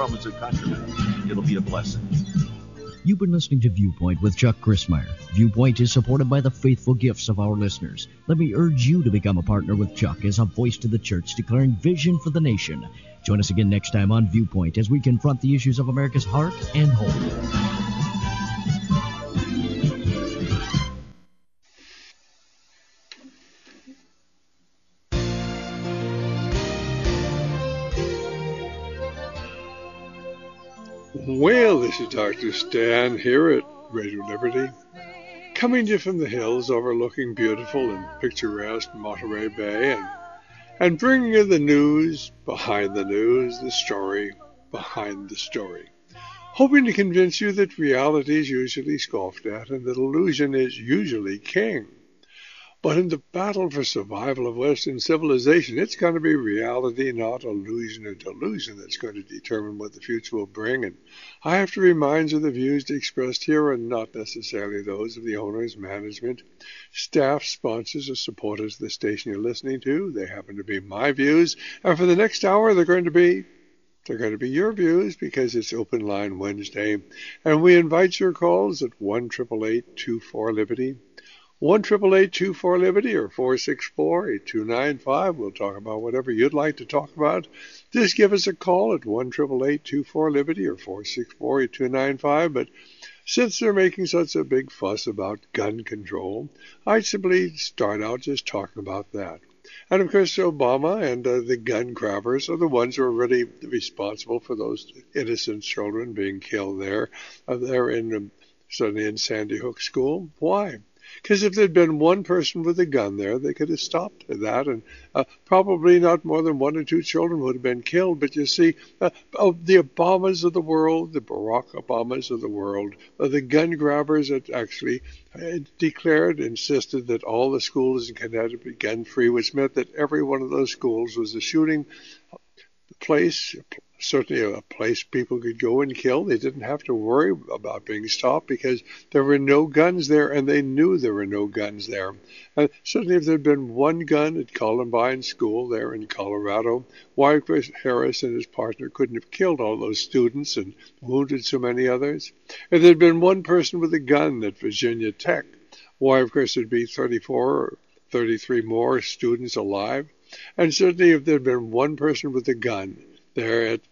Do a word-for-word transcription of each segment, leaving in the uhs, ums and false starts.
Romans and countrymen. It'll be a blessing. You've been listening to Viewpoint with Chuck Grissmeyer. Viewpoint is supported by the faithful gifts of our listeners. Let me urge you to become a partner with Chuck as a voice to the church declaring vision for the nation. Join us again next time on Viewpoint as we confront the issues of America's heart and home. Well, this is Doctor Stan here at Radio Liberty, coming to you from the hills overlooking beautiful and picturesque Monterey Bay, and, and bringing you the news behind the news, the story behind the story, hoping to convince you that reality is usually scoffed at and that illusion is usually king. But in the battle for survival of Western civilization, it's going to be reality, not illusion or delusion, that's going to determine what the future will bring. And I have to remind you the views expressed here are not necessarily those of the owners, management, staff, sponsors, or supporters of the station you're listening to. They happen to be my views. And for the next hour, they're going to be They're going to be your views because it's Open Line Wednesday. And we invite your calls at one eight eight eight, two four, Liberty. one eight eight eight, two four, Liberty or four six four, eight two nine five. We'll talk about whatever you'd like to talk about. Just give us a call at one eight eight eight, two four, Liberty or four six four, eight two nine five. But since they're making such a big fuss about gun control, I'd simply start out just talking about that. And of course, Obama and uh, the gun grabbers are the ones who are really responsible for those innocent children being killed there. Uh, they're in, um, certainly in Sandy Hook School. Why? Because if there'd been one person with a gun there, they could have stopped that, and uh, probably not more than one or two children would have been killed. But you see, uh, of the Obamas of the world, the Barack Obamas of the world, uh, the gun grabbers that actually uh, declared, insisted that all the schools in Connecticut be gun-free, which meant that every one of those schools was a shooting place, certainly a place people could go and kill. They didn't have to worry about being stopped because there were no guns there, and they knew there were no guns there. And certainly if there had been one gun at Columbine School there in Colorado, Wycliffe Harris and his partner couldn't have killed all those students and wounded so many others. If there had been one person with a gun at Virginia Tech, why, of course, there'd be thirty-four or thirty-three more students alive. And certainly if there had been one person with a gun there at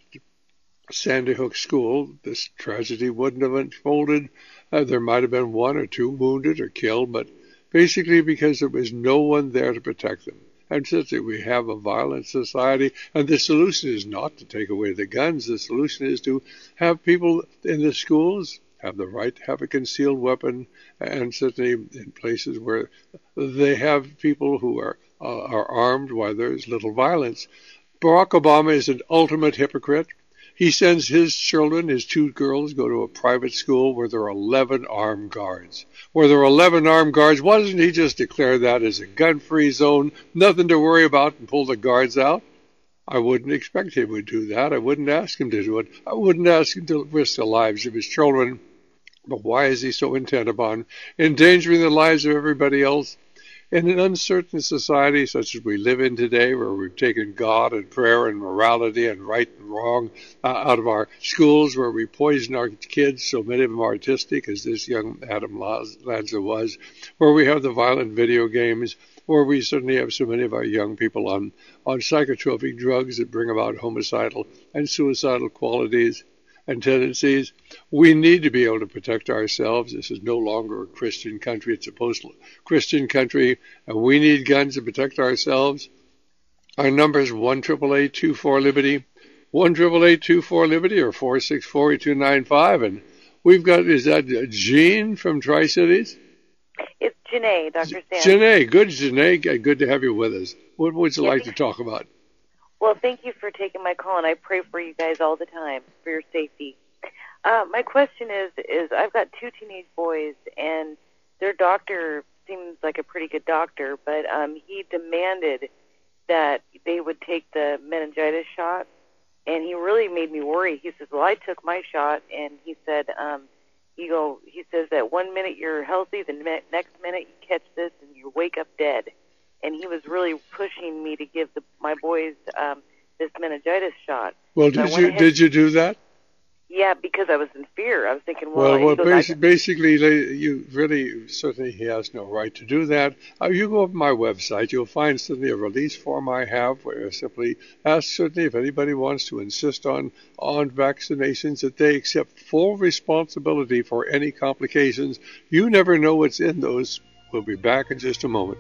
Sandy Hook School, this tragedy wouldn't have unfolded. Uh, there might have been one or two wounded or killed, but basically because there was no one there to protect them. And since we have a violent society, and the solution is not to take away the guns, the solution is to have people in the schools have the right to have a concealed weapon, and certainly in places where they have people who are uh, are armed while there's little violence. Barack Obama is an ultimate hypocrite. He sends his children, his two girls, go to a private school where there are eleven armed guards. Where there are eleven armed guards, why doesn't he just declare that as a gun-free zone, nothing to worry about, and pull the guards out? I wouldn't expect him to do that. I wouldn't ask him to do it. I wouldn't ask him to risk the lives of his children. But why is he so intent upon endangering the lives of everybody else? In an uncertain society such as we live in today, where we've taken God and prayer and morality and right and wrong uh, out of our schools, where we poison our kids, so many of them are autistic, as this young Adam Lanza was, where we have the violent video games, where we certainly have so many of our young people on, on psychotropic drugs that bring about homicidal and suicidal qualities and tendencies. We need to be able to protect ourselves. This is no longer a Christian country. It's a post-Christian country, and we need guns to protect ourselves. Our number is one eight eight eight, two four, Liberty, one eight eight eight, two four, Liberty, or four six four, eight two nine five. And we've got, is that Jean from Tri-Cities? It's Janae, Doctor Stan. Janae, good, Janae. Good to have you with us. What would you like to talk about? Well, thank you for taking my call, and I pray for you guys all the time for your safety. Uh, my question is, is I've got two teenage boys, and their doctor seems like a pretty good doctor, but um, he demanded that they would take the meningitis shot, and he really made me worry. He says, well, I took my shot, and he said, um, you go, he says that one minute you're healthy, the ne- next minute you catch this, and you wake up dead. And he was really pushing me to give the, my boys um, this meningitis shot. Well, did you did you do that? yeah, because I was in fear. I was thinking, well, Well, well, goes, basi- basically, you really, certainly he has no right to do that. Uh, you go up to my website, you'll find certainly a release form I have where I simply ask certainly if anybody wants to insist on, on vaccinations that they accept full responsibility for any complications. You never know what's in those. We'll be back in just a moment.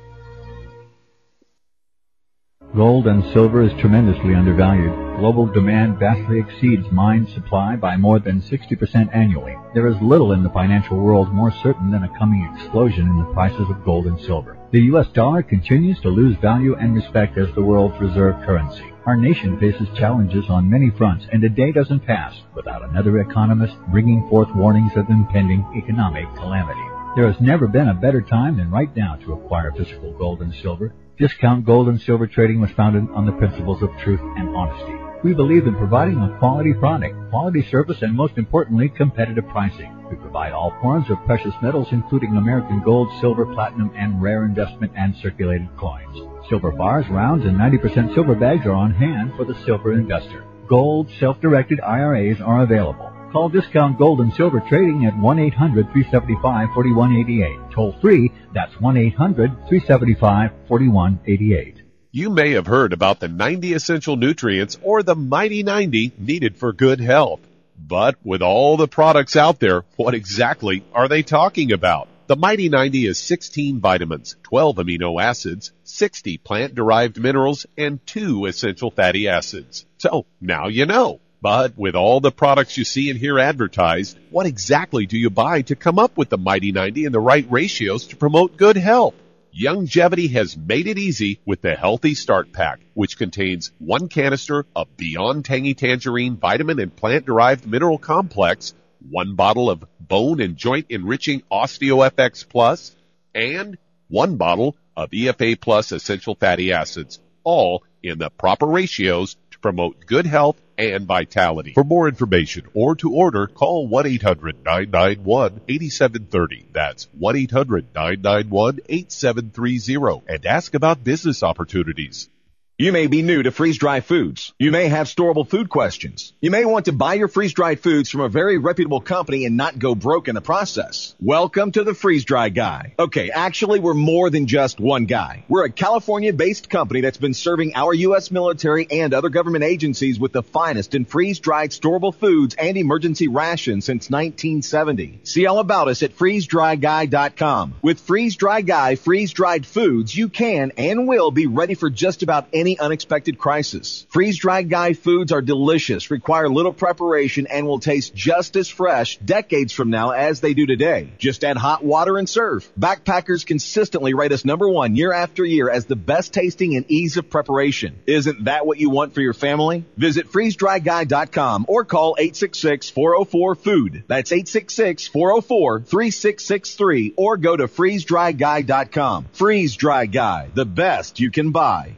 Gold and silver is tremendously undervalued. Global demand vastly exceeds mine supply by more than sixty percent annually. There is little in the financial world more certain than a coming explosion in the prices of gold and silver. The U S dollar continues to lose value and respect as the world's reserve currency. Our nation faces challenges on many fronts, and a day doesn't pass without another economist bringing forth warnings of impending economic calamity. There has never been a better time than right now to acquire physical gold and silver. Discount Gold and Silver Trading was founded on the principles of truth and honesty. We believe in providing a quality product, quality service, and most importantly, competitive pricing. We provide all forms of precious metals, including American gold, silver, platinum, and rare investment and circulated coins. Silver bars, rounds, and ninety percent silver bags are on hand for the silver investor. Gold self-directed I R As are available. Call Discount Gold and Silver Trading at one eight hundred, three seven five, four one eight eight. Toll free, that's one eight hundred, three seven five, four one eight eight. You may have heard about the ninety essential nutrients or the Mighty ninety needed for good health. But with all the products out there, what exactly are they talking about? The Mighty ninety is sixteen vitamins, twelve amino acids, sixty plant-derived minerals, and two essential fatty acids. So now you know. But with all the products you see and hear advertised, what exactly do you buy to come up with the Mighty ninety and the right ratios to promote good health? Youngevity has made it easy with the Healthy Start Pack, which contains one canister of Beyond Tangy Tangerine Vitamin and Plant-Derived Mineral Complex, one bottle of Bone and Joint Enriching OsteoFX Plus, and one bottle of E F A Plus Essential Fatty Acids, all in the proper ratios to promote good health and vitality. For more information or to order, call one eight hundred, nine nine one, eight seven three zero. That's one eight hundred, nine nine one, eight seven three zero and ask about business opportunities. You may be new to freeze-dried foods. You may have storable food questions. You may want to buy your freeze-dried foods from a very reputable company and not go broke in the process. Welcome to the Freeze-Dry Guy. Okay, actually, we're more than just one guy. We're a California-based company that's been serving our U S military and other government agencies with the finest in freeze-dried storable foods and emergency rations since nineteen seventy. See all about us at freeze dry guy dot com. With Freeze-Dry Guy freeze-dried foods, you can and will be ready for just about any Any unexpected crisis. Freeze-Dried Guy foods are delicious, require little preparation, and will taste just as fresh decades from now as they do today. Just add hot water and serve. Backpackers consistently rate us number one year after year as the best tasting and ease of preparation. Isn't that what you want for your family? Visit freeze dry guy dot com or call eight six six, four zero four, food. That's eight six six, four zero four, three six six three or go to freeze dry guy dot com. Freeze-Dry Guy, the best you can buy.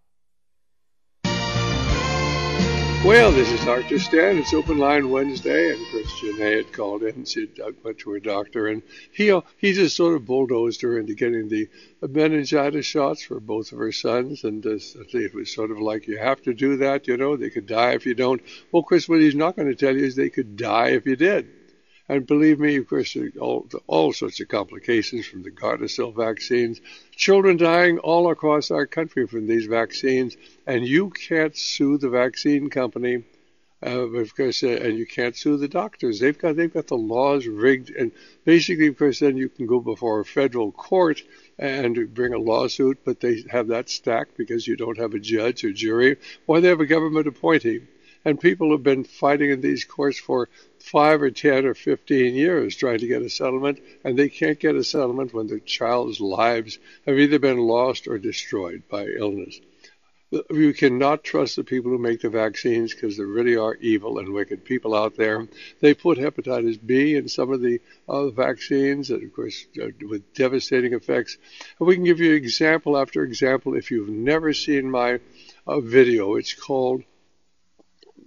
Well, this is Doctor Stan. It's Open Line Wednesday, and Christian had called in and said Doug went to her doctor, and he he just sort of bulldozed her into getting the meningitis shots for both of her sons, and uh, it was sort of like, you have to do that, you know, they could die if you don't. Well, Chris, what he's not going to tell you is they could die if you did. And believe me, of course, all, all sorts of complications from the Gardasil vaccines, children dying all across our country from these vaccines, and you can't sue the vaccine company, uh, of course, uh, and you can't sue the doctors. They've got they've got the laws rigged, and basically, of course, then you can go before a federal court and bring a lawsuit, but they have that stacked because you don't have a judge or jury, or they have a government appointee. And people have been fighting in these courts for five or ten or fifteen years trying to get a settlement, and they can't get a settlement when their child's lives have either been lost or destroyed by illness. You cannot trust the people who make the vaccines because there really are evil and wicked people out there. They put hepatitis B in some of the uh, vaccines, and of course, uh, with devastating effects. And we can give you example after example. If you've never seen my uh, video, it's called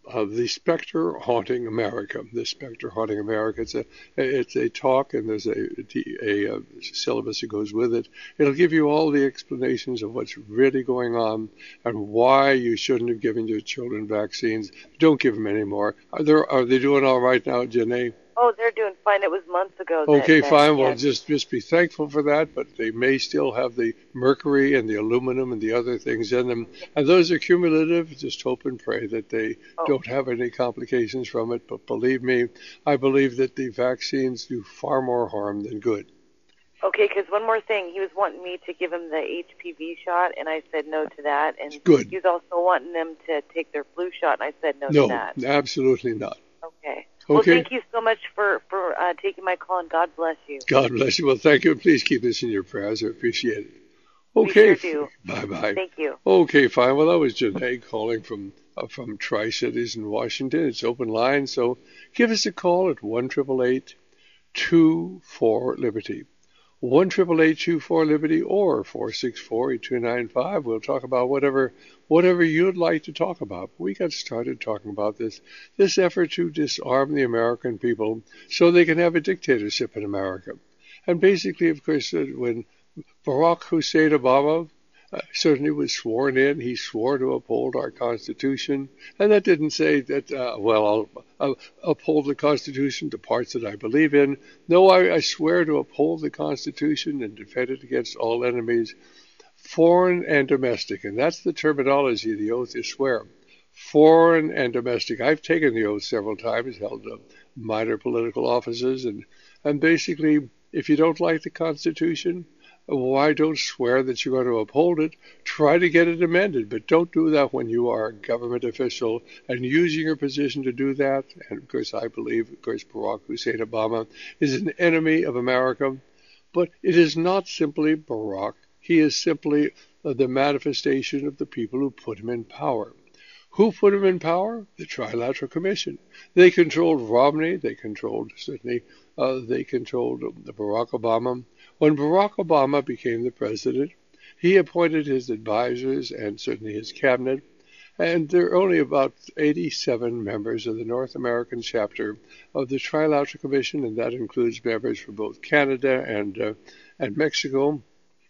uh, The Spectre Haunting America. The Spectre Haunting America. It's a it's a talk, and there's a, a, a syllabus that goes with it. It'll give you all the explanations of what's really going on and why you shouldn't have given your children vaccines. Don't give them any more. Are, there, are they doing all right now, Janae? Oh, they're doing fine. It was months ago. That, Okay, that, fine. yeah. Well, just just be thankful for that, but they may still have the mercury and the aluminum and the other things in them. And those are cumulative. Just hope and pray that they Oh. don't have any complications from it. But believe me, I believe that the vaccines do far more harm than good. Okay, because one more thing. He was wanting me to give him the H P V shot, and I said no to that. And Good. he was also wanting them to take their flu shot, and I said no, No, to that. absolutely not. Okay. Well, Okay. thank you so much for, for uh, taking my call, and God bless you. God bless you. Well, thank you. Please keep this in your prayers. I appreciate it. We Okay. sure do. Bye-bye. Thank you. Okay, fine. Well, that was Janae calling from uh, from Tri-Cities in Washington. It's open line, so give us a call at one eight eight eight, two four, Liberty. one eight eight eight, two four, Liberty or four six four, eight two nine five. We'll talk about whatever whatever you'd like to talk about. We got started talking about this this effort to disarm the American people so they can have a dictatorship in America. And basically, of course, uh, when Barack Hussein Obama uh, certainly was sworn in, he swore to uphold our Constitution. And that didn't say that, uh, well, I'll, I'll uphold the Constitution, the parts that I believe in. No, I, I swear to uphold the Constitution and defend it against all enemies, foreign and domestic. And that's the terminology, the oath is swear. Foreign and domestic. I've taken the oath several times, held uh, minor political offices, and, and basically, if you don't like the Constitution, why don't swear that you're going to uphold it? Try to get it amended, but don't do that when you are a government official and using your position to do that. And of course, I believe, of course, Barack Hussein Obama is an enemy of America, but it is not simply Barack. He is simply the manifestation of the people who put him in power. Who put him in power? The Trilateral Commission. They controlled Romney. They controlled, certainly, uh, they controlled uh, Barack Obama. When Barack Obama became the president, he appointed his advisors and certainly his cabinet, and there are only about eighty-seven members of the North American chapter of the Trilateral Commission, and that includes members from both Canada and uh, and Mexico.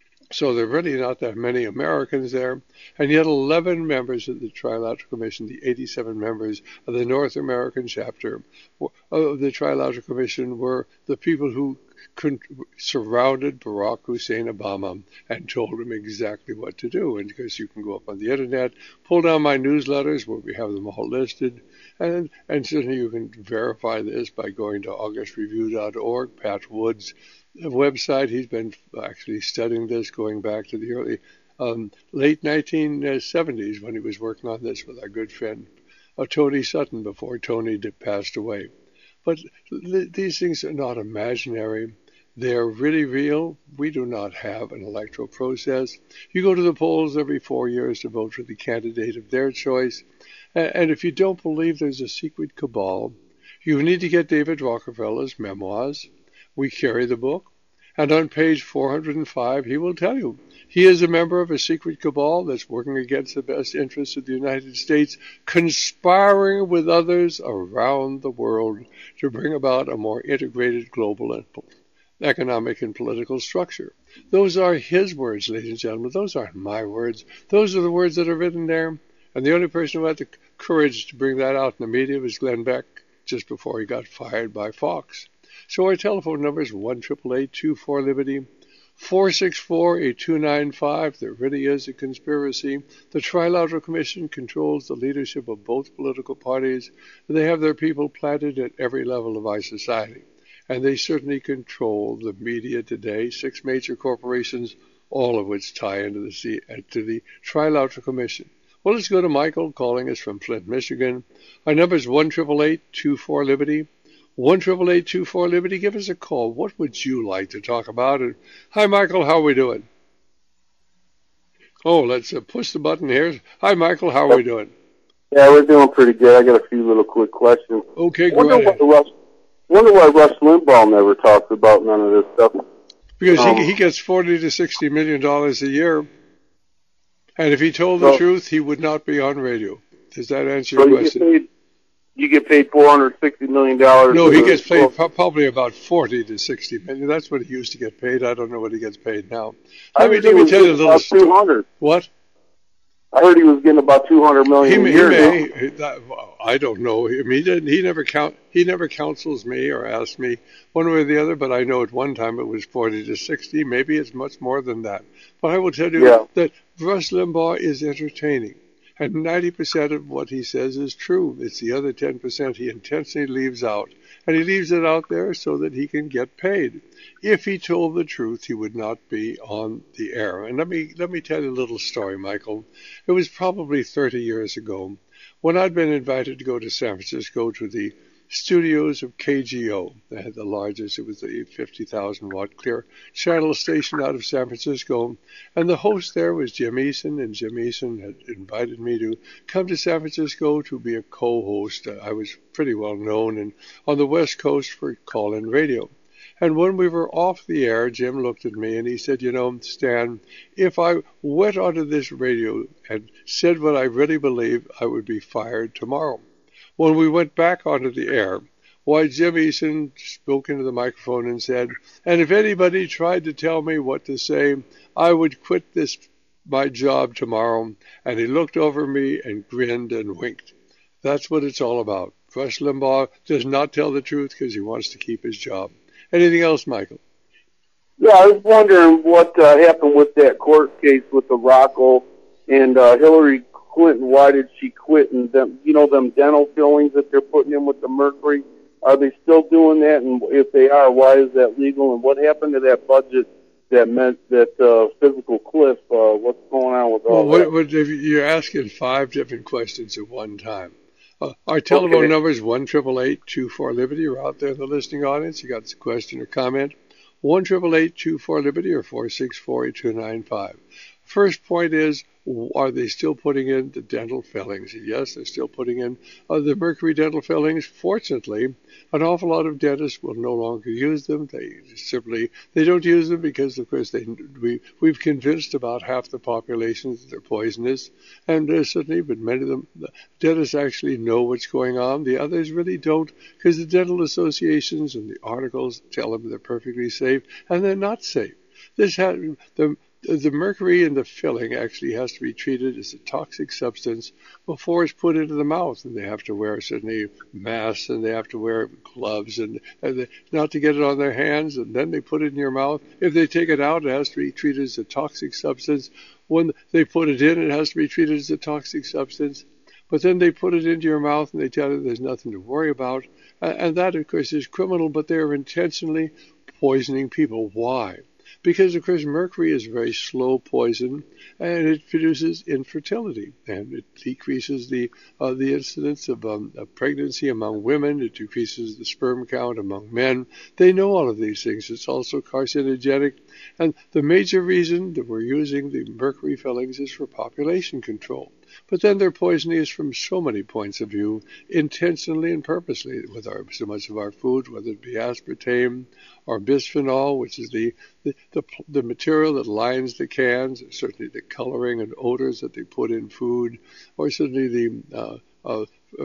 So there are really not that many Americans there, and yet eleven members of the Trilateral Commission, the eighty-seven members of the North American chapter of the Trilateral Commission, were the people who surrounded Barack Hussein Obama and told him exactly what to do. And because you can go up on the internet, pull down my newsletters where we have them all listed, and and certainly you can verify this by going to august review dot org. Pat Wood's website, he's been actually studying this going back to the early um, late nineteen seventies when he was working on this with our good friend uh, Tony Sutton before Tony did, passed away. But th- these things are not imaginary. They're really real. We do not have an electoral process. You go to the polls every four years to vote for the candidate of their choice. And, and if you don't believe there's a secret cabal, you need to get David Rockefeller's memoirs. We carry the book. And on page four hundred five, he will tell you he is a member of a secret cabal that's working against the best interests of the United States, conspiring with others around the world to bring about a more integrated global and economic and political structure. Those are his words, ladies and gentlemen. Those aren't my words. Those are the words that are written there. And the only person who had the courage to bring that out in the media was Glenn Beck just before he got fired by Fox. So our telephone number is one eight eight eight, two four, Liberty, four six four, eight two nine five. There really is a conspiracy. The Trilateral Commission controls the leadership of both political parties. They have their people planted at every level of our society. And they certainly control the media today, six major corporations, all of which tie into the, to the Trilateral Commission. Well, let's go to Michael calling us from Flint, Michigan. Our number is one eight eight eight, two four, Liberty. one eight eight eight, two four, Liberty. Give us a call. What would you like to talk about? And hi, Michael. How are we doing? Oh, let's uh, push the button here. Hi, Michael. How are we doing? Yeah, we're doing pretty good. I got a few little quick questions. Okay, go wonder ahead. Why Rush, wonder why Rush Limbaugh never talks about none of this stuff. Because um, he, he gets forty to sixty million dollars a year. And if he told the so, truth, he would not be on radio. Does that answer so your he question? Gets paid, you get paid four hundred sixty million dollars. No, he gets paid pro- probably about forty to sixty million. That's what he used to get paid. I don't know what he gets paid now. I Let me, heard let he me was tell you a getting little about story. two hundred. What? I heard he was getting about two hundred million He, a he year may. now. He, that, well, I don't know. I mean, he didn't. He never count. He never counsels me or asks me one way or the other. But I know at one time it was forty to sixty. Maybe it's much more than that. But I will tell you Yeah. that Rush Limbaugh is entertaining, and ninety percent of what he says is true. It's the other ten percent he intentionally leaves out, and he leaves it out there so that he can get paid. If he told the truth, he would not be on the air. And let me let me tell you a little story, Michael. It was probably thirty years ago when I'd been invited to go to San Francisco to the studios of K G O. They had the largest. It was the fifty thousand watt clear channel station out of San Francisco. And the host there was Jim Eason, and Jim Eason had invited me to come to San Francisco to be a co-host. Uh, I was pretty well known and on the West Coast for call-in radio. And when we were off the air, Jim looked at me and he said, you know, Stan, if I went onto this radio and said what I really believe, I would be fired tomorrow. When we went back onto the air, why, Jim Eason spoke into the microphone and said, and if anybody tried to tell me what to say, I would quit this, my job tomorrow. And he looked over me and grinned and winked. That's what it's all about. Rush Limbaugh does not tell the truth because he wants to keep his job. Anything else, Michael? Yeah, I was wondering what uh, happened with that court case with the Rocco and uh, Hillary Clinton. Why did she quit? And them, you know, them dental fillings that they're putting in with the mercury. Are they still doing that? And if they are, why is that legal? And what happened to that budget that meant that uh, physical cliff? Uh, what's going on with all well, that? what, what, you're asking five different questions at one time. Uh, our telephone Okay. number is one eight eight eight, two four, Liberty. You're out there in the listening audience. You got a question or comment? one eight eight eight, two four, Liberty or four six four, eight two nine five. First point is, are they still putting in the dental fillings? Yes, they're still putting in uh, the mercury dental fillings. Fortunately, an awful lot of dentists will no longer use them. They simply, they don't use them because, of course, they, we, we've convinced about half the population that they're poisonous. And uh, certainly, but many of them, the dentists actually know what's going on. The others really don't, because the dental associations and the articles tell them they're perfectly safe, and they're not safe. This had, the The mercury in the filling actually has to be treated as a toxic substance before it's put into the mouth, and they have to wear certainly masks, and they have to wear gloves, and, and they, not to get it on their hands, and then they put it in your mouth. If they take it out, it has to be treated as a toxic substance. When they put it in, it has to be treated as a toxic substance. But then they put it into your mouth, and they tell you there's nothing to worry about. And that, of course, is criminal, but they are intentionally poisoning people. Why? Because, of course, mercury is a very slow poison, and it produces infertility, and it decreases the uh, the incidence of, um, of pregnancy among women. It decreases the sperm count among men. They know all of these things. It's also carcinogenic, and the major reason that we're using the mercury fillings is for population control. But then they're poisonous from so many points of view, intentionally and purposely, with our, so much of our food, whether it be aspartame or bisphenol, which is the, the, the, the material that lines the cans, certainly the coloring and odors that they put in food, or certainly the uh, uh,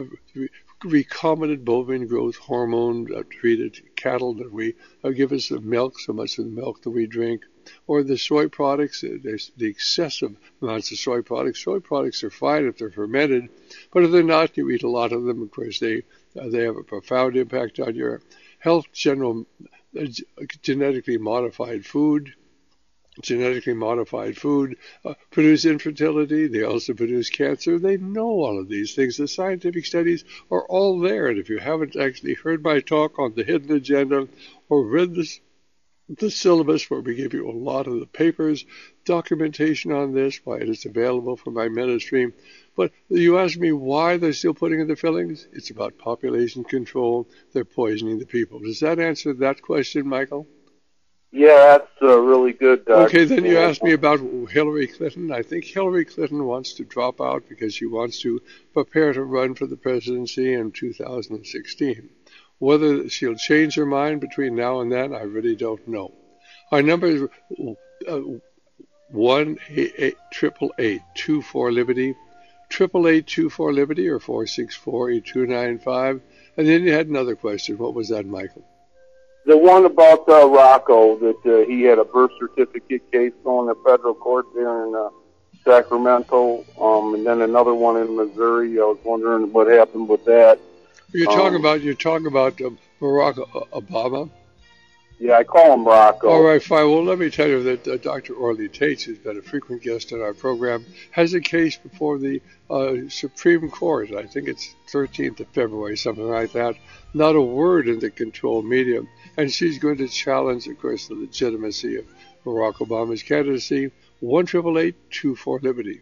recombinant bovine growth hormone uh, treated cattle that we uh, give us the milk, so much of the milk that we drink, or the soy products, there's the excessive amounts of soy products. Soy products are fine if they're fermented, but if they're not, you eat a lot of them. Of course, they uh, they have a profound impact on your health. General uh, genetically modified food, genetically modified food uh, produce infertility. They also produce cancer. They know all of these things. The scientific studies are all there. And if you haven't actually heard my talk on the hidden agenda or read this, the syllabus, where we give you a lot of the papers, documentation on this, why it is available from my ministry. But you ask me why they're still putting in the fillings? It's about population control. They're poisoning the people. Does that answer that question, Michael? Yeah, that's uh, really good, Doctor Okay, then you asked me about Hillary Clinton. I think Hillary Clinton wants to drop out because she wants to prepare to run for the presidency in two thousand sixteen. Whether she'll change her mind between now and then, I really don't know. Our number is uh, one eight eight eight eight two four Liberty. triple eight two four Liberty or four six four, eight two nine five. And then you had another question. What was that, Michael? The one about uh, Rocco, that uh, he had a birth certificate case going to federal court there in uh, Sacramento, um, and then another one in Missouri. I was wondering what happened with that. You're talking um, about you're talking about uh, Barack Obama. Yeah, I call him Rocco. All right, fine. Well, let me tell you that uh, Doctor Orly Tates, who's been a frequent guest on our program, has a case before the uh, Supreme Court. I think it's thirteenth of February, something like that. Not a word in the controlled media. And she's going to challenge, of course, the legitimacy of Barack Obama's candidacy. one eight eight eight, two four, Liberty.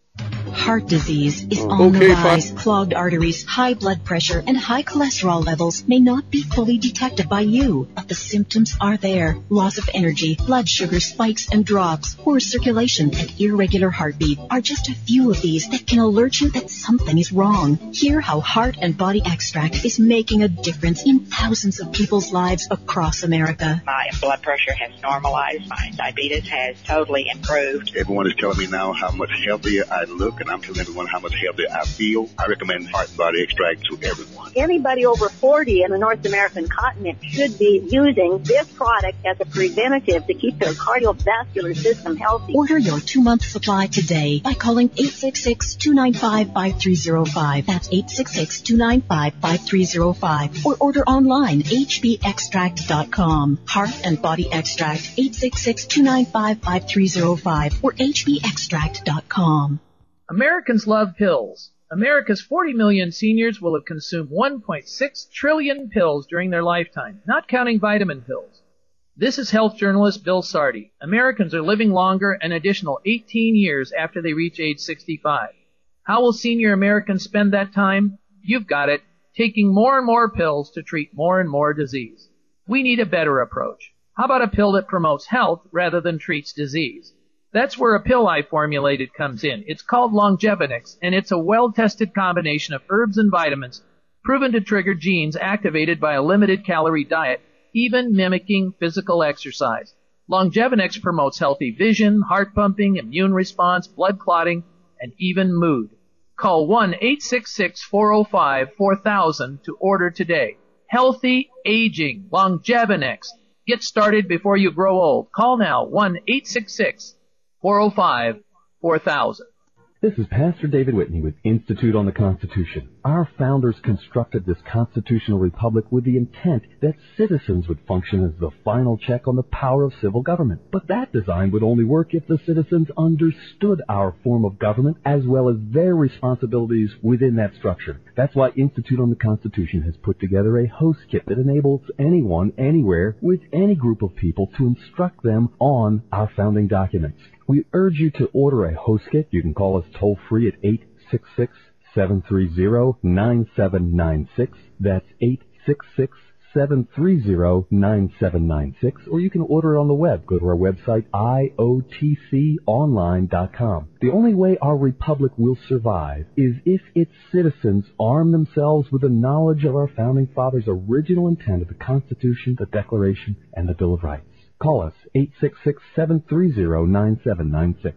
Heart disease is Oh. on Okay, the fine. rise. Clogged arteries, high blood pressure, and high cholesterol levels may not be fully detected by you, but the symptoms are there. Loss of energy, blood sugar spikes and drops, poor circulation, and irregular heartbeat are just a few of these that can alert you that something is wrong. Hear how Heart and Body Extract is making a difference in thousands of people's lives across America. My blood pressure has normalized. My diabetes has totally improved. Everyone is telling me now how much healthier I look, and I'm telling everyone how much healthier I feel. I recommend Heart and Body Extract to everyone. Anybody over forty in the North American continent should be using this product as a preventative to keep their cardiovascular system healthy. Order your two-month supply today by calling eight six six, two nine five, five three zero five. That's eight six six, two nine five, five three zero five. Or order online, h b extract dot com. Heart and Body Extract, eight six six, two nine five, five three zero five or h b extract dot com. Americans love pills. America's forty million seniors will have consumed one point six trillion pills during their lifetime, not counting vitamin pills. This is health journalist Bill Sardi. Americans are living longer an additional eighteen years after they reach age sixty-five. How will senior Americans spend that time? You've got it, taking more and more pills to treat more and more disease. We need a better approach. How about a pill that promotes health rather than treats disease? That's where a pill I formulated comes in. It's called Longevinix, and it's a well-tested combination of herbs and vitamins proven to trigger genes activated by a limited-calorie diet, even mimicking physical exercise. Longevinix promotes healthy vision, heart pumping, immune response, blood clotting, and even mood. Call one eight six six, four oh five, four thousand to order today. Healthy aging, Longevinix. Get started before you grow old. Call now, one eight six six, four oh five, four thousand. This is Pastor David Whitney with Institute on the Constitution. Our founders constructed this constitutional republic with the intent that citizens would function as the final check on the power of civil government. But that design would only work if the citizens understood our form of government as well as their responsibilities within that structure. That's why Institute on the Constitution has put together a host kit that enables anyone, anywhere, with any group of people to instruct them on our founding documents. We urge you to order a host kit. You can call us toll-free at eight six six, seven three zero, nine seven nine six. That's eight six six, seven three zero, nine seven nine six. Or you can order it on the web. Go to our website, I O T C online dot com. The only way our republic will survive is if its citizens arm themselves with the knowledge of our founding fathers' original intent of the Constitution, the Declaration, and the Bill of Rights. Call us, eight six six, seven three zero, nine seven nine six.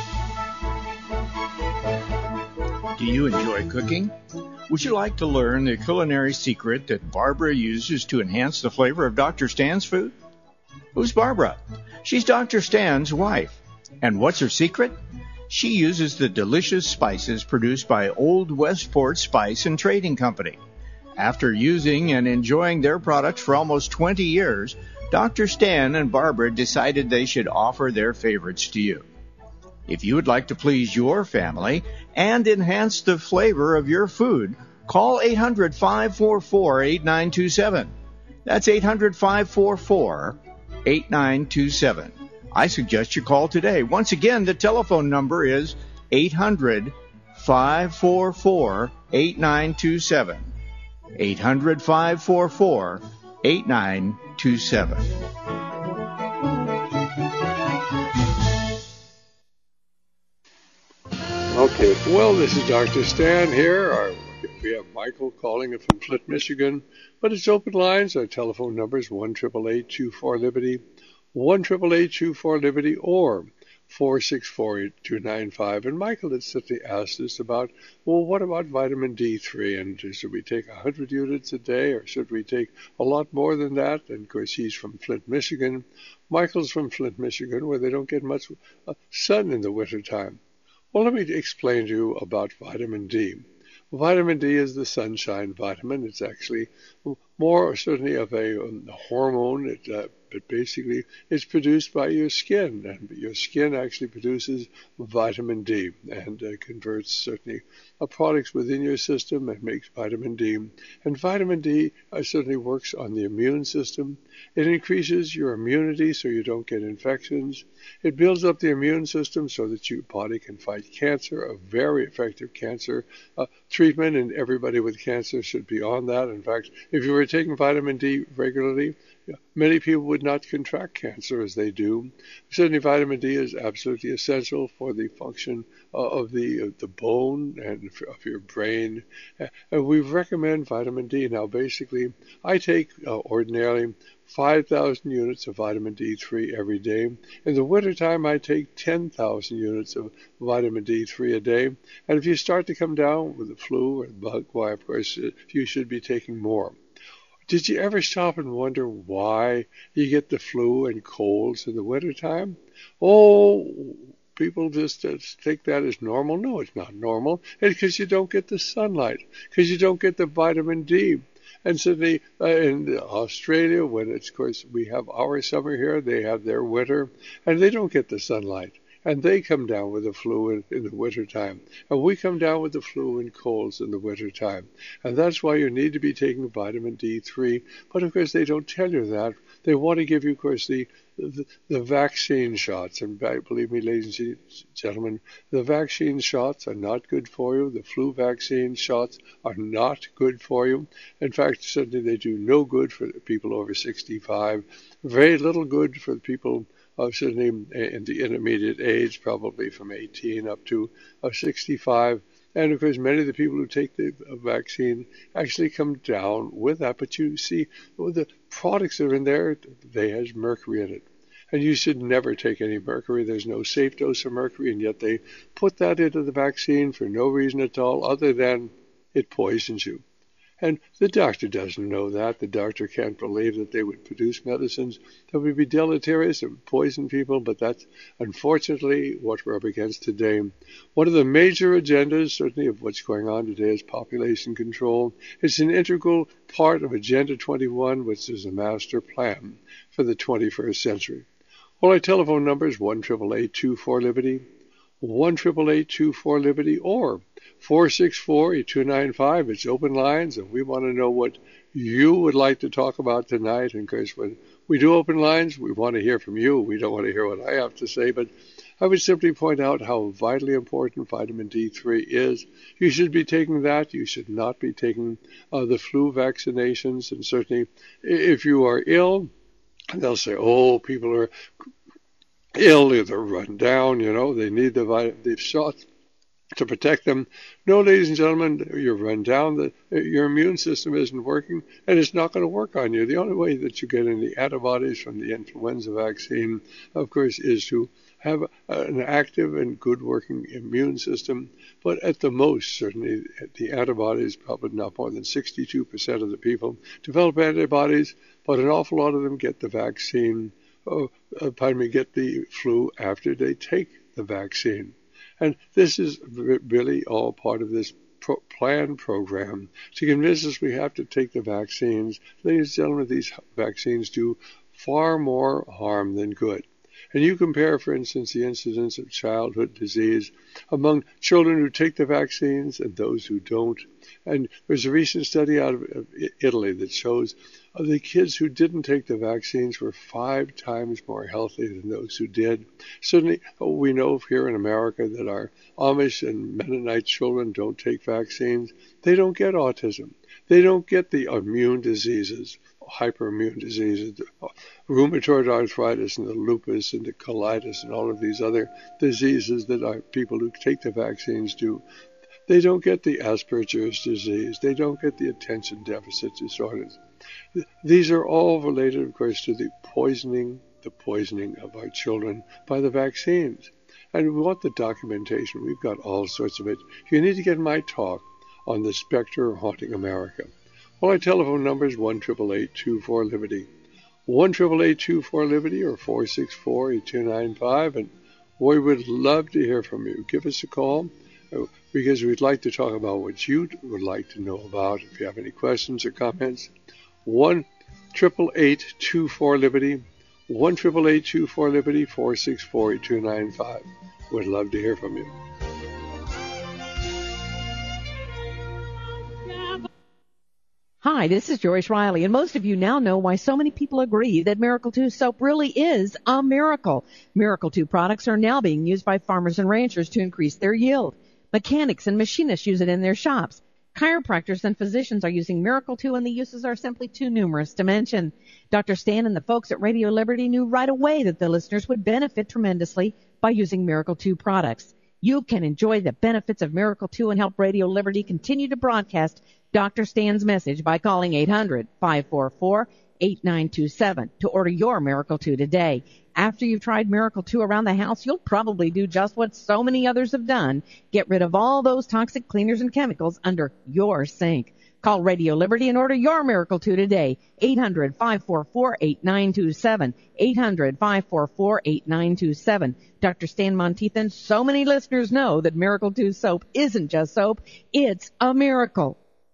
Do you enjoy cooking? Would you like to learn the culinary secret that Barbara uses to enhance the flavor of Doctor Stan's food? Who's Barbara? She's Doctor Stan's wife. And what's her secret? She uses the delicious spices produced by Old Westport Spice and Trading Company. After using and enjoying their products for almost twenty years, Doctor Stan and Barbara decided they should offer their favorites to you. If you would like to please your family and enhance the flavor of your food, call eight hundred, five four four, eight nine two seven. That's eight hundred, five four four, eight nine two seven. I suggest you call today. Once again, the telephone number is eight hundred, five four four, eight nine two seven. eight hundred, five four four, eight nine two seven. Okay, well, this is Doctor Stan here. Our, we have Michael calling it from Flint, Michigan, but it's open lines. Our telephone number is one eight eight eight, two four, Liberty, one eight eight eight, two four, Liberty, or four six four, eight two nine five. And Michael had simply asked us about, well, what about vitamin D three? And should we take one hundred units a day, or should we take a lot more than that? And of course, he's from Flint, Michigan. Michael's from Flint, Michigan, where they don't get much uh, sun in the wintertime. Well, let me explain to you about vitamin D. Vitamin D is the sunshine vitamin. It's actually more certainly of a, um, hormone. It, uh, but basically it's produced by your skin, and your skin actually produces vitamin D and uh, converts certainly uh, products within your system and makes vitamin D. And vitamin D uh, certainly works on the immune system. It increases your immunity so you don't get infections. It builds up the immune system so that your body can fight cancer, a very effective cancer uh, treatment, and everybody with cancer should be on that. In fact, if you were taking vitamin D regularly, many people would not contract cancer as they do. Certainly vitamin D is absolutely essential for the function uh, of the of the bone and of your brain. And we recommend vitamin D. Now, basically, I take uh, ordinarily five thousand units of vitamin D three every day. In the wintertime, I take ten thousand units of vitamin D three a day. And if you start to come down with the flu or the bug, why, of course, you should be taking more. Did you ever stop and wonder why you get the flu and colds in the wintertime? Oh, people just uh, take that as normal. No, it's not normal. It's because you don't get the sunlight, because you don't get the vitamin D. And certainly uh, in Australia, when it's, of course, we have our summer here, they have their winter, and they don't get the sunlight. And they come down with the flu in, in the wintertime. And we come down with the flu and colds in the wintertime. And that's why you need to be taking vitamin D three. But, of course, they don't tell you that. They want to give you, of course, the, the, the vaccine shots. And believe me, ladies and gentlemen, the vaccine shots are not good for you. The flu vaccine shots are not good for you. In fact, certainly they do no good for people over sixty-five. Very little good for people Uh, certainly in the intermediate age, probably from eighteen up to uh, sixty-five. And of course, many of the people who take the uh, vaccine actually come down with that. But you see, well, the products that are in there, they has mercury in it. And you should never take any mercury. There's no safe dose of mercury, and yet they put that into the vaccine for no reason at all other than it poisons you. And the doctor doesn't know that. The doctor can't believe that they would produce medicines that would be deleterious and poison people, but that's unfortunately what we're up against today. One of the major agendas, certainly, of what's going on today is population control. It's an integral part of Agenda twenty-one, which is a master plan for the twenty-first century. Well, our telephone number is one eight eight eight, two four, LIBERTY, one eight eight eight, two four, LIBERTY, or four six four, eight two nine five. It's open lines, and we want to know what you would like to talk about tonight. And of course, when we do open lines, we want to hear from you. We don't want to hear what I have to say, but I would simply point out how vitally important vitamin D three is. You should be taking that. You should not be taking uh, the flu vaccinations. And certainly, if you are ill, they'll say, oh, people are ill, they're run down, you know, they need the, vit- the shots to protect them. No, ladies and gentlemen, you're run down, the, your immune system isn't working, and it's not going to work on you. The only way that you get any antibodies from the influenza vaccine, of course, is to have an active and good working immune system. But at the most, certainly, the antibodies, probably not more than sixty-two percent of the people develop antibodies, but an awful lot of them get the vaccine, uh, uh, pardon me, get the flu after they take the vaccine. And this is really all part of this pro- plan program to convince us we have to take the vaccines. Ladies and gentlemen, these vaccines do far more harm than good. And you compare, for instance, the incidence of childhood disease among children who take the vaccines and those who don't. And there's a recent study out of Italy that shows the kids who didn't take the vaccines were five times more healthy than those who did. Certainly, we know here in America that our Amish and Mennonite children don't take vaccines. They don't get autism. They don't get the immune diseases, hyperimmune diseases, the rheumatoid arthritis and the lupus and the colitis and all of these other diseases that our people who take the vaccines do. They don't get the Asperger's disease. They don't get the attention deficit disorders. These are all related, of course, to the poisoning, the poisoning of our children by the vaccines. And we want the documentation. We've got all sorts of it. You need to get my talk on the specter haunting America. Well, my telephone number is one eight eight eight, two four, Liberty. one eight eight eight, two four, Liberty or four six four, eight two nine five. And we would love to hear from you. Give us a call because we'd like to talk about what you would like to know about. If you have any questions or comments, one eight eight eight, two four, Liberty. one eight eight eight, two four, Liberty, four six four, eight two nine five. We'd love to hear from you. Hi, this is Joyce Riley, and most of you now know why so many people agree that Miracle two soap really is a miracle. Miracle two products are now being used by farmers and ranchers to increase their yield. Mechanics and machinists use it in their shops. Chiropractors and physicians are using Miracle two, and the uses are simply too numerous to mention. Doctor Stan and the folks at Radio Liberty knew right away that the listeners would benefit tremendously by using Miracle two products. You can enjoy the benefits of Miracle two and help Radio Liberty continue to broadcast Doctor Stan's message by calling eight hundred, five four four, eight nine two seven to order your Miracle two today. After you've tried Miracle two around the house, you'll probably do just what so many others have done. Get rid of all those toxic cleaners and chemicals under your sink. Call Radio Liberty and order your Miracle two today. eight hundred, five four four, eight nine two seven. eight hundred, five four four, eight nine two seven. Doctor Stan Monteith and so many listeners know that Miracle two soap isn't just soap. It's a miracle.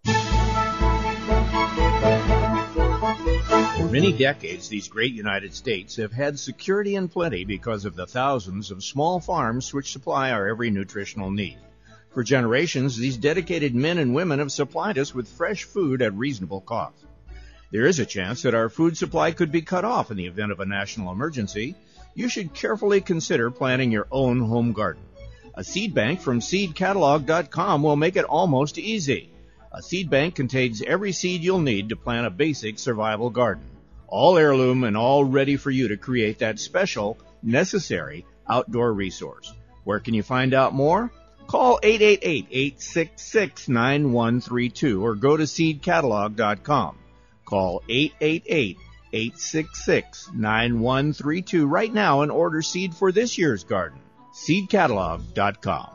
For many decades, these great United States have had security and plenty because of the thousands of small farms which supply our every nutritional need. For generations, these dedicated men and women have supplied us with fresh food at reasonable cost. There is a chance that our food supply could be cut off in the event of a national emergency. You should carefully consider planting your own home garden. A seed bank from seed catalog dot com will make it almost easy. A seed bank contains every seed you'll need to plant a basic survival garden. All heirloom and all ready for you to create that special, necessary outdoor resource. Where can you find out more? Call eight eight eight, eight six six, nine one three two or go to seed catalog dot com. Call eight eight eight, eight six six, nine one three two right now and order seed for this year's garden. seed catalog dot com.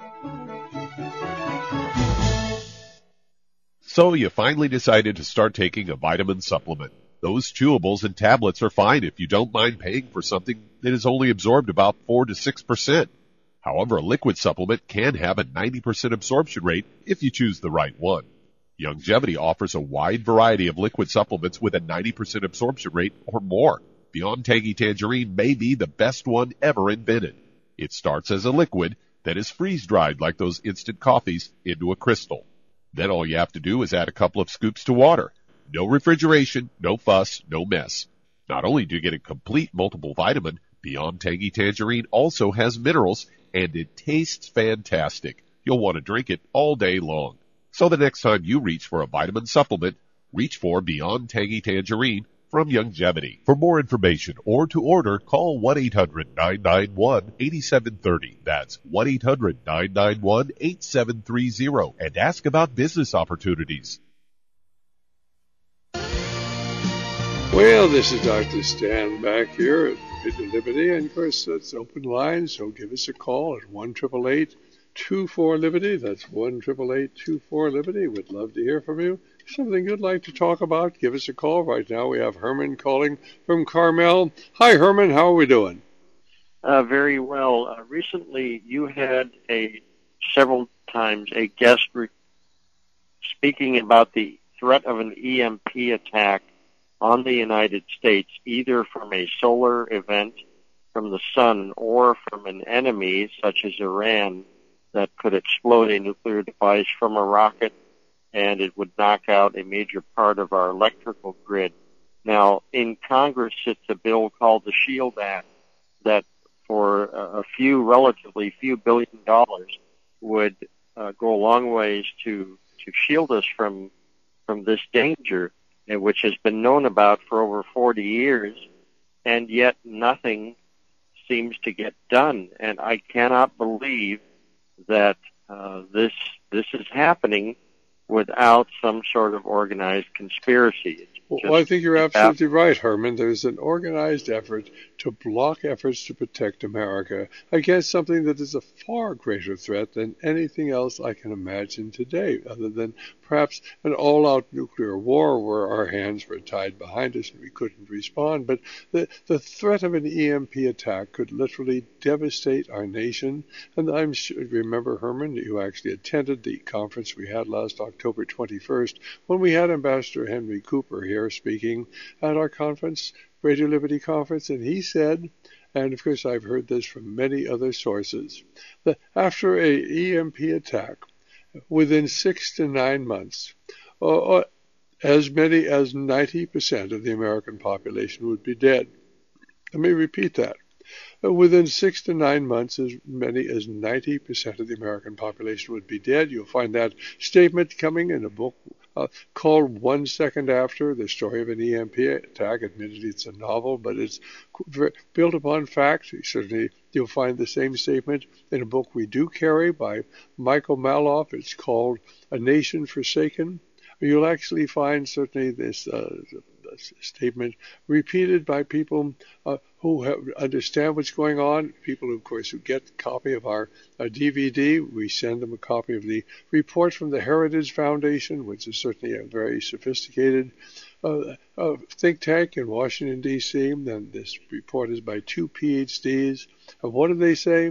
So you finally decided to start taking a vitamin supplement. Those chewables and tablets are fine if you don't mind paying for something that is only absorbed about four to six percent. However, a liquid supplement can have a ninety percent absorption rate if you choose the right one. Youngevity offers a wide variety of liquid supplements with a ninety percent absorption rate or more. Beyond Tangy Tangerine may be the best one ever invented. It starts as a liquid that is freeze-dried like those instant coffees into a crystal. Then all you have to do is add a couple of scoops to water. No refrigeration, no fuss, no mess. Not only do you get a complete multiple vitamin, Beyond Tangy Tangerine also has minerals, and it tastes fantastic. You'll want to drink it all day long. So the next time you reach for a vitamin supplement, reach for Beyond Tangy Tangerine from Youngevity. For more information or to order, call one eight hundred, nine nine one, eight seven three zero. That's one eight hundred, nine nine one, eight seven three zero and ask about business opportunities. Well, this is Doctor Stan back here at Radio Liberty, and of course that's open line, so give us a call at one eight eight eight, two four, Liberty. That's one eight eight eight, two four, Liberty. We'd love to hear from you. Something you'd like to talk about, give us a call. Right now we have Herman calling from Carmel. Hi, Herman. How are we doing? Uh, very well. Uh, recently, you had a several times a guest re- speaking about the threat of an E M P attack on the United States, either from a solar event from the sun or from an enemy such as Iran that could explode a nuclear device from a rocket, and it would knock out a major part of our electrical grid. Now, in Congress sits a bill called the SHIELD Act that for a few, relatively few billion dollars would uh, go a long ways to, to shield us from, from this danger, which has been known about for over forty years, and yet nothing seems to get done. And I cannot believe that uh, this this is happening without some sort of organized conspiracy. It's Well, I think you're absolutely right, Herman. There's an organized effort to block efforts to protect America against something that is a far greater threat than anything else I can imagine today, other than perhaps an all-out nuclear war where our hands were tied behind us and we couldn't respond. But the, the threat of an E M P attack could literally devastate our nation. And I'm sure, remember, Herman, you actually attended the conference we had last October twenty-first when we had Ambassador Henry Cooper here speaking at our conference, Radio Liberty Conference, and he said, and of course I've heard this from many other sources, that after a E M P attack, within six to nine months, uh, as many as ninety percent of the American population would be dead. Let me repeat that. Within six to nine months, as many as ninety percent of the American population would be dead. You'll find that statement coming in a book uh, called One Second After, the story of an E M P attack. Admittedly, it's a novel, but it's built upon facts. Certainly, you'll find the same statement in a book we do carry by Michael Maloff. It's called A Nation Forsaken. You'll actually find certainly this uh, statement repeated by people uh, who have, understand what's going on, people, of course, who get a copy of our uh, D V D. We send them a copy of the report from the Heritage Foundation, which is certainly a very sophisticated uh, uh, think tank in Washington, D C, and this report is by two P H Ds. And what do they say?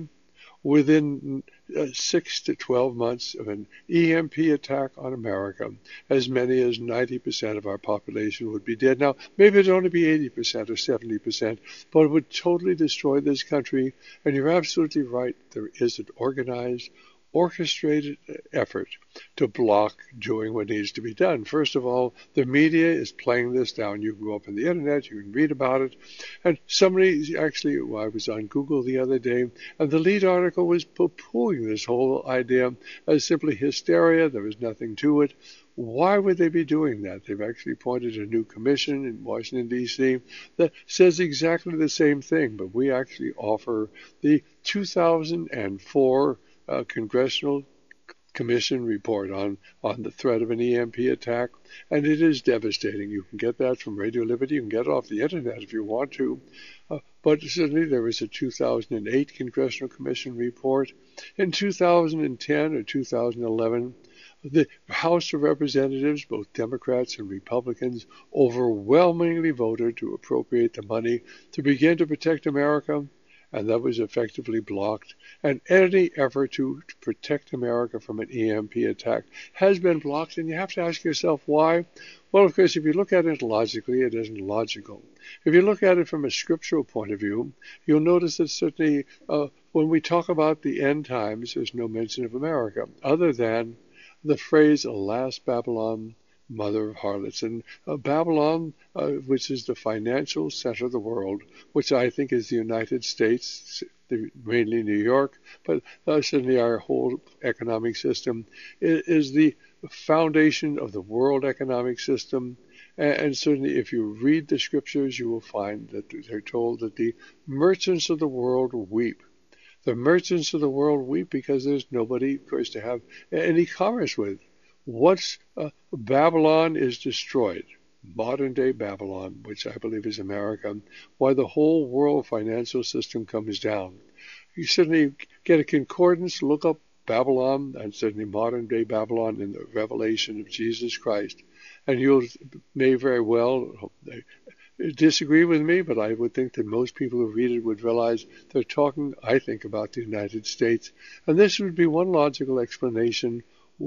Within uh, six to twelve months of an E M P attack on America, as many as ninety percent of our population would be dead. Now, maybe it'd only be eighty percent or seventy percent, but it would totally destroy this country. And you're absolutely right. There is an organized, orchestrated effort to block doing what needs to be done. First of all, the media is playing this down. You can go up on the internet, you can read about it. And somebody, actually, well, I was on Google the other day, and the lead article was poo-pooing this whole idea as simply hysteria. There was nothing to it. Why would they be doing that? They've actually appointed a new commission in Washington, D C that says exactly the same thing, but we actually offer the two thousand four uh, Congressional Commission report on, on the threat of an E M P attack, and it is devastating. You can get that from Radio Liberty. You can get it off the internet if you want to. Uh, but certainly there was a two thousand eight Congressional Commission report. In two thousand ten or two thousand eleven, the House of Representatives, both Democrats and Republicans, overwhelmingly voted to appropriate the money to begin to protect America, and that was effectively blocked. And any effort to, to protect America from an E M P attack has been blocked, and you have to ask yourself why. Well, of course, if you look at it logically, it isn't logical. If you look at it from a scriptural point of view, you'll notice that certainly uh, when we talk about the end times, there's no mention of America, other than the phrase, alas, Babylon, mother of harlots. And uh, Babylon, uh, which is the financial center of the world, which I think is the United States, the, mainly New York, but uh, certainly our whole economic system, is, is the foundation of the world economic system. And, and certainly if you read the scriptures, you will find that they're told that the merchants of the world weep. The merchants of the world weep because there's nobody, of course, to have any commerce with. Once uh, Babylon is destroyed, modern-day Babylon, which I believe is America, why the whole world financial system comes down. You certainly get a concordance, look up Babylon, and certainly modern-day Babylon in the revelation of Jesus Christ, and you'll may very well disagree with me, but I would think that most people who read it would realize they're talking, I think, about the United States. And this would be one logical explanation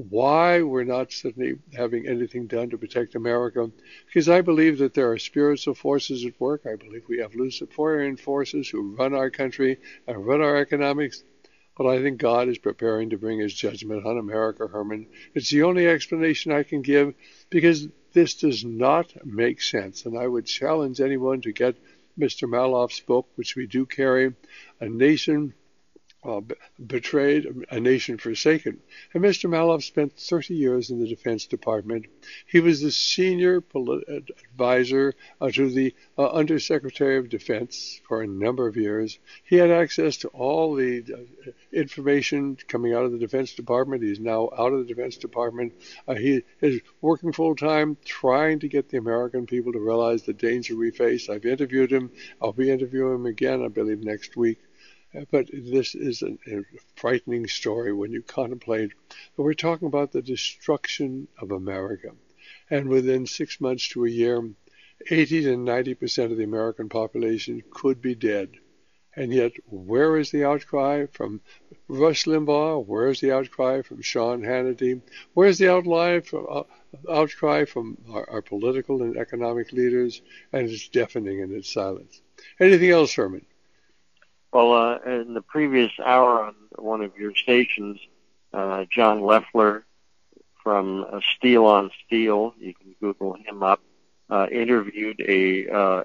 why we're not suddenly having anything done to protect America, because I believe that there are spiritual forces at work. I believe we have Luciferian forces who run our country and run our economics. But I think God is preparing to bring his judgment on America, Herman. It's the only explanation I can give, because this does not make sense. And I would challenge anyone to get Mister Maloff's book, which we do carry, A Nation uh, b- betrayed, a nation forsaken. And Mister Maloff spent thirty years in the Defense Department. He was the senior poli- advisor uh, to the uh, Undersecretary of Defense for a number of years. He had access to all the uh, information coming out of the Defense Department. He's now out of the Defense Department. Uh, he is working full-time, trying to get the American people to realize the danger we face. I've interviewed him. I'll be interviewing him again, I believe, next week. But this is a, a frightening story when you contemplate that we're talking about the destruction of America. And within six months to a year, eighty to ninety percent of the American population could be dead. And yet, where is the outcry from Rush Limbaugh? Where is the outcry from Sean Hannity? Where is the outcry from, uh, outcry from our, our political and economic leaders? And it's deafening in its silence. Anything else, Herman? Well, uh, in the previous hour on one of your stations, uh, John Leffler from uh, Steel on Steel, you can Google him up, uh, interviewed a uh,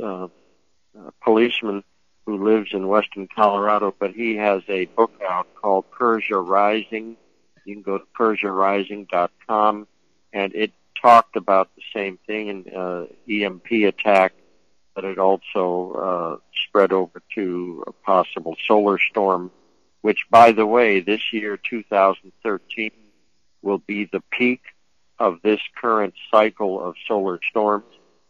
ex-policeman uh, who lives in western Colorado, but he has a book out called Persia Rising. You can go to persia rising dot com, and it talked about the same thing, an uh, E M P attack, but it also uh, spread over to a possible solar storm, which, by the way, this year, two thousand thirteen, will be the peak of this current cycle of solar storms.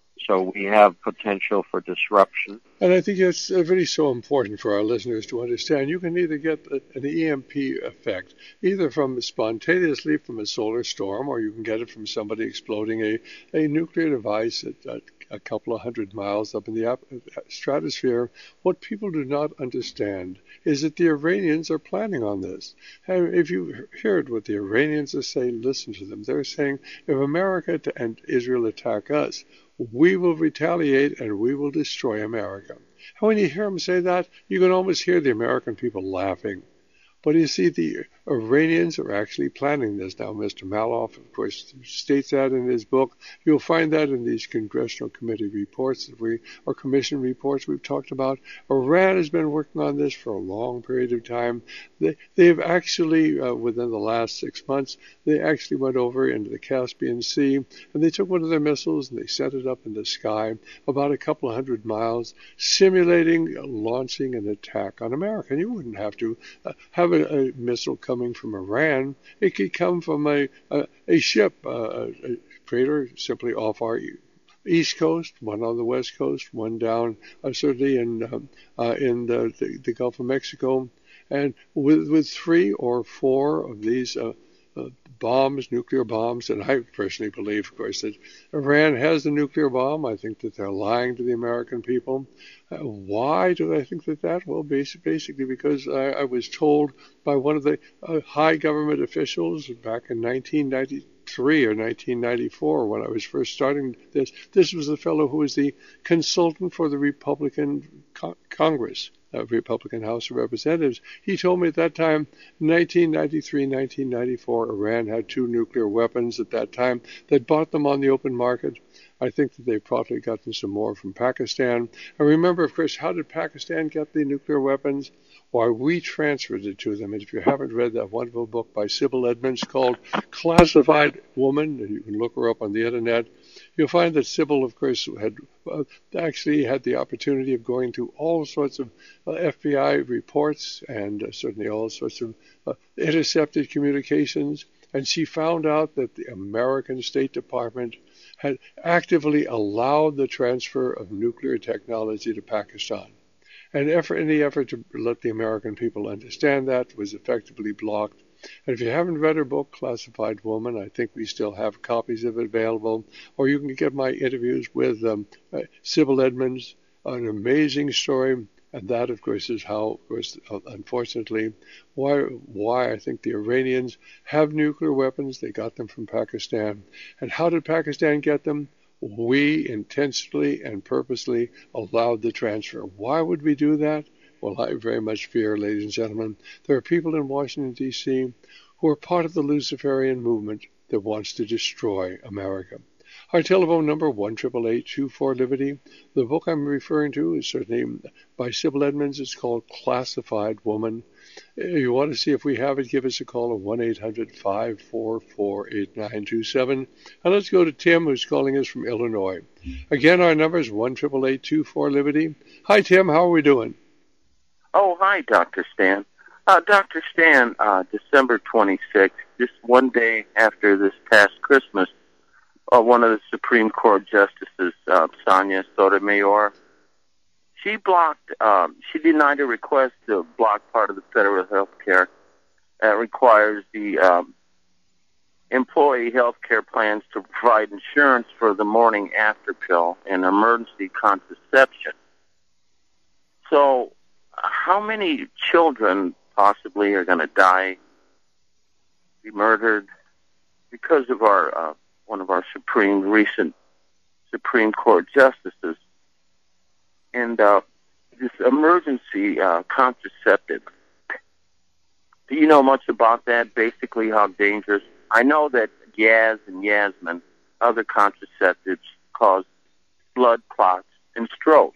So we have potential for disruption. And I think it's uh, really so important for our listeners to understand. You can either get an E M P effect, either from spontaneously from a solar storm, or you can get it from somebody exploding a, a nuclear device at, at a couple of hundred miles up in the stratosphere. What people do not understand is that the Iranians are planning on this. And if you heard what the Iranians are saying, listen to them. They're saying, if America and Israel attack us, we will retaliate and we will destroy America. And when you hear them say that, you can almost hear the American people laughing. But you see, the Iranians are actually planning this now. Mister Maloff, of course, states that in his book. You'll find that in these congressional committee reports that we, or commission reports we've talked about. Iran has been working on this for a long period of time. They, they've actually, uh, within the last six months, they actually went over into the Caspian Sea, and they took one of their missiles and they sent it up in the sky about a couple of hundred miles, simulating uh, launching an attack on America. And you wouldn't have to uh, have A, a missile coming from Iran. It could come from a a, a ship, uh, a freighter simply off our east coast, one on the west coast, one down uh, certainly in uh, uh, in the, the, the Gulf of Mexico, and with with three or four of these uh, uh, bombs, nuclear bombs, and I personally believe, of course, that Iran has the nuclear bomb. I think that they're lying to the American people. Uh, why do I think that that? Well, basically, basically because I, I was told by one of the uh, high government officials back in nineteen ninety-three or nineteen ninety-four when I was first starting this. This was the fellow who was the consultant for the Republican co- Congress. Uh, Republican House of Representatives. He told me at that time, nineteen ninety-three, nineteen ninety-four, Iran had two nuclear weapons at that time. They'd bought them on the open market. I think that they've probably gotten some more from Pakistan. And remember, of course, how did Pakistan get the nuclear weapons? Why, we transferred it to them. And if you haven't read that wonderful book by Sybil Edmonds called Classified Woman, and you can look her up on the internet, you'll find that Sybil, of course, had uh, actually had the opportunity of going through all sorts of uh, F B I reports and uh, certainly all sorts of uh, intercepted communications. And she found out that the American State Department had actively allowed the transfer of nuclear technology to Pakistan. And effort, any effort to let the American people understand that was effectively blocked. And if you haven't read her book, Classified Woman, I think we still have copies of it available. Or you can get my interviews with um, uh, Sybil Edmonds, an amazing story. And that, of course, is how, of course, uh, unfortunately, why why I think the Iranians have nuclear weapons. They got them from Pakistan. And how did Pakistan get them? We intentionally and purposely allowed the transfer. Why would we do that? Well, I very much fear, ladies and gentlemen, there are people in Washington, D C who are part of the Luciferian movement that wants to destroy America. Our telephone number, one eight eight eight, two four, Liberty. The book I'm referring to is certainly by Sybil Edmonds. It's called Classified Woman. If you want to see if we have it, give us a call at one eight hundred five four four eight nine two seven. And let's go to Tim, who's calling us from Illinois. Again, our number is one eight eight eight, two four, Liberty. Hi, Tim. How are we doing? Oh, hi, Doctor Stan. Uh, Doctor Stan, uh, December twenty-sixth, just one day after this past Christmas, uh, one of the Supreme Court justices, uh, Sonia Sotomayor, she blocked, um, she denied a request to block part of the federal health care that requires the um, employee health care plans to provide insurance for the morning after pill and emergency contraception. So, how many children possibly are going to die, be murdered because of our uh, one of our supreme recent Supreme Court justices? And uh, this emergency uh, contraceptive. Do you know much about that? Basically, how dangerous? I know that Yaz and Yasmin, other contraceptives, cause blood clots and stroke.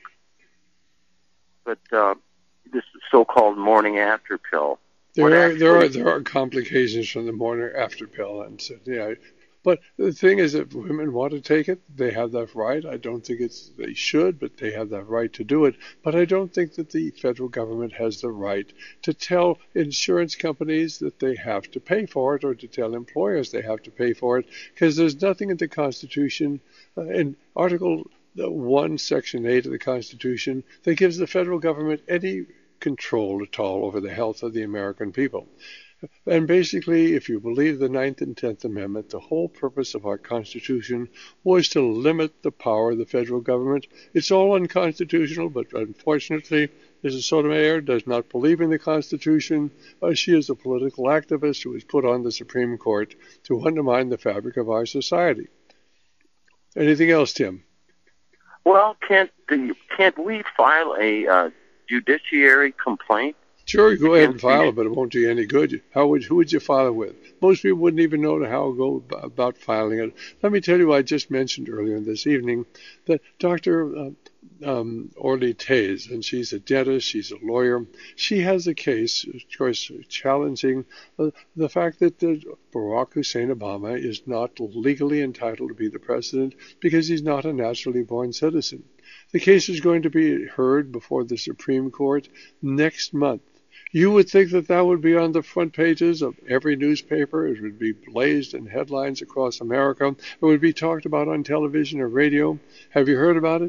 But uh, this so-called morning after pill. There are actually, there are there are complications from the morning after pill, and so, yeah. But the thing is, if women want to take it, they have that right. I don't think it's they should, but they have that right to do it. But I don't think that the federal government has the right to tell insurance companies that they have to pay for it, or to tell employers they have to pay for it, because there's nothing in the Constitution, uh, in Article one, Section eight of the Constitution, that gives the federal government any control at all over the health of the American people. And basically, if you believe the Ninth and Tenth Amendment, the whole purpose of our Constitution was to limit the power of the federal government. It's all unconstitutional, but unfortunately, Missus Sotomayor does not believe in the Constitution. Uh, she is a political activist who was put on the Supreme Court to undermine the fabric of our society. Anything else, Tim? Well, can't the, can't we file a uh, judiciary complaint? Sure, go ahead and file it, but it won't do you any good. How would who would you file it with? Most people wouldn't even know how to go about filing it. Let me tell you, I just mentioned earlier this evening that Doctor Uh, um, Orly Tays, and she's a dentist, she's a lawyer. She has a case, of course, challenging uh, the fact that uh, Barack Hussein Obama is not legally entitled to be the president because he's not a naturally born citizen. The case is going to be heard before the Supreme Court next month. You would think that that would be on the front pages of every newspaper. It would be blazed in headlines across America. It would be talked about on television or radio. Have you heard about it?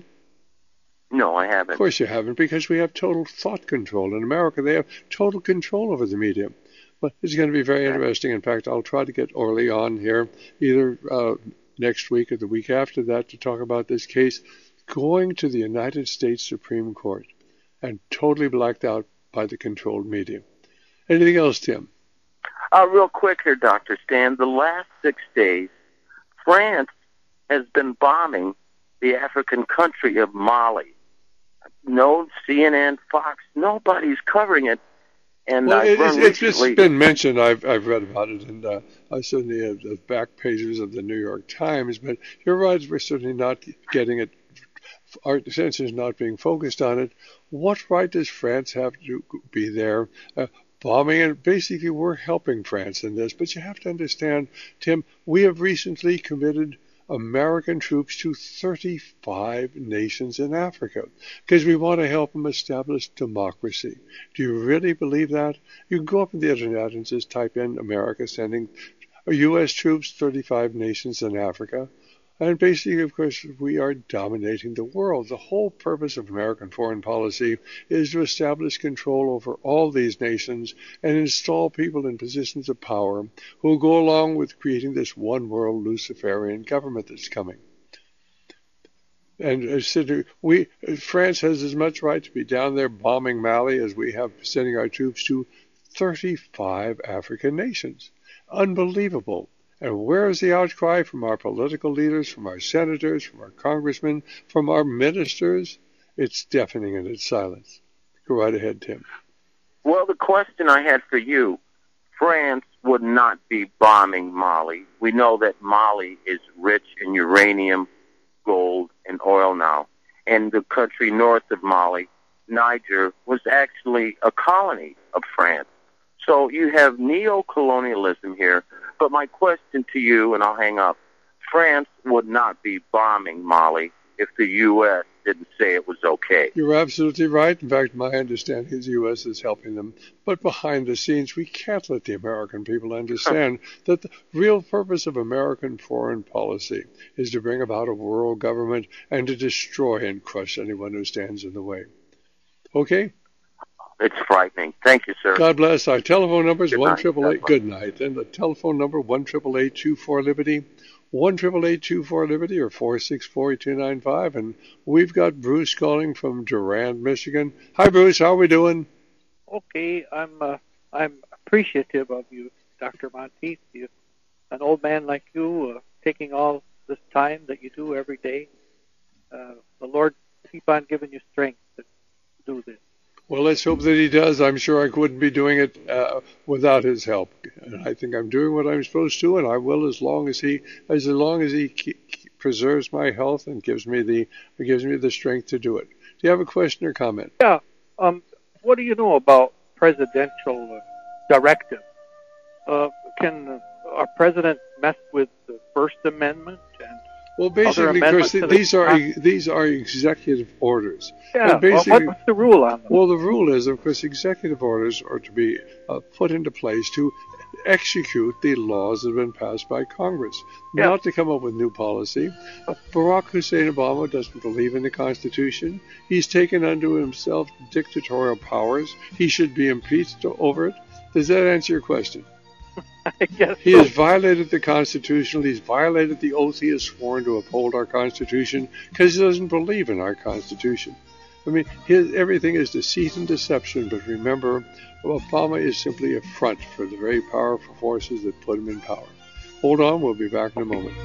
No, I haven't. Of course you haven't, because we have total thought control. In America, they have total control over the media. But it's going to be very interesting. In fact, I'll try to get Orly on here either uh, next week or the week after that to talk about this case going to the United States Supreme Court and totally blacked out by the controlled media. Anything else, Tim? Uh, real quick here, Doctor Stan. The last six days, France has been bombing the African country of Mali. No C N N, Fox, nobody's covering it. And well, I've it's, it's recently, just been mentioned. I've I've read about it, and uh, I certainly have the back pages of the New York Times. But you're right, we're certainly not getting it. Our attention is not being focused on it. What right does France have to be there uh, bombing? And basically, we're helping France in this. But you have to understand, Tim, we have recently committed American troops to thirty-five nations in Africa because we want to help them establish democracy. Do you really believe that? You can go up on the internet and just type in America sending U S troops, thirty-five nations in Africa. And basically, of course, we are dominating the world. The whole purpose of American foreign policy is to establish control over all these nations and install people in positions of power who will go along with creating this one world Luciferian government that's coming. And uh, we, France has as much right to be down there bombing Mali as we have sending our troops to thirty-five African nations. Unbelievable. And where is the outcry from our political leaders, from our senators, from our congressmen, from our ministers? It's deafening in its silence. Go right ahead, Tim. Well, the question I had for you, France would not be bombing Mali. We know that Mali is rich in uranium, gold, and oil now. And the country north of Mali, Niger, was actually a colony of France. So you have neo-colonialism here. But my question to you, and I'll hang up, France would not be bombing Mali if the U S didn't say it was okay. You're absolutely right. In fact, my understanding is the U S is helping them. But behind the scenes, we can't let the American people understand that the real purpose of American foreign policy is to bring about a world government and to destroy and crush anyone who stands in the way. Okay? It's frightening. Thank you, sir. God bless. Our telephone number is Good one night. triple eight. Good night. And the telephone number one triple eight two four Liberty, one triple eight two four Liberty, or four six four two nine five. And we've got Bruce calling from Durand, Michigan. Hi, Bruce. How are we doing? Okay, I'm uh, I'm appreciative of you, Doctor Monteith. You, an old man like you, uh, taking all this time that you do every day. Uh, the Lord keep on giving you strength to do this. Well, let's hope that he does. I'm sure I couldn't be doing it uh, without his help. And I think I'm doing what I'm supposed to, and I will as long as he, as long as he keep, preserves my health and gives me the gives me the strength to do it. Do you have a question or comment? Yeah. Um. What do you know about presidential uh, directive? Uh, can uh, our president mess with the First Amendment and Well, basically, Chris, these are these are executive orders. Yeah. Well, what, what's the rule on them? Well, the rule is, of course, executive orders are to be uh, put into place to execute the laws that have been passed by Congress, Yeah. not to come up with new policy. Barack Hussein Obama doesn't believe in the Constitution. He's taken unto himself dictatorial powers. He should be impeached over it. Does that answer your question? I guess He so. has violated the Constitution. He's violated the oath he has sworn to uphold our Constitution because he doesn't believe in our Constitution. I mean, his, everything is deceit and deception, but remember, Obama is simply a front for the very powerful forces that put him in power. Hold on, we'll be back in a moment.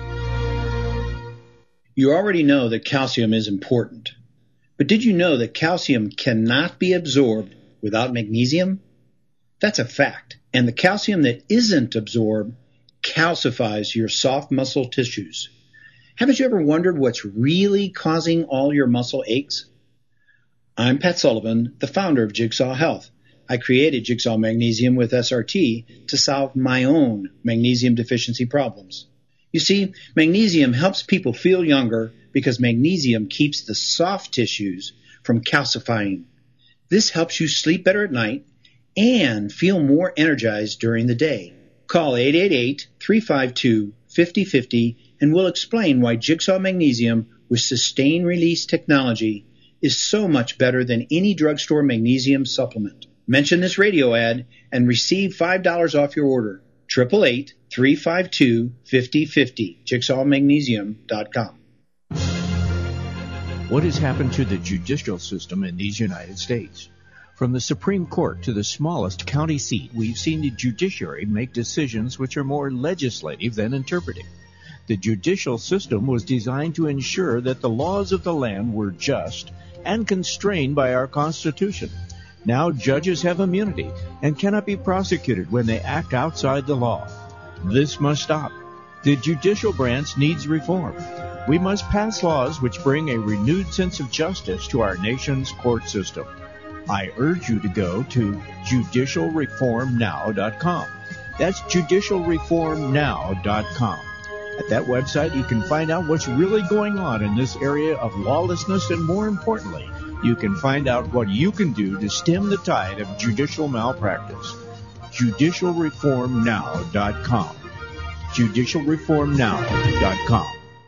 You already know that calcium is important. But did you know that calcium cannot be absorbed without magnesium? That's a fact. And the calcium that isn't absorbed calcifies your soft muscle tissues. Haven't you ever wondered what's really causing all your muscle aches? I'm Pat Sullivan, the founder of Jigsaw Health. I created Jigsaw Magnesium with S R T to solve my own magnesium deficiency problems. You see, magnesium helps people feel younger because magnesium keeps the soft tissues from calcifying. This helps you sleep better at night and feel more energized during the day. Call eight eight eight, three five two, five zero five zero and we'll explain why Jigsaw Magnesium with sustained release technology is so much better than any drugstore magnesium supplement. Mention this radio ad and receive five dollars off your order. eight eight eight, three five two, five zero five zero, jigsaw magnesium dot com. What has happened to the judicial system in these United States? From the Supreme Court to the smallest county seat, we've seen the judiciary make decisions which are more legislative than interpretive. The judicial system was designed to ensure that the laws of the land were just and constrained by our Constitution. Now judges have immunity and cannot be prosecuted when they act outside the law. This must stop. The judicial branch needs reform. We must pass laws which bring a renewed sense of justice to our nation's court system. I urge you to go to judicial reform now dot com. That's judicial reform now dot com. At that website, you can find out what's really going on in this area of lawlessness, and more importantly, you can find out what you can do to stem the tide of judicial malpractice. judicial reform now dot com. judicial reform now dot com.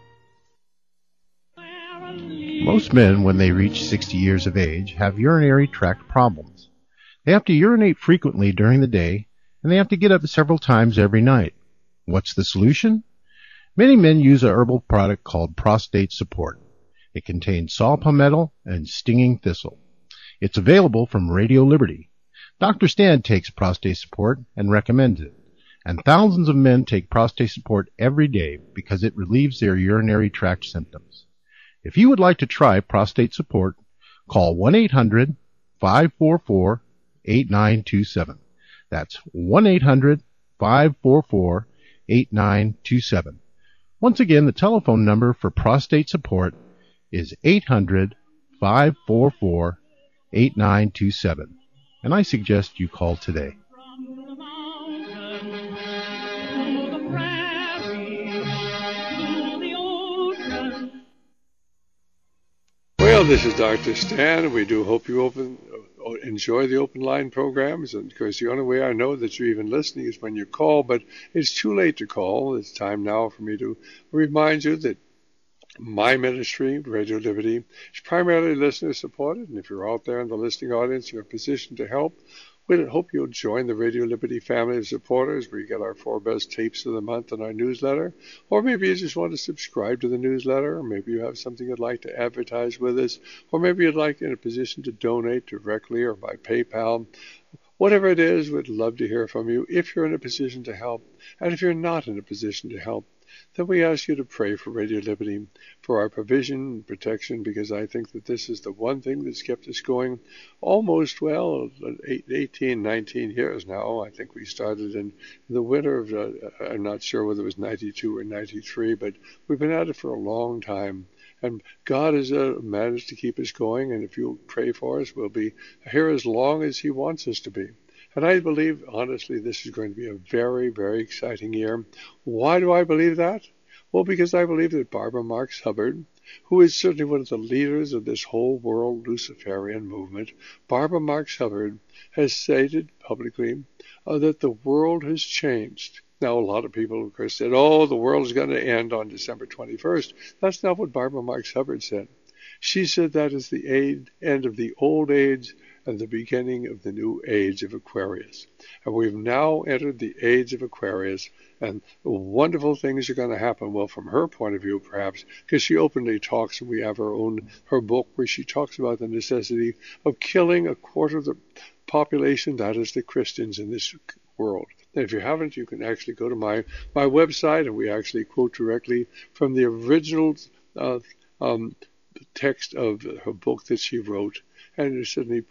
Most men, when they reach sixty years of age, have urinary tract problems. They have to urinate frequently during the day, and they have to get up several times every night. What's the solution? Many men use a herbal product called Prostate Support. It contains saw palmetto and stinging thistle. It's available from Radio Liberty. Doctor Stan takes Prostate Support and recommends it. And thousands of men take Prostate Support every day because it relieves their urinary tract symptoms. If you would like to try Prostate Support, call one eight hundred, five four four, eight nine two seven. That's one eight hundred, five four four, eight nine two seven. Once again, the telephone number for Prostate Support is eight hundred, five four four, eight nine two seven. And I suggest you call today. Well, this is Doctor Stan. We do hope you open, uh, enjoy the open line programs. And of course, the only way I know that you're even listening is when you call, but it's too late to call. It's time now for me to remind you that my ministry, Radio Liberty, is primarily listener supported. And if you're out there in the listening audience, you're in a position to help, we hope you'll join the Radio Liberty family of supporters, where you get our four best tapes of the month in our newsletter. Or maybe you just want to subscribe to the newsletter, or maybe you have something you'd like to advertise with us, or maybe you'd like in a position to donate directly or by PayPal. Whatever it is, we'd love to hear from you if you're in a position to help. And if you're not in a position to help, then we ask you to pray for Radio Liberty, for our provision and protection, because I think that this is the one thing that's kept us going almost, well, eighteen, nineteen years now. I think we started in the winter of, uh, I'm not sure whether it was ninety-two or ninety-three, but we've been at it for a long time. And God has uh, managed to keep us going, and if you'll pray for us, we'll be here as long as He wants us to be. And I believe, honestly, this is going to be a very, very exciting year. Why do I believe that? Well, because I believe that Barbara Marx Hubbard, who is certainly one of the leaders of this whole world Luciferian movement, Barbara Marx Hubbard has stated publicly uh, that the world has changed. Now, a lot of people, of course, said, oh, the world is going to end on December twenty-first. That's not what Barbara Marx Hubbard said. She said that is the aid, end of the old age and the beginning of the new age of Aquarius. And we've now entered the age of Aquarius, and wonderful things are going to happen. Well, from her point of view, perhaps, because she openly talks, and we have her own, her book where she talks about the necessity of killing a quarter of the population, that is the Christians in this world. And if you haven't, you can actually go to my, my website, and we actually quote directly from the original uh, um, text of her book that she wrote. And certainly,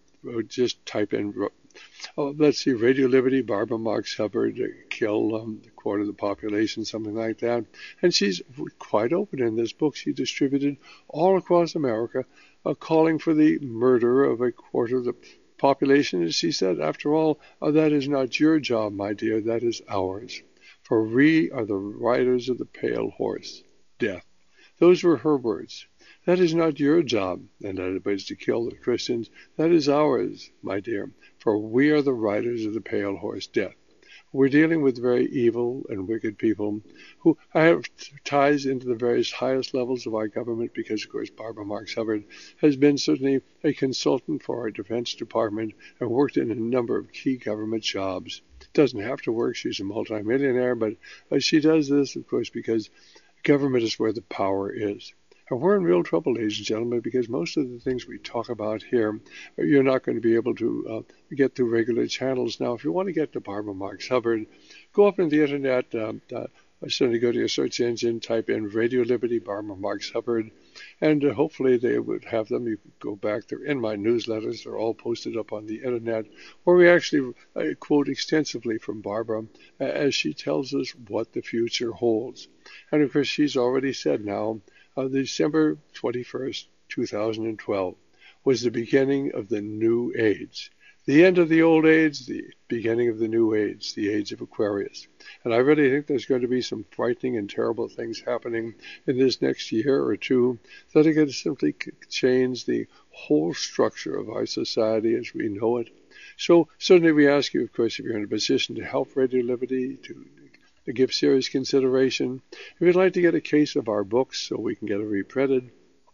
just type in, oh, let's see, Radio Liberty, Barbara Marx Hubbard, uh, kill um, a quarter of the population, something like that. And she's quite open in this book. She distributed all across America, uh, calling for the murder of a quarter of the population. And she said, after all, uh, that is not your job, my dear, that is ours. For we are the riders of the pale horse, death. Those were her words. That is not your job, and that is to kill the Christians. That is ours, my dear, for we are the riders of the pale horse, death. We're dealing with very evil and wicked people who have ties into the various highest levels of our government, because, of course, Barbara Marx Hubbard has been certainly a consultant for our Defense Department and worked in a number of key government jobs. Doesn't have to work. She's a multimillionaire, but uh, she does this, of course, because government is where the power is. And we're in real trouble, ladies and gentlemen, because most of the things we talk about here, you're not going to be able to uh, get through regular channels. Now, if you want to get to Barbara Marx Hubbard, go up on the Internet, um, uh, certainly go to your search engine, type in Radio Liberty, Barbara Marx Hubbard, and uh, hopefully they would have them. You can go back. They're in my newsletters. They're all posted up on the Internet, where we actually uh, quote extensively from Barbara uh, as she tells us what the future holds. And, of course, she's already said now, Uh, December twenty-first, two thousand twelve, was the beginning of the new age. The end of the old age, the beginning of the new age, the age of Aquarius. And I really think there's going to be some frightening and terrible things happening in this next year or two that are going to simply change the whole structure of our society as we know it. So certainly we ask you, of course, if you're in a position to help Radio Liberty, to to give serious consideration. If you'd like to get a case of our books so we can get it reprinted,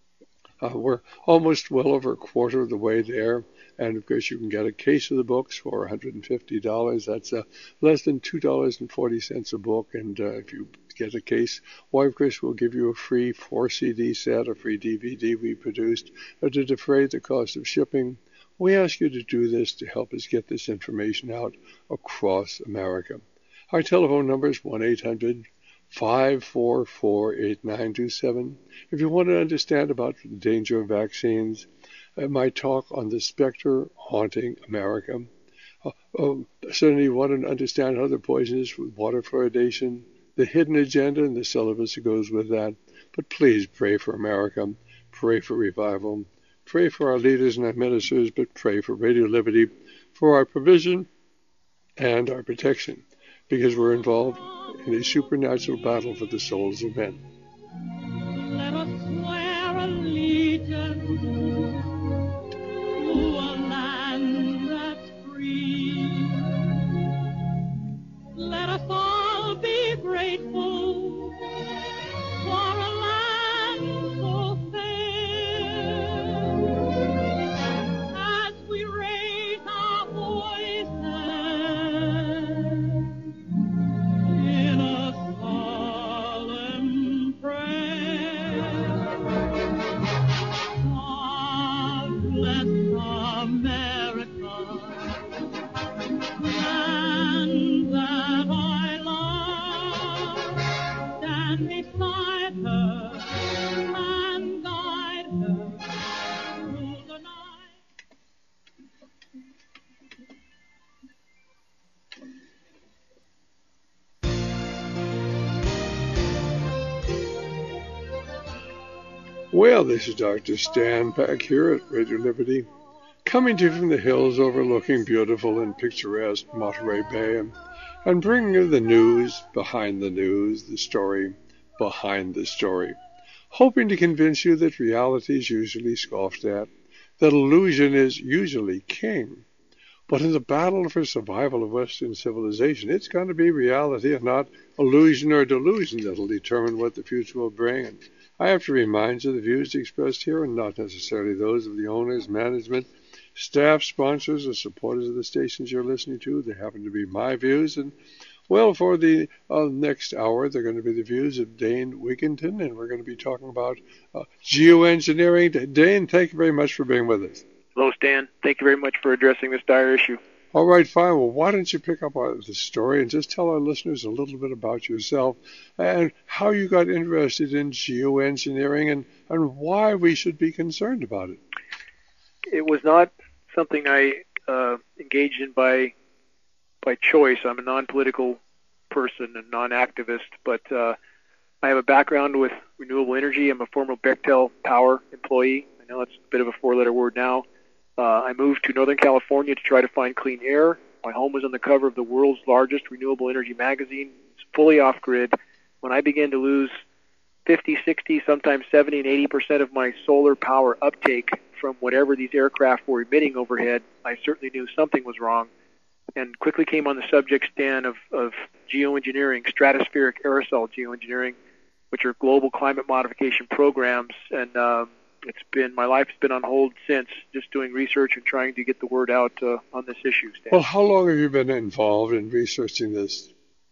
uh, we're almost well over a quarter of the way there. And, of course, you can get a case of the books for one hundred fifty dollars. That's uh, less than two dollars and forty cents a book. And uh, if you get a case, why, of course, we'll give you a free four C D set, a free D V D we produced uh, to defray the cost of shipping. We ask you to do this to help us get this information out across America. Our telephone number is one eight hundred, five four four, eight nine two seven. If you want to understand about the danger of vaccines, uh, my talk on the specter haunting America. Uh, uh, certainly you want to understand how they're poisonous with water fluoridation, the hidden agenda and the syllabus that goes with that. But please pray for America. Pray for revival. Pray for our leaders and our ministers, but pray for Radio Liberty, for our provision and our protection, because we're involved in a supernatural battle for the souls of men. Let us swear allegiance Well, this is Doctor Stan back here at Radio Liberty, coming to you from the hills overlooking beautiful and picturesque Monterey Bay, and, and bringing you the news behind the news, the story behind the story, hoping to convince you that reality is usually scoffed at, that illusion is usually king. But in the battle for survival of Western civilization, it's going to be reality and not illusion or delusion that will determine what the future will bring. And I have to remind you the views expressed here are not necessarily those of the owners, management, staff, sponsors, or supporters of the stations you're listening to. They happen to be my views. And, well, for the uh, next hour, they're going to be the views of Dane Wigington, and we're going to be talking about uh, geoengineering. Dane, thank you very much for being with us. Hello, Stan. Thank you very much for addressing this dire issue. All right, fine. Well, why don't you pick up on the story and just tell our listeners a little bit about yourself and how you got interested in geoengineering and, and why we should be concerned about it. It was not something I uh, engaged in by by choice. I'm a non-political person and non-activist, but uh, I have a background with renewable energy. I'm a former Bechtel Power employee. I know it's a bit of a four-letter word now. Uh, I moved to Northern California to try to find clean air. My home was on the cover of the world's largest renewable energy magazine. It's fully off-grid. When I began to lose fifty, sixty, sometimes seventy and eighty percent of my solar power uptake from whatever these aircraft were emitting overhead, I certainly knew something was wrong, and quickly came on the subject, Stan, of, of geoengineering, stratospheric aerosol geoengineering, which are global climate modification programs, and um, It's been my life's been on hold since, just doing research and trying to get the word out uh, on this issue, Stan. Well, how long have you been involved in researching this?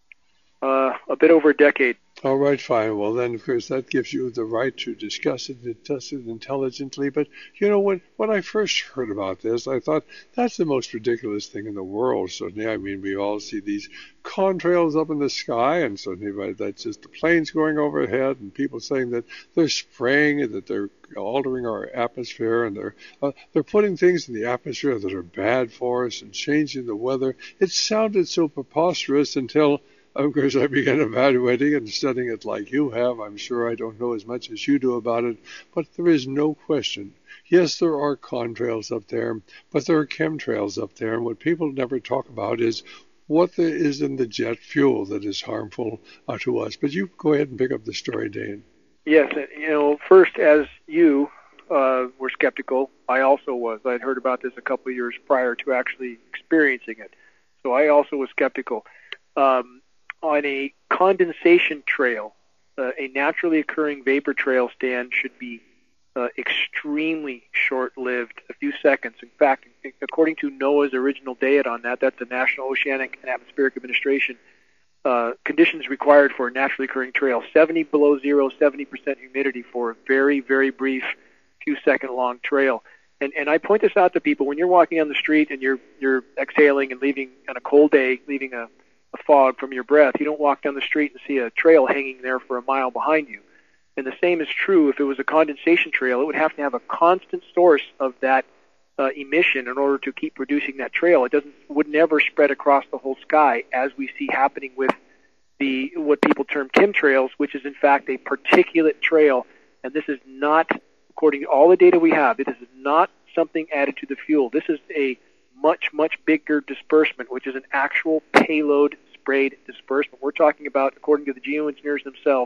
Uh, a bit over a decade. All right, fine. Well, then, of course, that gives you the right to discuss it and discuss it intelligently. But, you know, when, when I first heard about this, I thought that's the most ridiculous thing in the world. Certainly, I mean, we all see these contrails up in the sky, and certainly right, that's just the planes going overhead and people saying that they're spraying and that they're altering our atmosphere, and they're uh, they're putting things in the atmosphere that are bad for us and changing the weather. It sounded so preposterous until, of course, I began evaluating and studying it like you have. I'm sure I don't know as much as you do about it, but there is no question. Yes, there are contrails up there, but there are chemtrails up there, and what people never talk about is what there is in the jet fuel that is harmful uh, to us. But you go ahead and pick up the story, Dane. Yes, you know, first, as you uh, were skeptical, I also was. I'd heard about this a couple of years prior to actually experiencing it, so I also was skeptical. Um, on a condensation trail, uh, a naturally occurring vapor trail, Stan, should be uh, extremely short-lived, a few seconds. In fact, according to NOAA's original data on that, that's the National Oceanic and Atmospheric Administration, uh, conditions required for a naturally occurring trail, seventy below zero, seventy percent humidity for a very, very brief, few-second-long trail. And, and I point this out to people. When you're walking on the street and you're, you're exhaling and leaving on a cold day, leaving a a fog from your breath, you don't walk down the street and see a trail hanging there for a mile behind you. And the same is true if it was a condensation trail. It would have to have a constant source of that uh, emission in order to keep producing that trail. It doesn't would never spread across the whole sky, as we see happening with the what people term chemtrails, which is in fact a particulate trail. And this is not, according to all the data we have, it is not something added to the fuel. This is a much, much bigger disbursement, which is an actual payload sprayed disbursement. We're talking about, according to the geoengineers themselves,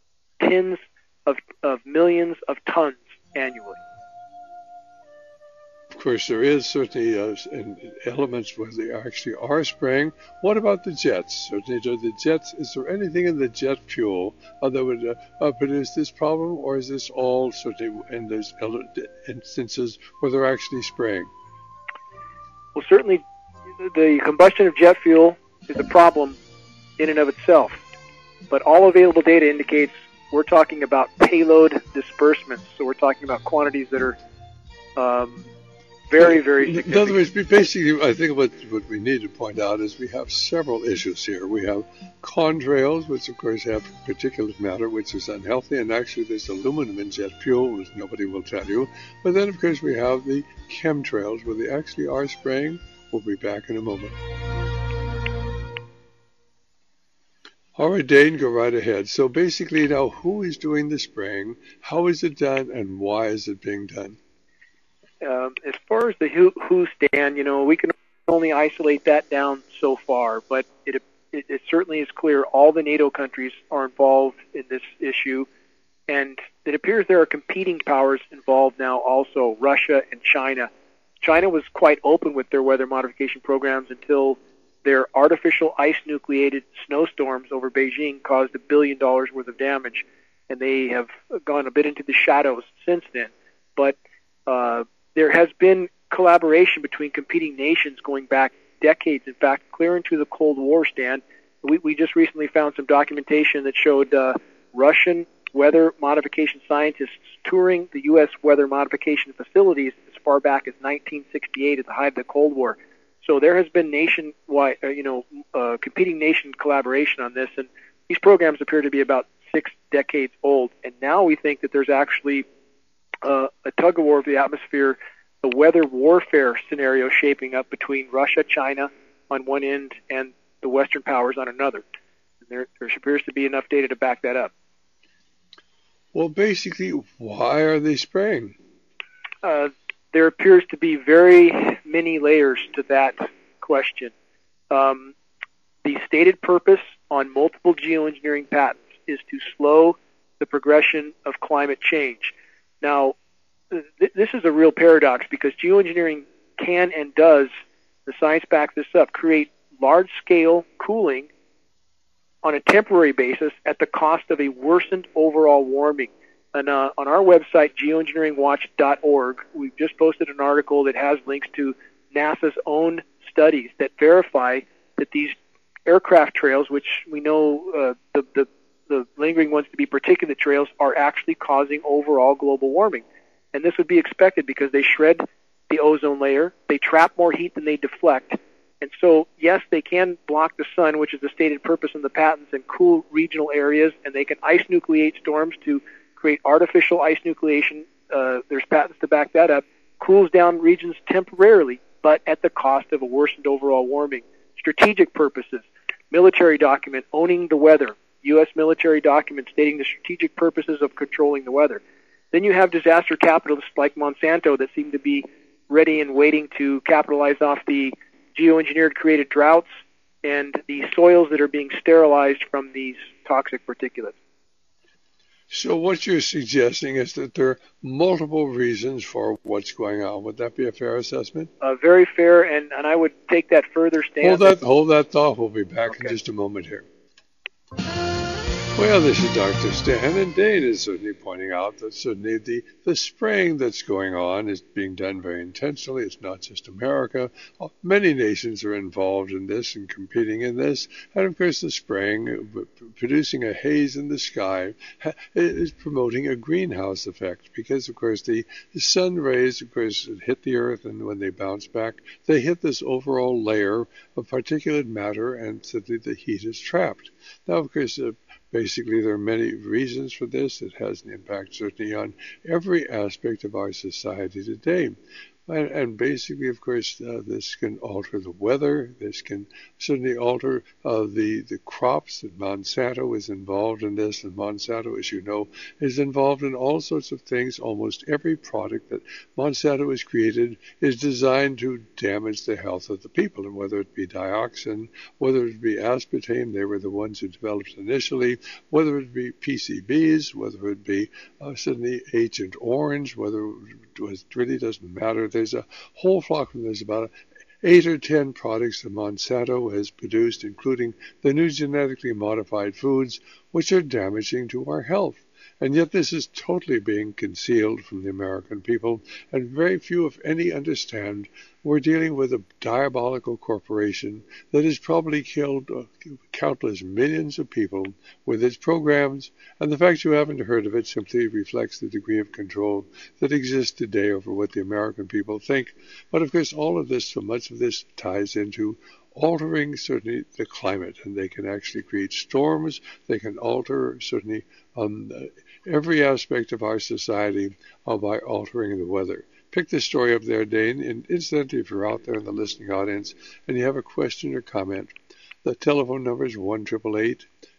tens of, of millions of tons annually. Of course, there is certainly uh, elements where they actually are spraying. What about the jets? Certainly, are the jets, is there anything in the jet fuel uh, that would uh, uh, produce this problem, or is this all certainly in those instances where they're actually spraying? Well, certainly the combustion of jet fuel is a problem in and of itself, but all available data indicates we're talking about payload disbursements, so we're talking about quantities that are um, very, very significant. In other words, basically, I think what, what we need to point out is we have several issues here. We have contrails, which, of course, have particulate matter, which is unhealthy, and actually there's aluminum in jet fuel, which nobody will tell you. But then, of course, we have the chemtrails, where they actually are spraying. We'll be back in a moment. All right, Dane, go right ahead. So basically now, who is doing the spraying, how is it done, and why is it being done? Um, as far as the who, who stand, you know, we can only isolate that down so far, but it, it, it certainly is clear all the NATO countries are involved in this issue, and it appears there are competing powers involved now also, Russia and China. China was quite open with their weather modification programs until their artificial ice-nucleated snowstorms over Beijing caused a billion dollars worth of damage, and they have gone a bit into the shadows since then. But uh, there has been collaboration between competing nations going back decades, in fact, clear into the Cold War, Stan. We, we just recently found some documentation that showed uh, Russian weather modification scientists touring the U S weather modification facilities as far back as nineteen sixty-eight at the height of the Cold War. So there has been nationwide, uh, you know, uh, competing nation collaboration on this, and these programs appear to be about six decades old. And now we think that there's actually uh, a tug of war of the atmosphere, the weather warfare scenario shaping up between Russia, China on one end, and the Western powers on another. And there, there appears to be enough data to back that up. Well, basically, why are they spraying? Uh, there appears to be very many layers to that question. Um, the stated purpose on multiple geoengineering patents is to slow the progression of climate change. Now, th- this is a real paradox because geoengineering can and does, the science backs this up, create large-scale cooling on a temporary basis at the cost of a worsened overall warming. And uh, on our website, geoengineering watch dot org, we've just posted an article that has links to NASA's own studies that verify that these aircraft trails, which we know uh, the, the, the lingering ones to be particulate trails, are actually causing overall global warming. And this would be expected because they shred the ozone layer, they trap more heat than they deflect. And so, yes, they can block the sun, which is the stated purpose in the patents, and cool regional areas, and they can ice nucleate storms to create artificial ice nucleation. Uh, there's patents to back that up. Cools down regions temporarily, but at the cost of a worsened overall warming. Strategic purposes, military document owning the weather, U S military document stating the strategic purposes of controlling the weather. Then you have disaster capitalists like Monsanto that seem to be ready and waiting to capitalize off the geoengineered created droughts and the soils that are being sterilized from these toxic particulates. So what you're suggesting is that there are multiple reasons for what's going on. Would that be a fair assessment? Uh, very fair, and, and I would take that further, Stan. Hold that, hold that thought. We'll be back okay. in just a moment here. Well, this is Doctor Stan, and Dane is certainly pointing out that certainly the, the spraying that's going on is being done very intentionally. It's not just America. Many nations are involved in this and competing in this. And, of course, the spraying, producing a haze in the sky, is promoting a greenhouse effect because, of course, the, the sun rays, of course, hit the earth, and when they bounce back, they hit this overall layer of particulate matter, and certainly the heat is trapped. Now, of course, uh, basically, there are many reasons for this. It has an impact certainly on every aspect of our society today. And, and basically, of course, uh, this can alter the weather. This can certainly alter uh, the, the crops. That Monsanto is involved in this. And Monsanto, as you know, is involved in all sorts of things. Almost every product that Monsanto has created is designed to damage the health of the people. And whether it be dioxin, whether it be aspartame, they were the ones who developed it initially, whether it be P C Bs, whether it be uh, certainly Agent Orange, whether it really doesn't matter. There's a whole flock of them. There's about eight or ten products that Monsanto has produced, including the new genetically modified foods, which are damaging to our health. And yet this is totally being concealed from the American people, and very few, if any, understand we're dealing with a diabolical corporation that has probably killed uh, countless millions of people with its programs, and the fact you haven't heard of it simply reflects the degree of control that exists today over what the American people think. But of course, all of this, so much of this ties into altering certainly the climate, and they can actually create storms. They can alter certainly um, every aspect of our society uh, by altering the weather. Pick this story up there, Dane, and incidentally, if you're out there in the listening audience and you have a question or comment, the telephone number is one eight eight eight,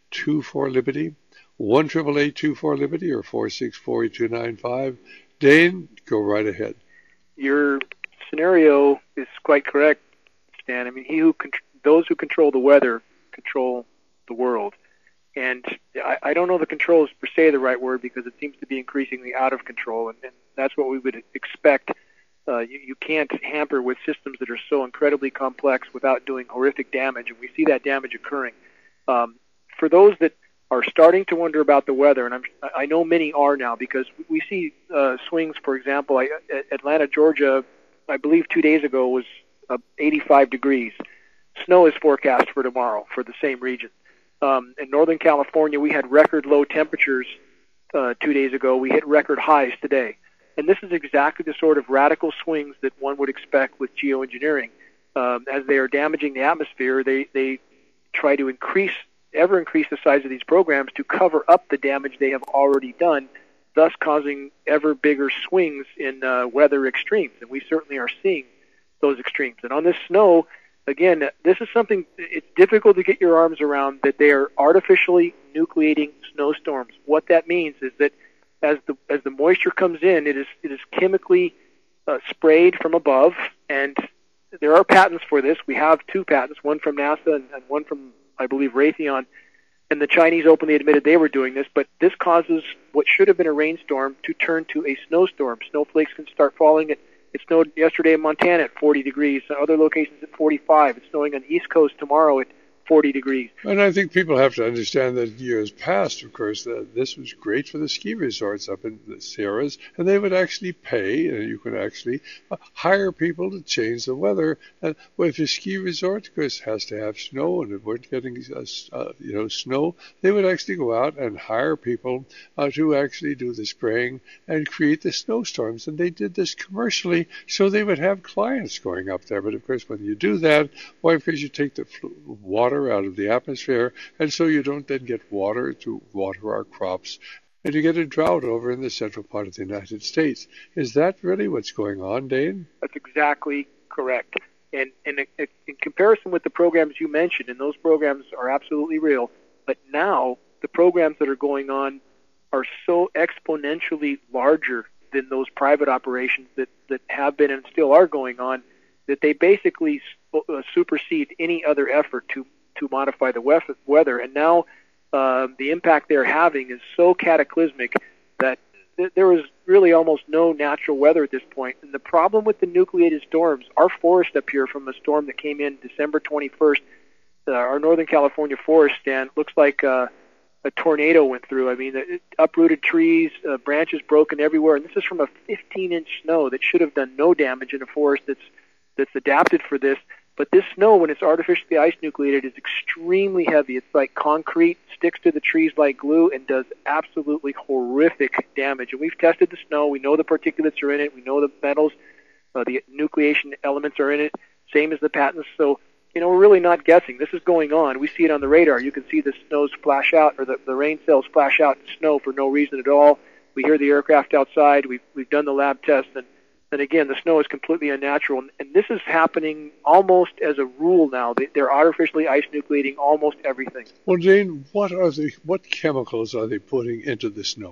two four Liberty, one eight eight eight two four Liberty, or four six four two nine five. Dane, go right ahead. Your scenario is quite correct, Stan. I mean, he who con- those who control the weather control the world. And I, I don't know the control is per se the right word, because it seems to be increasingly out of control, and, and that's what we would expect. Uh, you, you can't hamper with systems that are so incredibly complex without doing horrific damage, and we see that damage occurring. Um, for those that are starting to wonder about the weather, and I'm, I know many are now, because we see uh, swings, for example, I, Atlanta, Georgia, I believe two days ago was uh, eighty-five degrees. Snow is forecast for tomorrow for the same region. Um, in Northern California, we had record low temperatures uh, two days ago. We hit record highs today. And this is exactly the sort of radical swings that one would expect with geoengineering. Um, as they are damaging the atmosphere, they, they try to increase, ever increase the size of these programs to cover up the damage they have already done, thus causing ever bigger swings in uh, weather extremes. And we certainly are seeing those extremes. And on this snow, again, this is something, it's difficult to get your arms around, that they are artificially nucleating snowstorms. What that means is that as the as the moisture comes in, it is it is chemically uh, sprayed from above, and there are patents for this. We have two patents, one from NASA and, and one from, I believe, Raytheon, and the Chinese openly admitted they were doing this, but this causes what should have been a rainstorm to turn to a snowstorm. Snowflakes can start falling. It, it snowed yesterday in Montana at forty degrees, other locations at forty-five. It's snowing on the East Coast tomorrow at forty degrees. And I think people have to understand that years past, of course, that this was great for the ski resorts up in the Sierras, and they would actually pay, and you could actually uh, hire people to change the weather. And well, if your ski resort, of course, has to have snow, and it weren't getting uh, uh, you know snow, they would actually go out and hire people uh, to actually do the spraying and create the snowstorms. And they did this commercially, so they would have clients going up there. But of course, when you do that, why? Because you take the fl- water out of the atmosphere, and so you don't then get water to water our crops, and you get a drought over in the central part of the United States. Is that really what's going on, Dane? That's exactly correct. And, and in comparison with the programs you mentioned, and those programs are absolutely real, but now the programs that are going on are so exponentially larger than those private operations that, that have been and still are going on, that they basically uh, supersede any other effort to to modify the weather. And now uh, the impact they're having is so cataclysmic that th- there is really almost no natural weather at this point. And the problem with the nucleated storms, our forest up here from a storm that came in December twenty-first, uh, our Northern California forest stand looks like uh, a tornado went through. I mean, it uprooted trees, uh, branches broken everywhere. And this is from a fifteen-inch snow that should have done no damage in a forest that's that's adapted for this. But this snow, when it's artificially ice nucleated, is extremely heavy. It's like concrete, sticks to the trees like glue, and does absolutely horrific damage. And we've tested the snow. We know the particulates are in it. We know the metals, uh, the nucleation elements are in it, same as the patents. So, you know, we're really not guessing. This is going on. We see it on the radar. You can see the snow splash out, or the, the rain cells splash out in snow for no reason at all. We hear the aircraft outside. We've, we've done the lab tests, and And again, the snow is completely unnatural, and this is happening almost as a rule now. They're artificially ice nucleating almost everything. Well, Jane, what are the what chemicals are they putting into the snow?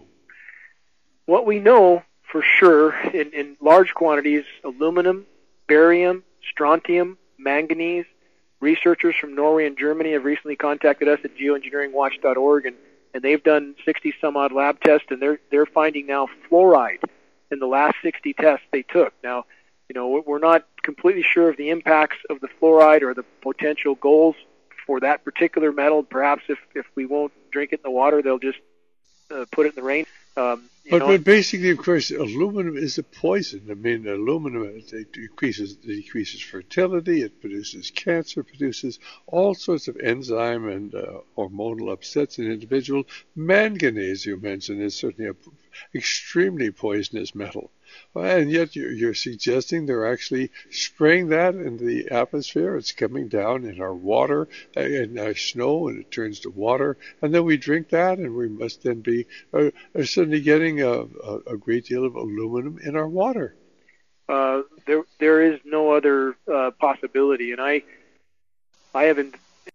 What we know for sure, in, in large quantities, aluminum, barium, strontium, manganese. Researchers from Norway and Germany have recently contacted us at geoengineering watch dot org, and, and they've done sixty some odd lab tests, and they're they're finding now fluoride in the last sixty tests they took. Now, you know, we're not completely sure of the impacts of the fluoride or the potential goals for that particular metal. Perhaps if, if we won't drink it in the water, they'll just uh, put it in the rain. Um, you but, know, but basically, of course, aluminum is a poison. I mean, aluminum it decreases, decreases fertility, it produces cancer, produces all sorts of enzyme and uh, hormonal upsets in an individual. Manganese, you mentioned, is certainly an extremely poisonous metal. And yet you're, you're suggesting they're actually spraying that into the atmosphere. It's coming down in our water, in our snow, and it turns to water. And then we drink that, and we must then be uh, suddenly getting a, a, a great deal of aluminum in our water. Uh, there, there is no other uh, possibility. And I, I have in,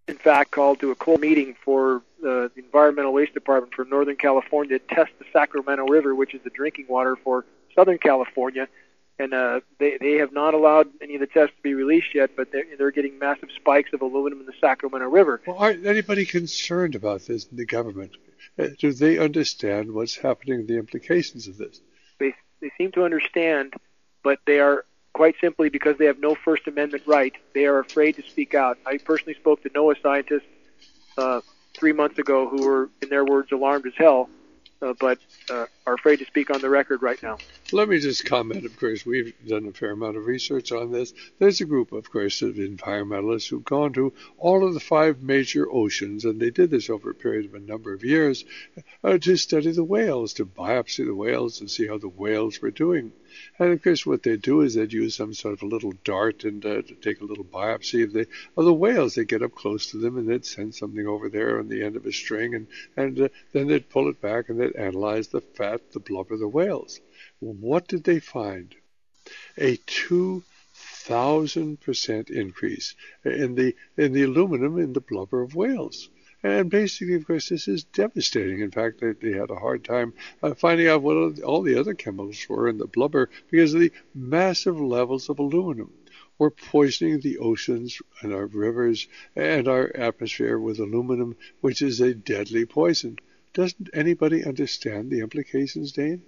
in fact, called to a closed meeting for uh, the Environmental Waste Department for Northern California to test the Sacramento River, which is the drinking water for Southern California. And uh, they, they have not allowed any of the tests to be released yet, but they're, they're getting massive spikes of aluminum in the Sacramento River. Well, aren't anybody concerned about this in the government? Uh, do they understand what's happening, the implications of this? They, they seem to understand, but they are, quite simply, because they have no First Amendment right, they are afraid to speak out. I personally spoke to NOAA scientists uh, three months ago who were, in their words, alarmed as hell, uh, but uh, are afraid to speak on the record right now. Let me just comment, of course, we've done a fair amount of research on this. There's a group, of course, of environmentalists who've gone to all of the five major oceans, and they did this over a period of a number of years, uh, to study the whales, to biopsy the whales and see how the whales were doing. And, of course, what they do is they'd use some sort of a little dart and uh, to take a little biopsy of the, of the whales. They'd get up close to them, and they'd send something over there on the end of a string, and, and uh, then they'd pull it back, and they'd analyze the fat, the blubber of the whales. Well, what did they find? A two thousand percent increase in the in the aluminum in the blubber of whales. And basically, of course, this is devastating. In fact, they, they had a hard time uh, finding out what all the other chemicals were in the blubber because of the massive levels of aluminum. We're poisoning the oceans and our rivers and our atmosphere with aluminum, which is a deadly poison. Doesn't anybody understand the implications, Dane?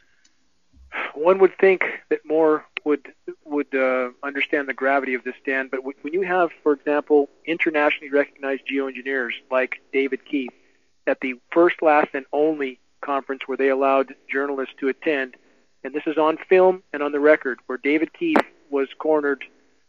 One would think that more would would uh, understand the gravity of this, Dan. But w- when you have, for example, internationally recognized geoengineers like David Keith at the first, last, and only conference where they allowed journalists to attend, and this is on film and on the record, where David Keith was cornered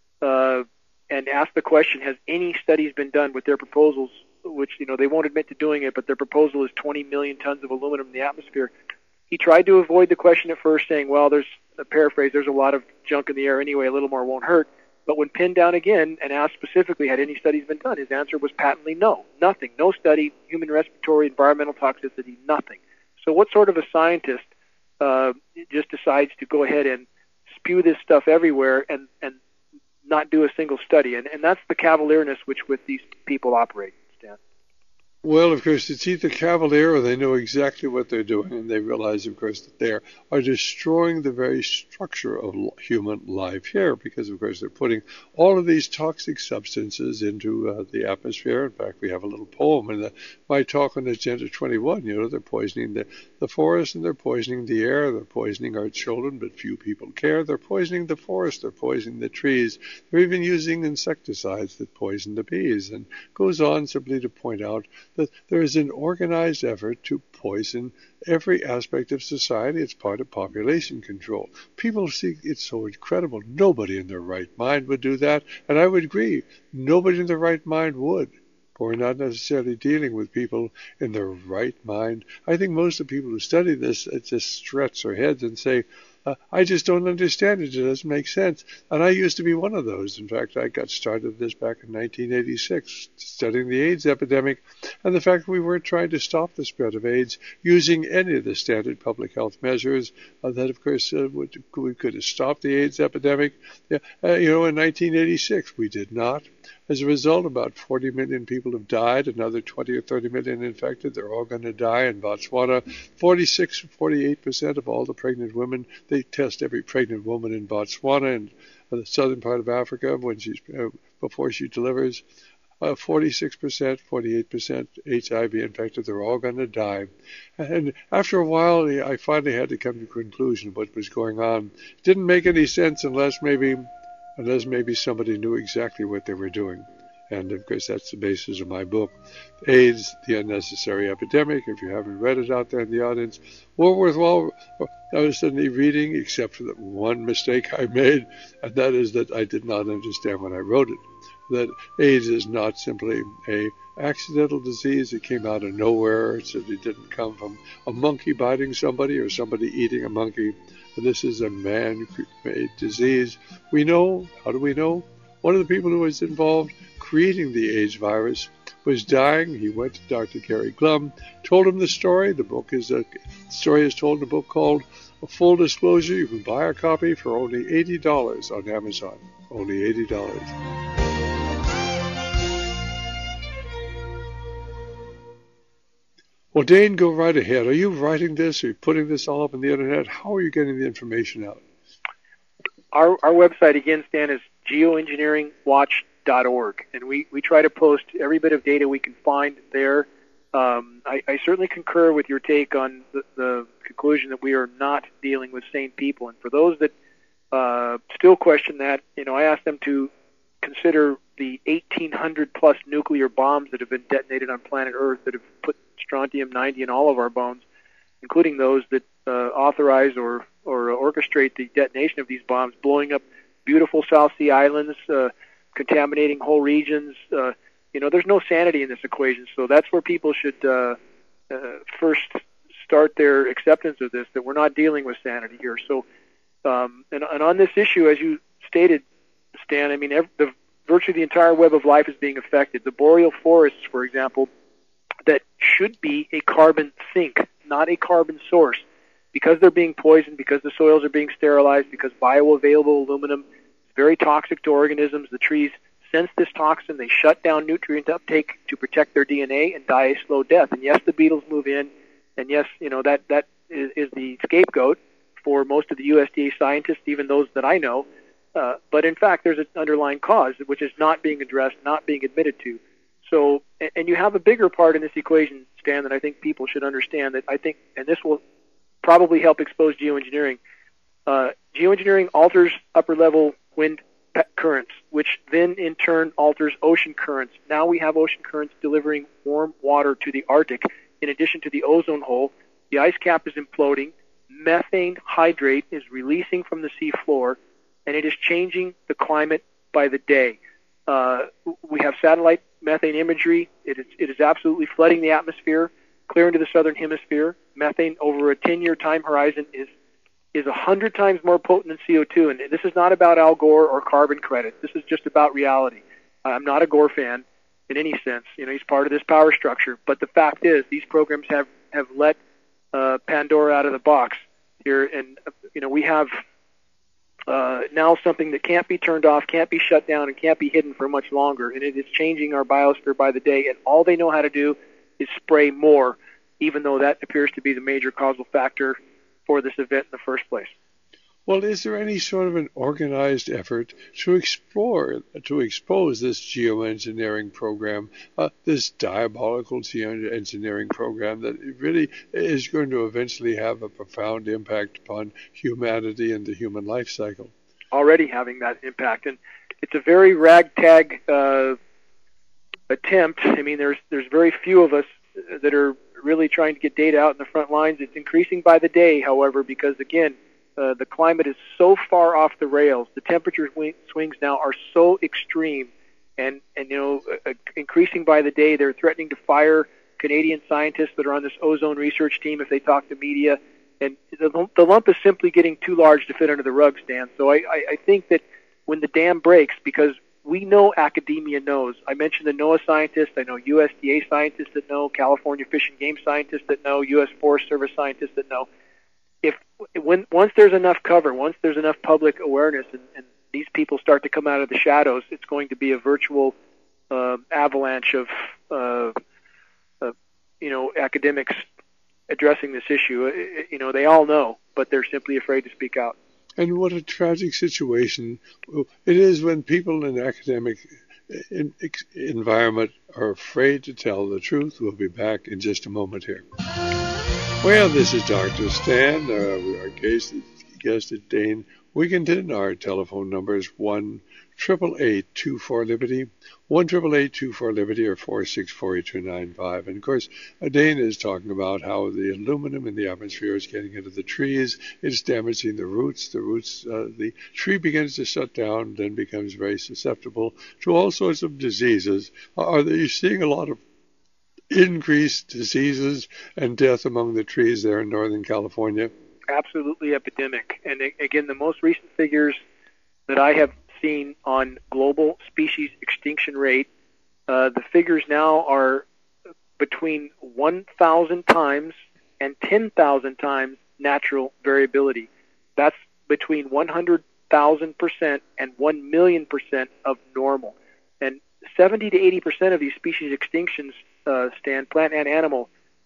uh, and asked the question, has any studies been done with their proposals, which, you know, they won't admit to doing it, but their proposal is twenty million tons of aluminum in the atmosphere. He tried to avoid the question at first, saying, well, there's a paraphrase, there's a lot of junk in the air anyway, a little more won't hurt. But when pinned down again and asked specifically, had any studies been done, his answer was patently no, nothing, no study, human respiratory, environmental toxicity, nothing. So what sort of a scientist uh, just decides to go ahead and spew this stuff everywhere and, and not do a single study? And, and that's the cavalierness which with these people operate, Stan. Well, of course, it's either cavalier or they know exactly what they're doing, and they realize, of course, that they are destroying the very structure of human life here because, of course, they're putting all of these toxic substances into uh, the atmosphere. In fact, we have a little poem in the, my talk on Agenda twenty-one. You know, they're poisoning the, the forest and they're poisoning the air. They're poisoning our children, but few people care. They're poisoning the forest. They're poisoning the trees. They're even using insecticides that poison the bees, and goes on simply to point out that there is an organized effort to poison every aspect of society. It's part of population control. People see it's so incredible. Nobody in their right mind would do that, and I would agree. Nobody in their right mind would. But we're not necessarily dealing with people in their right mind. I think most of the people who study this uh, just stretch their heads and say, Uh, I just don't understand it. It doesn't make sense. And I used to be one of those. In fact, I got started this back in nineteen eighty-six, studying the AIDS epidemic and the fact that we weren't trying to stop the spread of AIDS using any of the standard public health measures uh, that, of course, uh, would, we could have stopped the AIDS epidemic. Yeah, uh, you know, in nineteen eighty-six, we did not. As a result, about forty million people have died, another twenty or thirty million infected. They're all going to die in Botswana. forty-six, forty-eight percent of all the pregnant women, they test every pregnant woman in Botswana and the southern part of Africa when she's uh, before she delivers. Uh, forty-six percent, forty-eight percent H I V infected. They're all going to die. And after a while, I finally had to come to a conclusion of what was going on. It didn't make any sense unless maybe... unless maybe somebody knew exactly what they were doing. And, of course, that's the basis of my book, AIDS, The Unnecessary Epidemic. If you haven't read it out there in the audience, well worthwhile. I was suddenly reading, except for that one mistake I made, and that is that I did not understand when I wrote it, that AIDS is not simply a accidental disease. It came out of nowhere. It said it didn't come from a monkey biting somebody or somebody eating a monkey. This is a man-made disease. We know, how do we know? One of the people who was involved creating the AIDS virus was dying. He went to Doctor Gary Glum, told him the story. The book is a the story is told in a book called A Full Disclosure. You can buy a copy for only eighty dollars on Amazon. Only eighty dollars. Well, Dane, go right ahead. Are you writing this? Are you putting this all up on the internet? How are you getting the information out? Our our website, again, Stan, is geoengineering watch dot org, and we, we try to post every bit of data we can find there. Um, I, I certainly concur with your take on the, the conclusion that we are not dealing with sane people. And for those that uh, still question that, you know, I ask them to consider the eighteen hundred plus nuclear bombs that have been detonated on planet Earth that have put strontium ninety in all of our bones, including those that uh, authorize or, or orchestrate the detonation of these bombs, blowing up beautiful South Sea islands, uh, contaminating whole regions. Uh, you know, there's no sanity in this equation, so that's where people should uh, uh, first start their acceptance of this, that we're not dealing with sanity here. So, um, and, and on this issue, as you stated, Stan, I mean, every, the, virtually the entire web of life is being affected. The boreal forests, for example, that should be a carbon sink, not a carbon source, because they're being poisoned, because the soils are being sterilized, because bioavailable aluminum is very toxic to organisms. The trees sense this toxin, they shut down nutrient uptake to protect their D N A and die a slow death. And yes, the beetles move in, and yes, you know, that, that is, is the scapegoat for most of the U S D A scientists, even those that I know. Uh, but in fact, there's an underlying cause, which is not being addressed, not being admitted to. So, and you have a bigger part in this equation, Stan, that I think people should understand, that I think, and this will probably help expose geoengineering. Uh, geoengineering alters upper-level wind currents, which then in turn alters ocean currents. Now we have ocean currents delivering warm water to the Arctic. In addition to the ozone hole, the ice cap is imploding, methane hydrate is releasing from the sea floor, and it is changing the climate by the day. Uh, we have satellite methane imagery. It is, it is absolutely flooding the atmosphere, clear into the southern hemisphere. Methane over a ten-year time horizon is is a hundred times more potent than C O two. And this is not about Al Gore or carbon credit. This is just about reality. I'm not a Gore fan in any sense. You know, he's part of this power structure. But the fact is, these programs have have let uh, Pandora out of the box here, and uh, you know, we have uh, now something that can't be turned off, can't be shut down, and can't be hidden for much longer. And it is changing our biosphere by the day. And all they know how to do is spray more, even though that appears to be the major causal factor for this event in the first place. Well, is there any sort of an organized effort to explore, to expose this geoengineering program, uh, this diabolical geoengineering program that really is going to eventually have a profound impact upon humanity and the human life cycle? Already having that impact, and it's a very ragtag uh, attempt. I mean, there's there's very few of us that are really trying to get data out in the front lines. It's increasing by the day, however, because again, uh, the climate is so far off the rails. The temperature swings now are so extreme, and and you know, uh, increasing by the day. They're threatening to fire Canadian scientists that are on this ozone research team if they talk to media, and the, the lump is simply getting too large to fit under the rug, Stan. So I, I, I think that when the dam breaks, because we know academia knows. I mentioned the NOAA scientists. I know U S D A scientists that know, California Fish and Game scientists that know, U S Forest Service scientists that know. If when once there's enough cover, once there's enough public awareness, and, and these people start to come out of the shadows, it's going to be a virtual uh, avalanche of, uh, uh, you know, academics addressing this issue. It, you know, they all know, but they're simply afraid to speak out. And what a tragic situation it is when people in academic environment are afraid to tell the truth. We'll be back in just a moment here. Well, this is Doctor Stan. Uh, our guest, guest is Dane Wigginton. Our telephone number is one triple eight two four Liberty, one triple eight two four Liberty, or four six four eight two nine five. And of course, Dane is talking about how the aluminum in the atmosphere is getting into the trees. It's damaging the roots. The roots, uh, the tree begins to shut down, then becomes very susceptible to all sorts of diseases. Are you seeing a lot of increased diseases and death among the trees there in Northern California? Absolutely epidemic. And again, the most recent figures that I have seen on global species extinction rate, uh, the figures now are between one thousand times and ten thousand times natural variability. That's between one hundred thousand percent and one million percent of normal. And seventy to eighty percent of these species extinctions, uh, Stan, plant and animal,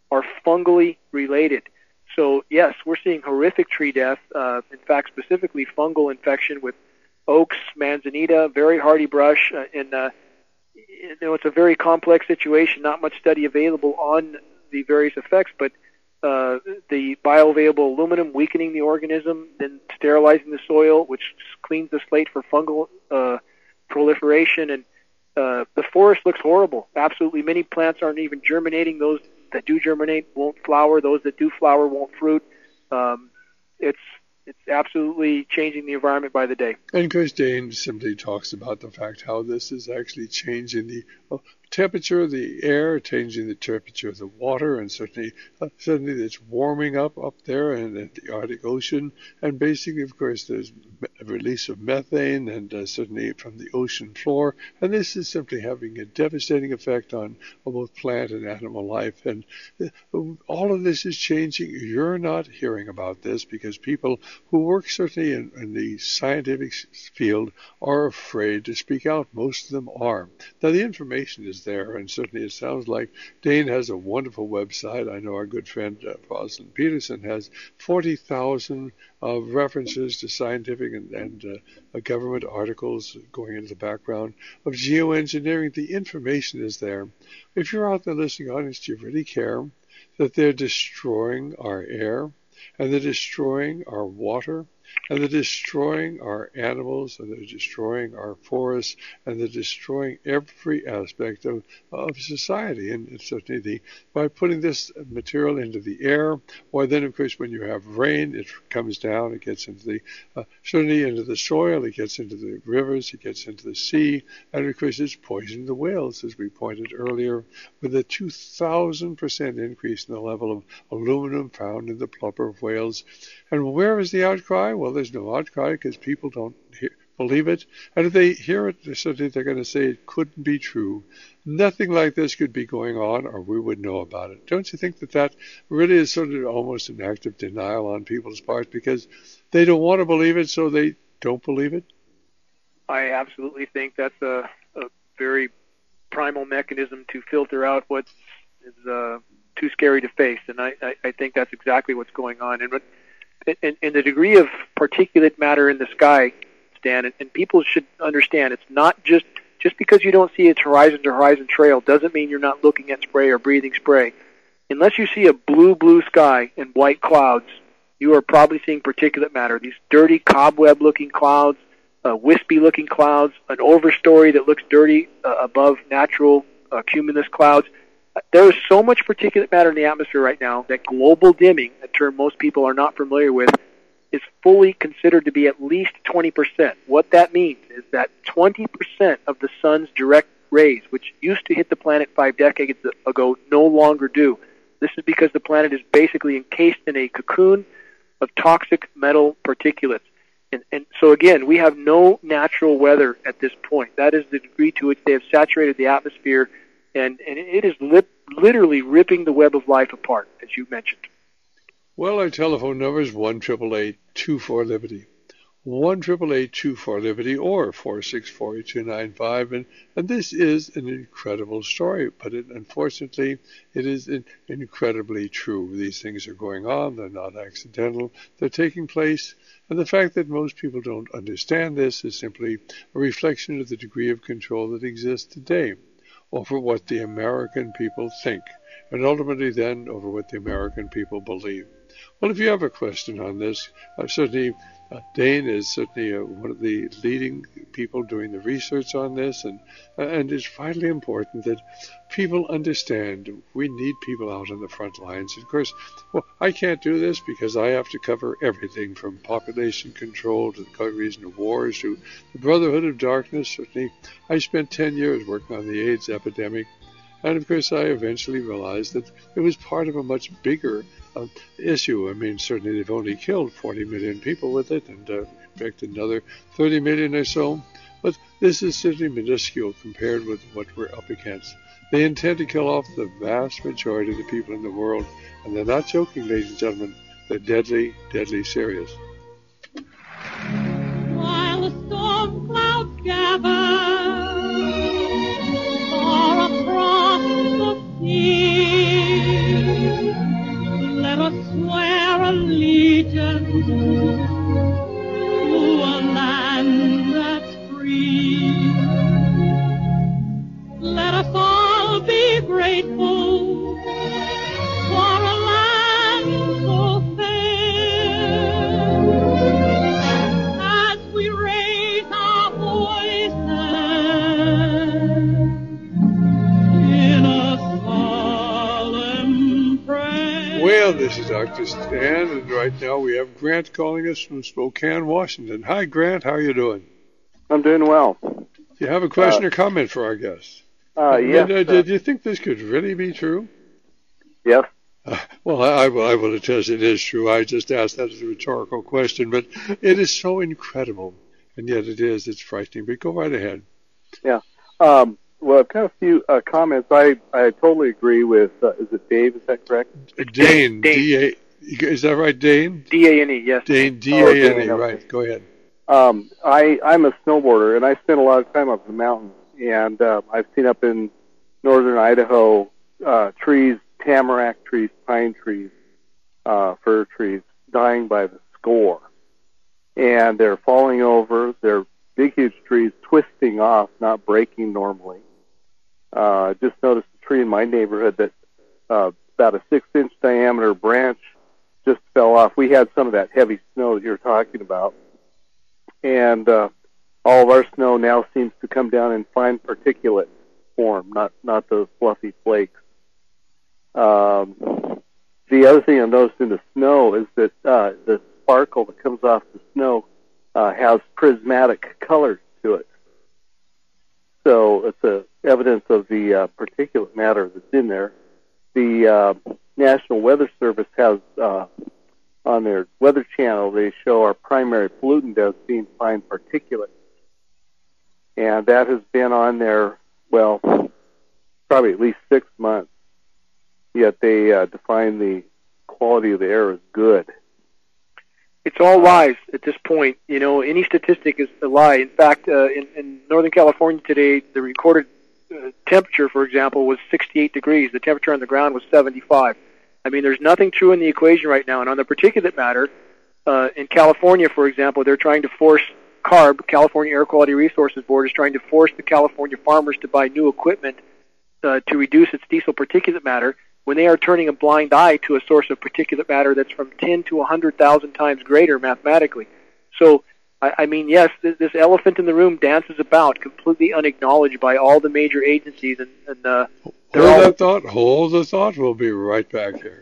are fungally related. So, yes, we're seeing horrific tree death, uh, in fact, specifically fungal infection with oaks, manzanita, very hardy brush, uh, and uh, you know, it's a very complex situation, not much study available on the various effects, but uh, the bioavailable aluminum weakening the organism, then sterilizing the soil, which cleans the slate for fungal uh, proliferation, and uh, the forest looks horrible. Absolutely, many plants aren't even germinating. Those that do germinate won't flower. Those that do flower won't fruit. Um, it's it's absolutely changing the environment by the day. And Chris Dane simply talks about the fact how this is actually changing the uh, temperature of the air, changing the temperature of the water, and certainly uh, suddenly it's warming up up there in, in the Arctic Ocean. And basically, of course, there's a release of methane and uh, certainly from the ocean floor. And this is simply having a devastating effect on, on both plant and animal life. And uh, all of this is changing. You're not hearing about this because people who work certainly in, in the scientific field are afraid to speak out. Most of them are. Now, the information is there, and certainly it sounds like Dane has a wonderful website. I know our good friend uh, Rosalind Peterson has forty thousand uh, references to scientific and, and uh, government articles going into the background of geoengineering. The information is there. If you're out there listening, audience, do you really care that they're destroying our air, and they're destroying our water, and they're destroying our animals, and they're destroying our forests, and they're destroying every aspect of, of society. And it's certainly the, by putting this material into the air, or then, of course, when you have rain, it comes down, it gets into the, uh, certainly into the soil, it gets into the rivers, it gets into the sea, and of course, it's poisoning the whales, as we pointed earlier, with a two thousand percent increase in the level of aluminum found in the blubber of whales. And where is the outcry? Well, there's no outcry because people don't hear, believe it. And if they hear it, certainly they're going to say it couldn't be true. Nothing like this could be going on, or we would know about it. Don't you think that that really is sort of almost an act of denial on people's part because they don't want to believe it, so they don't believe it? I absolutely think that's a, a very primal mechanism to filter out what is uh, too scary to face. And I, I, I think that's exactly what's going on. And what And, and the degree of particulate matter in the sky, Stan, and, and people should understand, it's not just, just because you don't see its horizon to horizon trail doesn't mean you're not looking at spray or breathing spray. Unless you see a blue, blue sky and white clouds, you are probably seeing particulate matter. These dirty cobweb-looking clouds, uh, wispy-looking clouds, an overstory that looks dirty uh, above natural uh, cumulus clouds. There is so much particulate matter in the atmosphere right now that global dimming, a term most people are not familiar with, is fully considered to be at least twenty percent. What that means is that twenty percent of the sun's direct rays, which used to hit the planet five decades ago, no longer do. This is because the planet is basically encased in a cocoon of toxic metal particulates. And, and so, again, we have no natural weather at this point. That is the degree to which they have saturated the atmosphere. And, and it is li- literally ripping the web of life apart, as you mentioned. Well, our telephone number is one eight eight eight, two four, Liberty. one eight eight eight, two four, Liberty or four six four, two nine five. And, and this is an incredible story, but it, unfortunately, it is in, incredibly true. These things are going on. They're not accidental. They're taking place. And the fact that most people don't understand this is simply a reflection of the degree of control that exists today over what the American people think, and ultimately then over what the American people believe. Well, if you have a question on this, uh, certainly uh, Dane is certainly uh, one of the leading people doing the research on this, and uh, and it's vitally important that people understand we need people out on the front lines. Of course, well, I can't do this because I have to cover everything from population control to the reason of wars to the Brotherhood of Darkness. Certainly, I spent ten years working on the AIDS epidemic, and of course, I eventually realized that it was part of a much bigger uh, issue. I mean, certainly they've only killed forty million people with it, and uh, infected another thirty million or so. But this is certainly minuscule compared with what we're up against. They intend to kill off the vast majority of the people in the world, and they're not joking, ladies and gentlemen. They're deadly, deadly serious. While the storm clouds gather far across the sea, Stan, and right now we have Grant calling us from Spokane, Washington. Hi, Grant. How are you doing? I'm doing well. Do you have a question Uh, or comment for our guest? Uh, And, yes. uh, uh, did you think this could really be true? Yes. Uh, well, I, I, will- I will attest it is true. I just asked that as a rhetorical question, but it is so incredible, and yet it is. It's frightening. But go right ahead. Yeah. Um, well, I've got a few uh, comments. I, I totally agree with, uh, is it Dave? Is that correct? Dane, D A, is that right, Dane? D A N E, yes. Dane, D Oh, A N E, Dane, okay. right. Go ahead. Um, I, I'm a snowboarder, and I spend a lot of time up in the mountains. And uh, I've seen up in northern Idaho uh, trees, tamarack trees, pine trees, uh, fir trees, dying by the score. And they're falling over. They're big, huge trees twisting off, not breaking normally. Uh, just noticed a tree in my neighborhood that uh, about a six-inch diameter branch just fell off. We had some of that heavy snow that you're talking about. And uh, all of our snow now seems to come down in fine particulate form, not not those fluffy flakes. Um, the other thing I've noticed in the snow is that uh, the sparkle that comes off the snow uh, has prismatic colors to it. So it's a evidence of the uh, particulate matter that's in there. The uh, National Weather Service has uh, on their Weather Channel, they show our primary pollutant as being fine particulate. And that has been on there, well, probably at least six months. Yet they uh, define the quality of the air as good. It's all lies at this point. You know, any statistic is a lie. In fact, uh, in, in Northern California today, the recorded uh, temperature, for example, was sixty-eight degrees. The temperature on the ground was seventy-five. I mean, there's nothing true in the equation right now. And on the particulate matter, uh, in California, for example, they're trying to force CARB, California Air Quality Resources Board, is trying to force the California farmers to buy new equipment uh, to reduce its diesel particulate matter, when they are turning a blind eye to a source of particulate matter that's from ten to one hundred thousand times greater mathematically. So, I, I mean, yes, this, this elephant in the room dances about, completely unacknowledged by all the major agencies, and, and uh, they're Hold all... that thought. Hold the thought. We'll be right back here.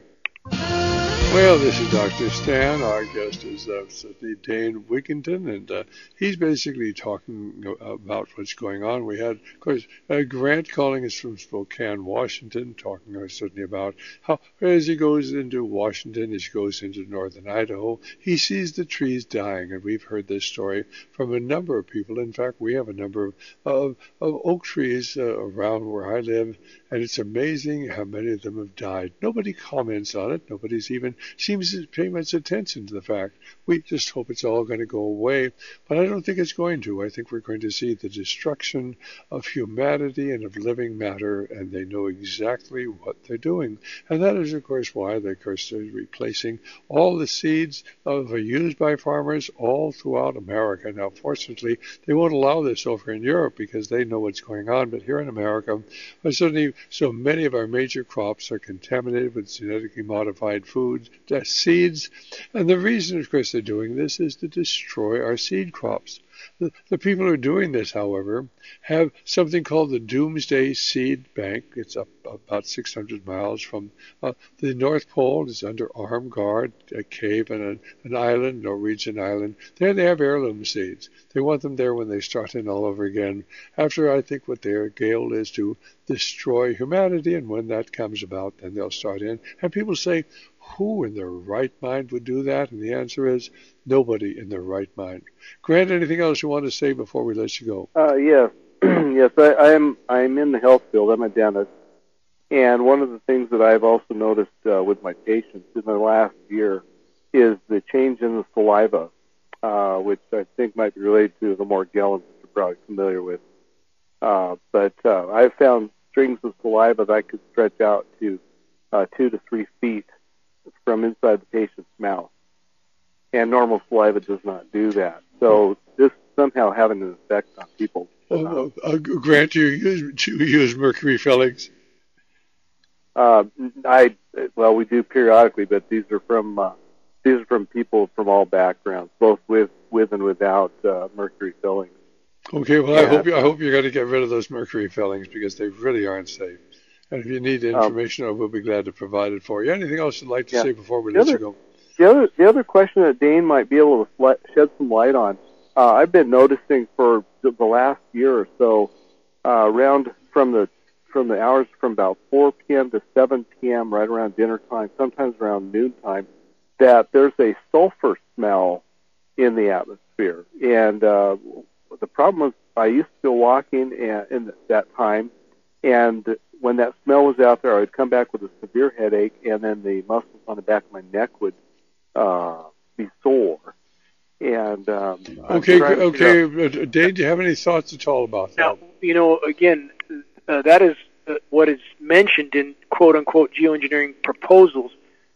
Well, this is Doctor Stan. Our guest is uh, Sidney Dane Wigginton, and uh, he's basically talking about what's going on. We had, of course, uh, Grant calling us from Spokane, Washington, talking to Sidney about how as he goes into Washington, as he goes into northern Idaho, he sees the trees dying, and we've heard this story from a number of people. In fact, we have a number of, of, of oak trees uh, around where I live, and it's amazing how many of them have died. Nobody comments on it. Nobody's even seems to pay much attention to the fact. We just hope it's all going to go away, but I don't think it's going to. I think we're going to see the destruction of humanity and of living matter, and they know exactly what they're doing. And that is, of course, why they, of course, are replacing all the seeds that are used by farmers all throughout America. Now, fortunately, they won't allow this over in Europe because they know what's going on, but here in America, certainly so many of our major crops are contaminated with genetically modified foods, uh, seeds, and the reason, of course, they're doing this is to destroy our seed crops. The, the people who are doing this, however, have something called the Doomsday Seed Bank. It's up about six hundred miles from uh, the North Pole. It's under armed guard, a cave and an, an island, Norwegian island. There they have heirloom seeds. They want them there when they start in all over again, after I think what their goal is to destroy humanity, and when that comes about, then they'll start in. And people say, who in their right mind would do that? And the answer is nobody in their right mind. Grant, anything else you want to say before we let you go? Uh, yes, yes. I, I'm I'm in the health field. I'm a dentist, and one of the things that I've also noticed uh, with my patients in the last year is the change in the saliva, uh, which I think might be related to the Morgellons that you're probably familiar with. Uh, but uh, I've found strings of saliva that I could stretch out to uh, two to three feet from inside the patient's mouth. And normal saliva does not do that. So this somehow having an effect on people. Uh, uh, Grant, do you use, do you use mercury fillings? Uh, I well, we do periodically, but these are from uh, these are from people from all backgrounds, both with with and without uh, mercury fillings. Okay, well, yeah. I hope you, I hope you're going to get rid of those mercury fillings because they really aren't safe. And if you need the information, um, we'll be glad to provide it for you. Anything else you'd like to yeah. say before we the let other, you go? The other, the other question that Dane might be able to let, shed some light on, uh, I've been noticing for the, the last year or so, uh, around from the from the hours from about four p.m. to seven p.m., right around dinner time, sometimes around noon time, that there's a sulfur smell in the atmosphere. And uh, the problem is I used to go walking and, in that time, and when that smell was out there, I would come back with a severe headache, and then the muscles on the back of my neck would uh, be sore. And um, okay, okay, uh, Dane, do you have any thoughts at all about that? Now, you know, again, uh, that is uh, what is mentioned in quote-unquote geoengineering proposals.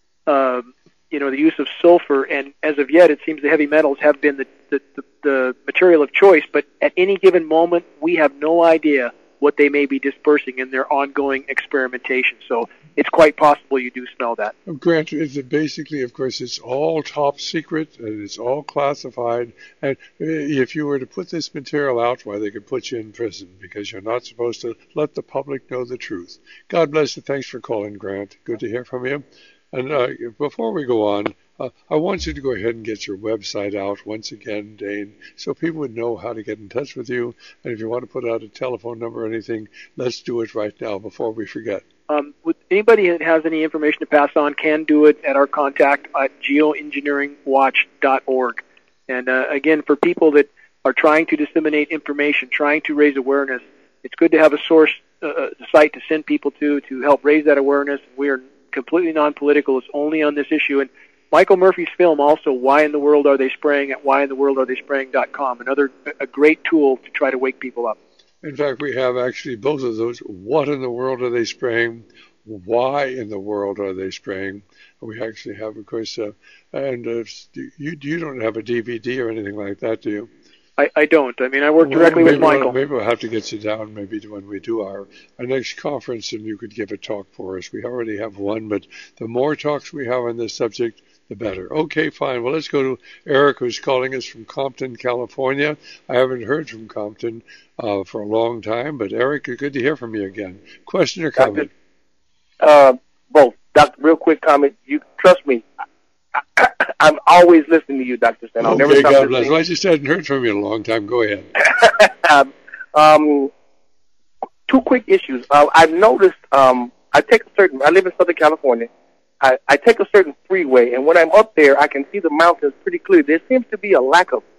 Um, you know, the use of sulfur, and as of yet, it seems the heavy metals have been the, the, the, the material of choice, but at any given moment, we have no idea what they may be dispersing in their ongoing experimentation. So it's quite possible you do smell that. Grant, it's basically, of course, it's all top secret, and it's all classified, and if you were to put this material out, why, they could put you in prison, because you're not supposed to let the public know the truth. God bless you. Thanks for calling, Grant. Good to hear from you. And uh, before we go on, uh, I want you to go ahead and get your website out once again, Dane, so people would know how to get in touch with you. And if you want to put out a telephone number or anything, let's do it right now before we forget. Um, with anybody that has any information to pass on can do it at our contact at geoengineering watch dot org. And uh, again, for people that are trying to disseminate information, trying to raise awareness, it's good to have a source, uh, a site to send people to to help raise that awareness. We are completely non-political. It's only on this issue. And Michael Murphy's film also, Why in the World Are They Spraying, at why in the world are they spraying dot com, another a great tool to try to wake people up. In fact, we have actually both of those. What in the world are they spraying? Why in the world are they spraying? We actually have, of course, uh, and uh, you you don't have a D V D or anything like that, do you? I, I don't. I mean, I work well, directly maybe with Michael. We'll, maybe we'll have to get you down maybe when we do our, our next conference, and you could give a talk for us. We already have one, but the more talks we have on this subject, the better. Okay, fine. Well, let's go to Eric, who's calling us from Compton, California. I haven't heard from Compton uh, for a long time, but Eric, good to hear from you again. Question or comment? Uh, both. Doctor, real quick comment. You trust me. I'm always listening to you, Doctor Stan. I'll okay, never stop God bless. listening. Well, I just hadn't heard from you in a long time. Go ahead. um, um, two quick issues. Uh, I've noticed. Um, I take a certain. I live in Southern California. I, I take a certain freeway, and when I'm up there, I can see the mountains pretty clear. There seems to be a lack of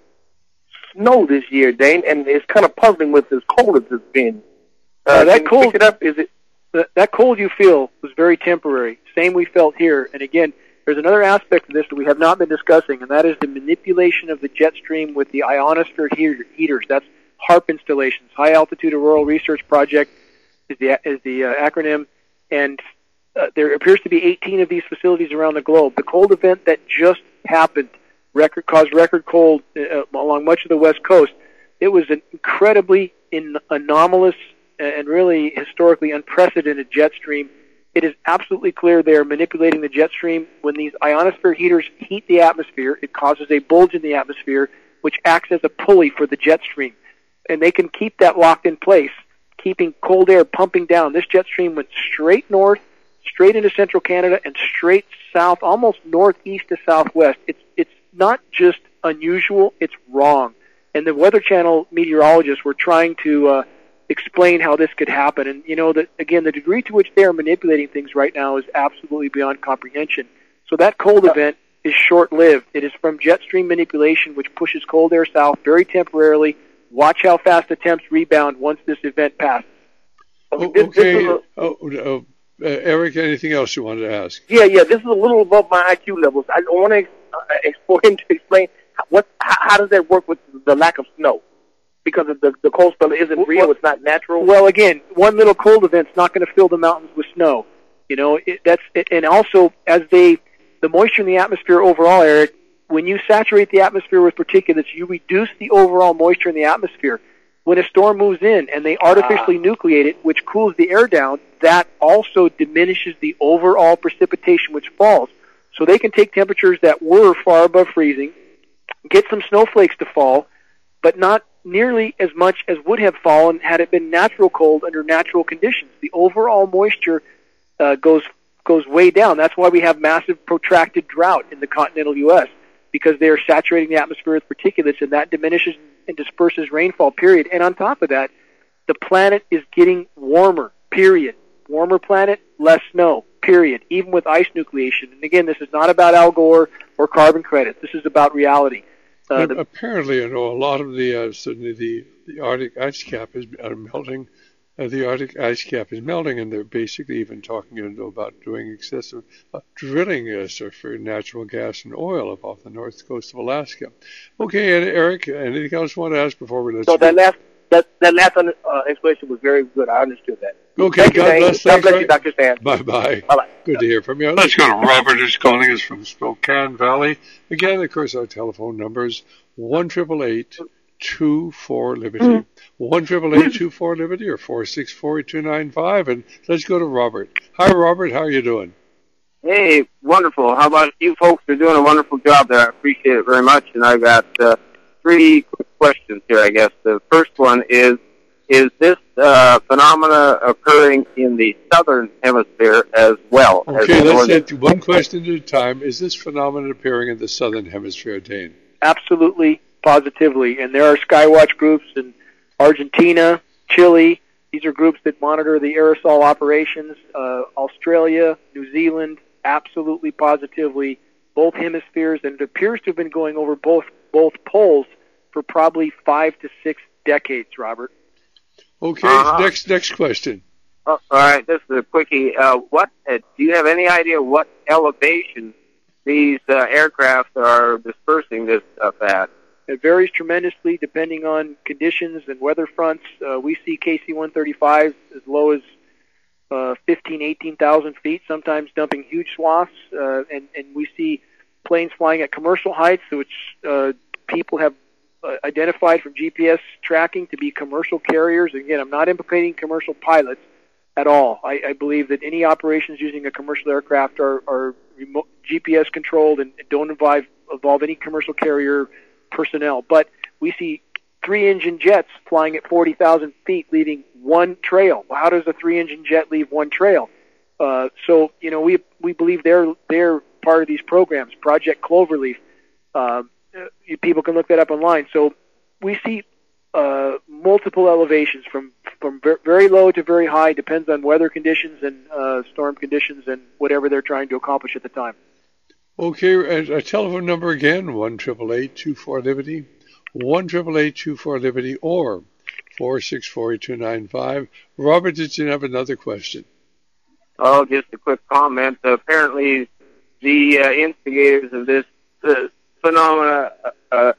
snow this year, Dane, and it's kind of puzzling with as cold as it's been. Uh, Uh, that can you cold, pick it up? Is it? that, that cold you feel was very temporary. Same we felt here. And again, there's another aspect of this that we have not been discussing, and that is the manipulation of the jet stream with the ionosphere heater, heaters. That's HAARP installations, High Altitude Auroral Research Project is the, is the uh, acronym, and uh, there appears to be eighteen of these facilities around the globe. The cold event that just happened record caused record cold uh, along much of the West Coast. It was an incredibly in, anomalous and really historically unprecedented jet stream. It is absolutely clear they are manipulating the jet stream. When these ionosphere heaters heat the atmosphere, it causes a bulge in the atmosphere, which acts as a pulley for the jet stream. And they can keep that locked in place, keeping cold air pumping down. This jet stream went straight north, straight into central Canada, and straight south, almost northeast to southwest. It's it's not just unusual, it's wrong. And the Weather Channel meteorologists were trying to uh, explain how this could happen. And, you know, that again, the degree to which they are manipulating things right now is absolutely beyond comprehension. So that cold event is short-lived. It is from jet stream manipulation, which pushes cold air south very temporarily. Watch how fast the temps rebound once this event passes. Oh, This- this okay. is a- Oh, oh, uh, Eric, anything else you wanted to ask? Yeah, yeah. This is a little above my I Q levels. I want to uh, explore him to explain what how, how does that work with the lack of snow, because of the the cold spell isn't real. Well- It's not natural. Well, again, one little cold event's not going to fill the mountains with snow. You know, it, that's it, and also as they the moisture in the atmosphere overall, Eric, when you saturate the atmosphere with particulates, you reduce the overall moisture in the atmosphere. When a storm moves in and they artificially Ah. nucleate it, which cools the air down, that also diminishes the overall precipitation which falls. So they can take temperatures that were far above freezing, get some snowflakes to fall, but not nearly as much as would have fallen had it been natural cold under natural conditions. The overall moisture uh, goes goes way down. That's why we have massive protracted drought in the continental U S, because they are saturating the atmosphere with particulates, and that diminishes and disperses rainfall, period. And on top of that, the planet is getting warmer, period. Warmer planet, less snow, period, even with ice nucleation. And again, this is not about Al Gore or carbon credits. This is about reality. Uh, the, Apparently, I know a lot of the, uh, certainly the, the Arctic ice cap is uh, melting. Uh, the Arctic ice cap is melting, and they're basically even talking, you know, about doing excessive uh, drilling uh, for natural gas and oil off the north coast of Alaska. Okay, and Eric, anything else you want to ask before we let So you that go? last that that last uh, explanation was very good. I understood that. Okay, Thank you, God Dane. bless. God Thanks, bless Rick. you, Doctor Stan. Bye-bye. Bye-bye. Good to hear from you. Let's go to Robert, who's calling us from Spokane Valley. Again, of course, our telephone number is one eight eight eight, two four, Liberty. one eight eight eight, two four, Liberty or four six four, two nine five. And let's go to Robert. Hi, Robert. How are you doing? Hey, wonderful. How about you folks? Are doing a wonderful job there. I appreciate it very much. And I've got uh, three quick questions here, I guess. The first one is, is this uh, phenomena occurring in the southern hemisphere as well? as Okay, the let's northern? hit one question at a time. Is this phenomenon appearing in the southern hemisphere, Dane? absolutely, positively. And there are Skywatch groups in Argentina, Chile. These are groups that monitor the aerosol operations. Uh, Australia, New Zealand, absolutely, positively, both hemispheres. And it appears to have been going over both both poles for probably five to six decades, Robert. Okay, Uh-huh. next next question. Oh, all right, this is a quickie. Uh, what uh, do you have any idea what elevation these uh, aircraft are dispersing this stuff at? It varies tremendously depending on conditions and weather fronts. Uh, we see K C one thirty-fives as low as uh, fifteen, eighteen thousand feet, sometimes dumping huge swaths, uh, and, and we see planes flying at commercial heights, which uh, people have uh, identified from G P S tracking to be commercial carriers. Again, I'm not implicating commercial pilots at all. I, I believe that any operations using a commercial aircraft are, are remote, G P S controlled and don't involve, involve any commercial carrier personnel. But we see three-engine jets flying at forty thousand feet, leaving one trail. Well, how does a three-engine jet leave one trail? Uh, so, you know, we we believe they're they're part of these programs. Project Cloverleaf. Uh, you, people can look that up online. So we see uh, multiple elevations from from ver- very low to very high. Depends on weather conditions and uh, storm conditions and whatever they're trying to accomplish at the time. Okay, a, a telephone number again, one eight eight eight, two four, Liberty, one eight eight eight, two four, Liberty, or four six four, two nine five. Robert, did you have another question? Oh, just a quick comment. Apparently, the uh, instigators of this uh, phenomena uh,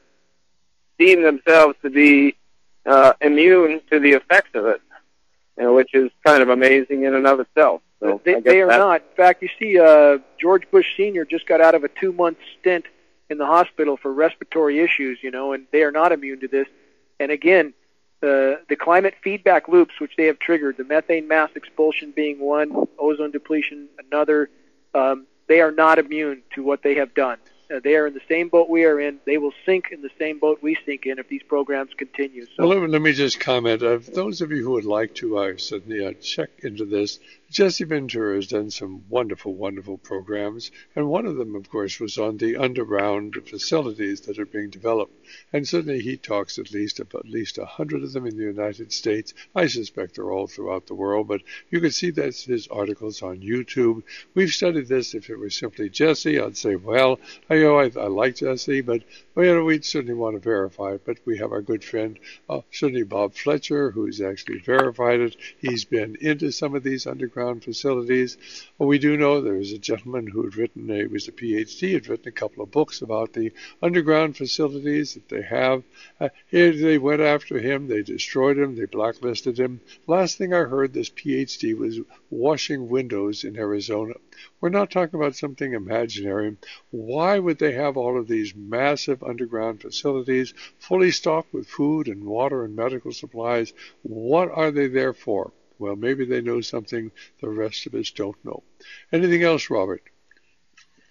deem themselves to be uh, immune to the effects of it, you know, which is kind of amazing in and of itself. So They, I guess they are that's- not. In fact, you see, uh, George Bush Senior just got out of a two-month stint in the hospital for respiratory issues, you know, and they are not immune to this. And again, uh, the climate feedback loops, which they have triggered, the methane mass expulsion being one, ozone depletion another, um, they are not immune to what they have done. Uh, they are in the same boat we are in. They will sink in the same boat we sink in if these programs continue. So. Well, let me, let me just comment. Uh, those of you who would like to uh, certainly uh, check into this, Jesse Ventura has done some wonderful, wonderful programs, and one of them, of course, was on the underground facilities that are being developed. And certainly he talks at least about at least a hundred of them in the United States. I suspect they're all throughout the world, but you can see that's his articles on YouTube. We've studied this. If it were simply Jesse, I'd say, well, I know I, I like Jesse, but well, you know, we'd certainly want to verify it. But we have our good friend, uh, certainly Bob Fletcher, who's actually verified it. He's been into some of these underground facilities. Well, we do know there's a gentleman who had written, he was a P H D, had written a couple of books about the underground facilities that they have. Uh, here they went after him, they destroyed him, they blacklisted him. Last thing I heard, this P H D was washing windows in Arizona. We're not talking about something imaginary. Why would they have all of these massive underground facilities fully stocked with food and water and medical supplies? What are they there for? Well, maybe they know something the rest of us don't know. Anything else, Robert?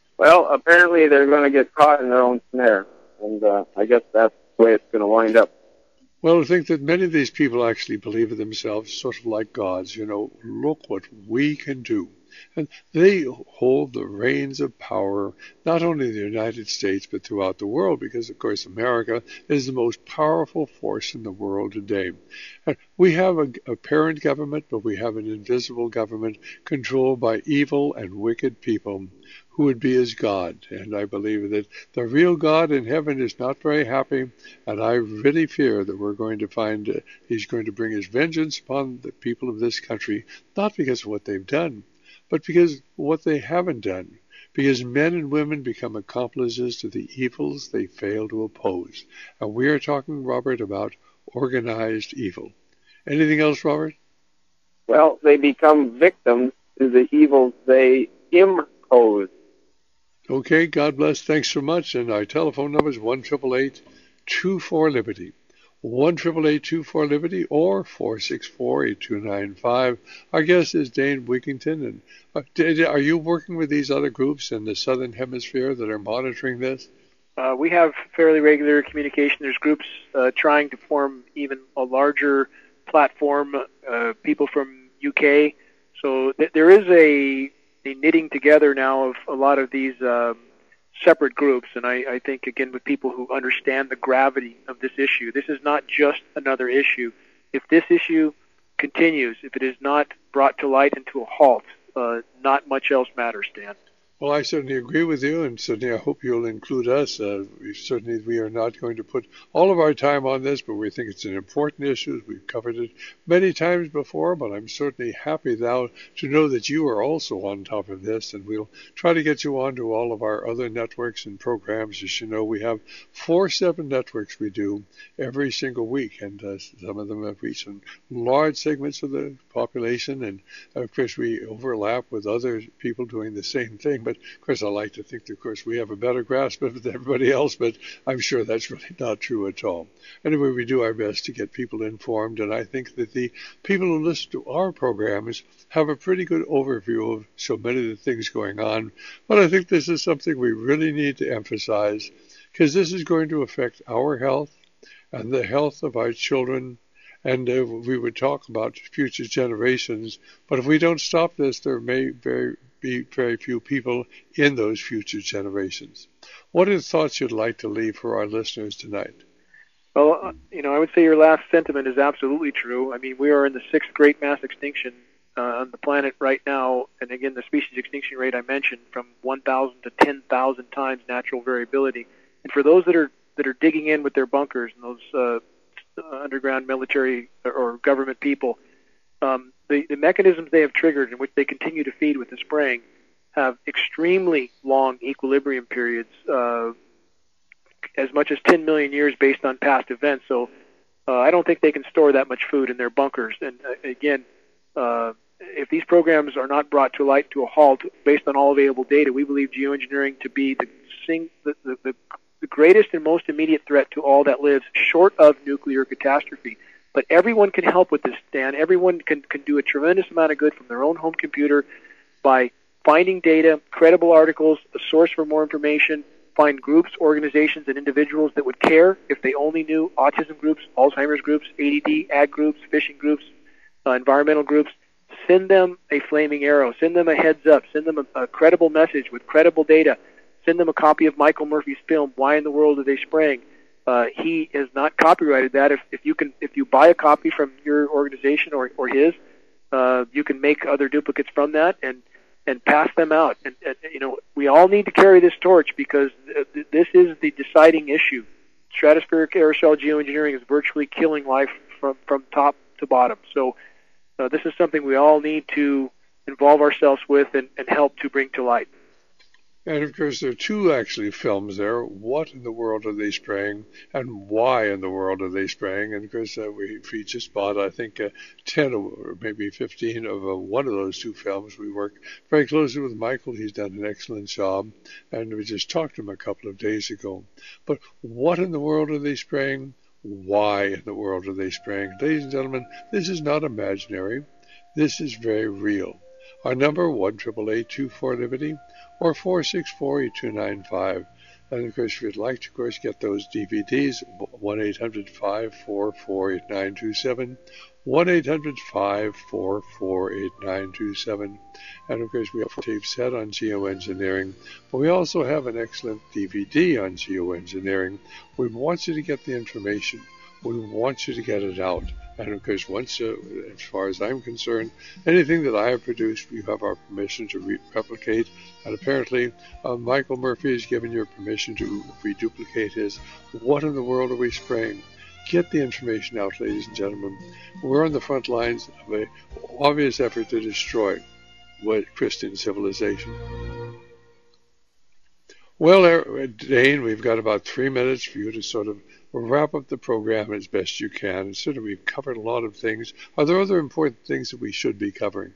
Well, apparently they're going to get caught in their own snare, and uh, I guess that's the way it's going to wind up. Well, I think that many of these people actually believe in themselves sort of like gods. You know, look what we can do. And they hold the reins of power, not only in the United States, but throughout the world, because, of course, America is the most powerful force in the world today. And we have a, a parent government, but we have an invisible government controlled by evil and wicked people who would be as God. And I believe that the real God in heaven is not very happy, and I really fear that we're going to find uh, he's going to bring his vengeance upon the people of this country, not because of what they've done, but because of what they haven't done, because men and women become accomplices to the evils they fail to oppose. And we are talking, Robert, about organized evil. Anything else, Robert? Well, they become victims to the evils they impose. Okay, God bless. Thanks so much. And our telephone number is one eight eight eight, two four, Liberty. one eight eight eight, two four, Liberty or four six four, eight two nine five. Our guest is Dane Wigington. And uh, are you working with these other groups in the Southern Hemisphere that are monitoring this? Uh, we have fairly regular communication. There's groups uh, trying to form even a larger platform, uh, people from U K. So th- there is a, a knitting together now of a lot of these um, separate groups, and I, I think, again, with people who understand the gravity of this issue. This is not just another issue. If this issue continues, if it is not brought to light and to a halt, uh, not much else matters, Dan. Well, I certainly agree with you, and certainly I hope you'll include us. Uh, we, certainly we are not going to put all of our time on this, but we think it's an important issue. We've covered it many times before, but I'm certainly happy now to know that you are also on top of this, and we'll try to get you onto all of our other networks and programs. As you know, we have four, seven networks we do every single week, and uh, some of them have reached large segments of the population, and of course we overlap with other people doing the same thing. But But of course, I like to think that, of course, we have a better grasp of it than everybody else, but I'm sure that's really not true at all. Anyway, we do our best to get people informed, and I think that the people who listen to our programs have a pretty good overview of so many of the things going on. But I think this is something we really need to emphasize, because this is going to affect our health and the health of our children. And uh, we would talk about future generations, but if we don't stop this, there may very be very few people in those future generations. What are the thoughts you'd like to leave for our listeners tonight? Well, uh, you know, I would say your last sentiment is absolutely true. I mean, we are in the sixth great mass extinction uh, on the planet right now, and again, the species extinction rate I mentioned, from one thousand to ten thousand times natural variability. And for those that are that are digging in with their bunkers and those uh, underground military or government people, um, the, the mechanisms they have triggered in which they continue to feed with the spraying have extremely long equilibrium periods, uh, as much as ten million years based on past events. So uh, I don't think they can store that much food in their bunkers. And uh, again, uh, if these programs are not brought to light to a halt based on all available data, we believe geoengineering to be the, sing, the, the, the, the greatest and most immediate threat to all that lives, short of nuclear catastrophe. But everyone can help with this, Dan. Everyone can, can do a tremendous amount of good from their own home computer by finding data, credible articles, a source for more information, find groups, organizations, and individuals that would care if they only knew autism groups, Alzheimer's groups, A D D, ag groups, fishing groups, uh, environmental groups. Send them a flaming arrow. Send them a heads up. Send them a, a credible message with credible data. Send them a copy of Michael Murphy's film, Why in the World Are They Spraying? Uh, he has not copyrighted that. If, if you can, if you buy a copy from your organization or, or his, uh, you can make other duplicates from that and, and pass them out. And, and you know, we all need to carry this torch, because th- this is the deciding issue. Stratospheric aerosol geoengineering is virtually killing life from, from top to bottom. So uh, this is something we all need to involve ourselves with and, and help to bring to light. And of course, there are two actually films there. What in the world are they spraying, and why in the world are they spraying? And of course, uh, we, we just bought, I think, uh, ten or maybe fifteen of uh, one of those two films. We work very closely with Michael. He's done an excellent job, and we just talked to him a couple of days ago. But what in the world are they spraying? Why in the world are they spraying? Ladies and gentlemen, this is not imaginary. This is very real. Our number, one eight eight eight, two four, Liberty, or four six four, eight two nine five. And of course, if you'd like to, of course, get those D V Ds, one eight hundred, five four four, eight nine two seven, one eight hundred, five four four, eight nine two seven. And of course, we have a tape set on geoengineering, but we also have an excellent D V D on geoengineering. We want you to get the information. We want you to get it out. And of course, once, uh, as far as I'm concerned, anything that I have produced, you have our permission to re- replicate. And apparently, uh, Michael Murphy has given your permission to reduplicate his. What in the world are we spraying? Get the information out, ladies and gentlemen. We're on the front lines of an obvious effort to destroy what Christian civilization. Well, Dane, we've got about three minutes for you to sort of wrap up the program as best you can. And sort of we've covered a lot of things. Are there other important things that we should be covering?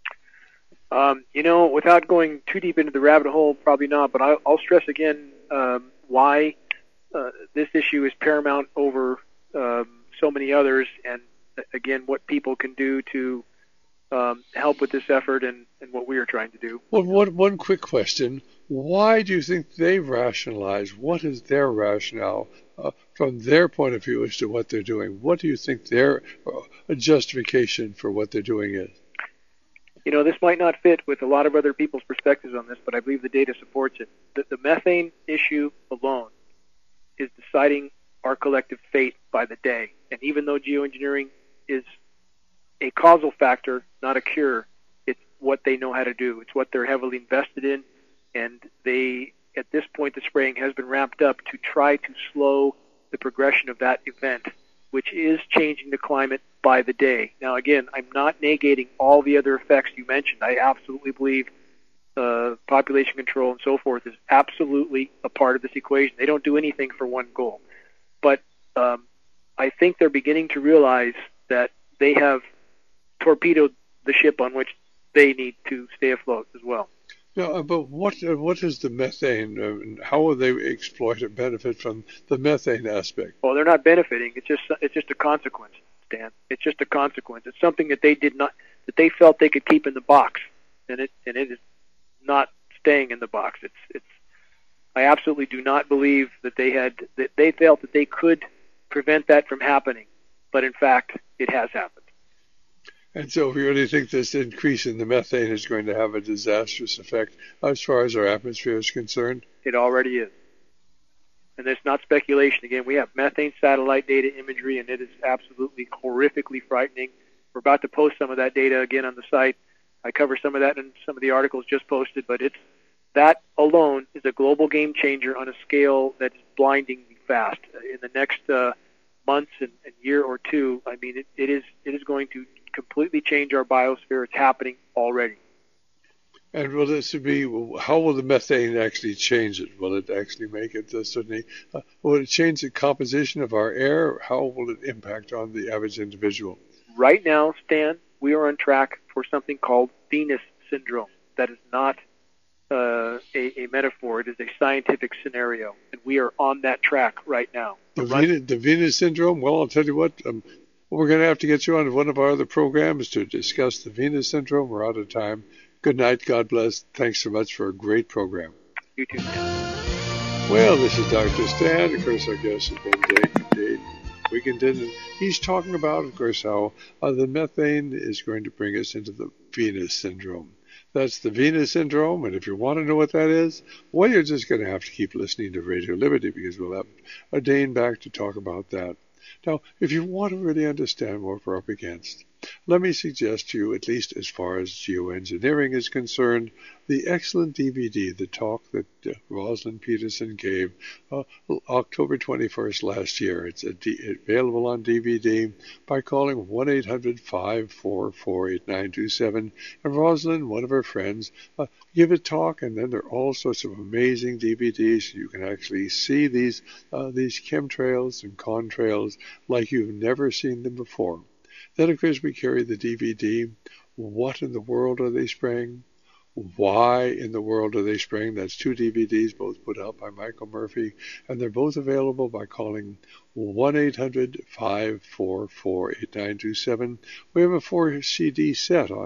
Um, you know, without going too deep into the rabbit hole, probably not. But I'll, I'll stress again um, why uh, this issue is paramount over um, so many others, and again, what people can do to um, help with this effort and, and what we are trying to do. Well, one, one quick question. Why do you think they rationalize? What is their rationale uh, from their point of view as to what they're doing? What do you think their uh, justification for what they're doing is? You know, this might not fit with a lot of other people's perspectives on this, but I believe the data supports it. The, the methane issue alone is deciding our collective fate by the day. And even though geoengineering is a causal factor, not a cure, it's what they know how to do. It's what they're heavily invested in. And they, at this point, the spraying has been ramped up to try to slow the progression of that event, which is changing the climate by the day. Now, again, I'm not negating all the other effects you mentioned. I absolutely believe uh, population control and so forth is absolutely a part of this equation. They don't do anything for one goal. But um, I think they're beginning to realize that they have torpedoed the ship on which they need to stay afloat as well. Yeah, but what uh, what is the methane? Uh, how will they exploit or benefit from the methane aspect? Well, they're not benefiting. It's just it's just a consequence, Dan. It's just a consequence. It's something that they did not that they felt they could keep in the box, and it and it is not staying in the box. It's it's. I absolutely do not believe that they had that they felt that they could prevent that from happening, but in fact, it has happened. And so if you really think this increase in the methane is going to have a disastrous effect as far as our atmosphere is concerned? It already is. And it's not speculation. Again, we have methane satellite data imagery, and it is absolutely horrifically frightening. We're about to post some of that data again on the site. I cover some of that in some of the articles just posted, but it's that alone is a global game changer on a scale that is blindingly fast. In the next uh, months and, and year or two, I mean, it, it is it is going to completely change our biosphere. It's happening already. And will this be, how will the methane actually change it? Will it actually make it uh, certainly, uh, will it change the composition of our air? How will it impact on the average individual? Right now, Stan, we are on track for something called Venus syndrome. That is not uh, a, a metaphor. It is a scientific scenario, and we are on that track right now. The, Venus, the Venus syndrome? Well, I'll tell you what, um, we're going to have to get you on one of our other programs to discuss the Venus syndrome. We're out of time. Good night. God bless. Thanks so much for a great program. You too, Stan. Well, this is Doctor Stan. Of course, our guest has been Dave, Dave Wiggington, and he's talking about, of course, how uh, the methane is going to bring us into the Venus syndrome. That's the Venus syndrome, and if you want to know what that is, well, you're just going to have to keep listening to Radio Liberty, because we'll have a Dane back to talk about that. Now, if you want to really understand what we're up against, let me suggest to you, at least as far as geoengineering is concerned, the excellent D V D, the talk that uh, Rosalind Peterson gave uh, October twenty-first last year. It's a D- available on D V D by calling one eight hundred, five four four, eight nine two seven. And Rosalind, one of her friends, uh, give a talk, and then there are all sorts of amazing D V Ds. You can actually see these, uh, these chemtrails and contrails like you've never seen them before. Then, of course, we carry the D V D. What in the world are they spraying? Why in the world are they spraying? That's two D V Ds, both put out by Michael Murphy, and they're both available by calling one eight hundred, five four four, eight nine two seven. We have a four C D set on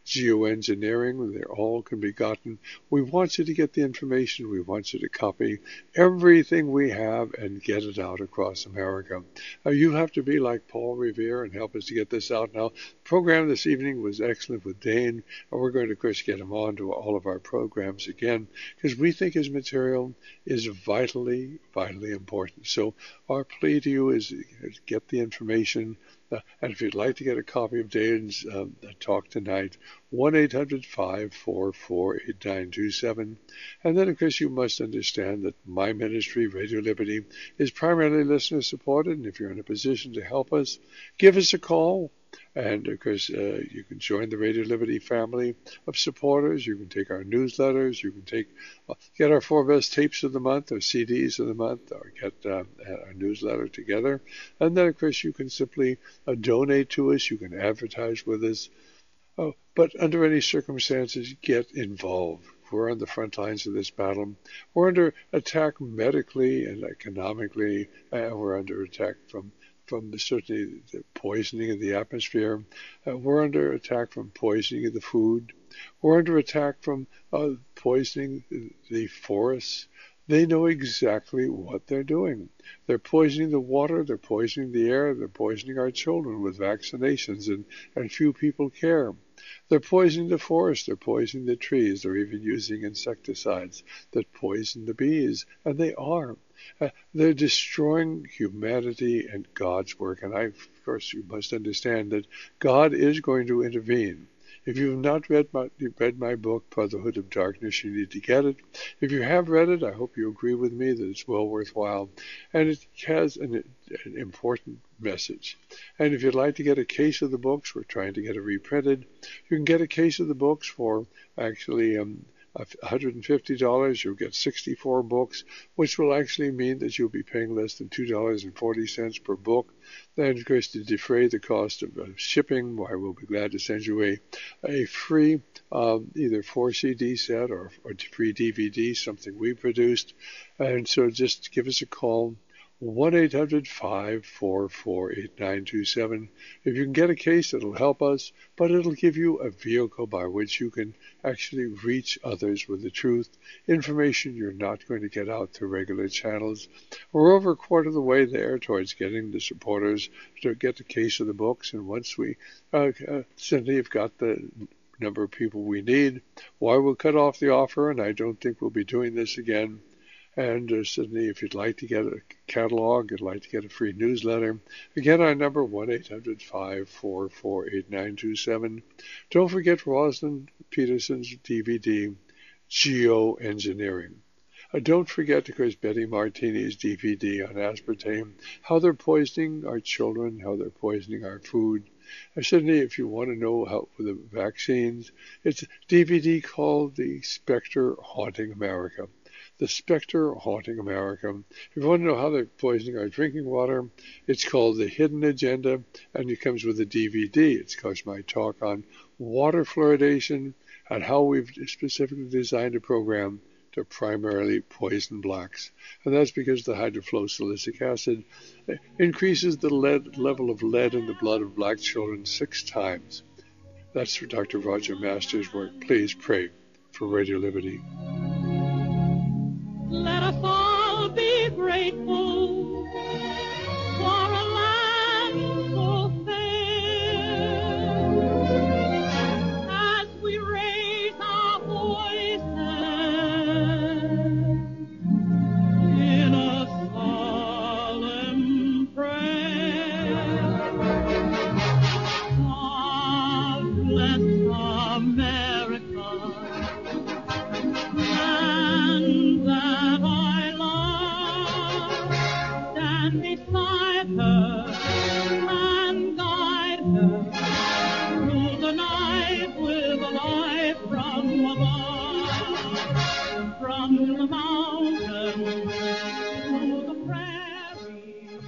geoengineering. They all can be gotten. We want you to get the information. We want you to copy everything we have and get it out across America. Uh, you have to be like Paul Revere and help us to get this out now. The program this evening was excellent with Dane, and we're going to, of course, get him on to all of our programs again, because we think his material is vitally, vitally important. So our plea to you is get the information. Uh, and if you'd like to get a copy of Dane's uh, talk tonight, one eight hundred five four four eight nine two seven. And then, of course, you must understand that my ministry, Radio Liberty, is primarily listener-supported. And if you're in a position to help us, give us a call. And, of course, uh, you can join the Radio Liberty family of supporters. You can take our newsletters. You can take uh, get our four best tapes of the month or C Ds of the month, or get uh, our newsletter together. And then, of course, you can simply uh, donate to us. You can advertise with us. Oh, but under any circumstances, get involved. We're on the front lines of this battle. We're under attack medically and economically, and we're under attack from from the, certainly the poisoning of the atmosphere. Uh, we're under attack from poisoning of the food. We're under attack from uh, poisoning the forests. They know exactly what they're doing. They're poisoning the water, they're poisoning the air, they're poisoning our children with vaccinations, and, and few people care. They're poisoning the forest, they're poisoning the trees, they're even using insecticides that poison the bees, and they are. Uh, they're destroying humanity and God's work, and I, of course, you must understand that God is going to intervene. If you have not read my, read my book, Brotherhood of Darkness, you need to get it. If you have read it, I hope you agree with me that it's well worthwhile. And it has an, an important message. And if you'd like to get a case of the books, we're trying to get it reprinted. You can get a case of the books for actually um, one hundred fifty dollars. You'll get sixty-four books, which will actually mean that you'll be paying less than two dollars and forty cents per book. Then, of course, to defray the cost of uh, shipping, why we'll be glad to send you a, a free um, either four C D set or, or free D V D, something we produced. And so just give us a call, one eight hundred five four four eight nine two seven. If you can get a case, it'll help us, but it'll give you a vehicle by which you can actually reach others with the truth, information you're not going to get out through regular channels. We're over a quarter of the way there towards getting the supporters to get the case of the books, and once we uh, uh, certainly have got the number of people we need, why we'll cut off the offer, and I don't think we'll be doing this again. And uh, certainly, if you'd like to get a catalog, you'd like to get a free newsletter, again, our number, one eight hundred five four four eight nine two seven. Don't forget Rosalind Peterson's D V D, Geoengineering. Uh, don't forget, of course, Betty Martini's D V D on aspartame, how they're poisoning our children, how they're poisoning our food. And certainly, if you want to know how for the vaccines, it's a D V D called The Spectre Haunting America. The Spectre Haunting America. If you want to know how they're poisoning our drinking water, it's called The Hidden Agenda, and it comes with a D V D. It's because my talk on water fluoridation and how we've specifically designed a program to primarily poison blacks. And that's because the hydrofluosilicic acid increases the lead, level of lead in the blood of black children six times. That's for Doctor Roger Masters' work. Please pray for Radio Liberty. Let us all be grateful for a land so fair. As we raise our voices in a solemn prayer, God bless America. And that I love, stand beside her and guide her through the night with a light from above, from the mountains to the prairies.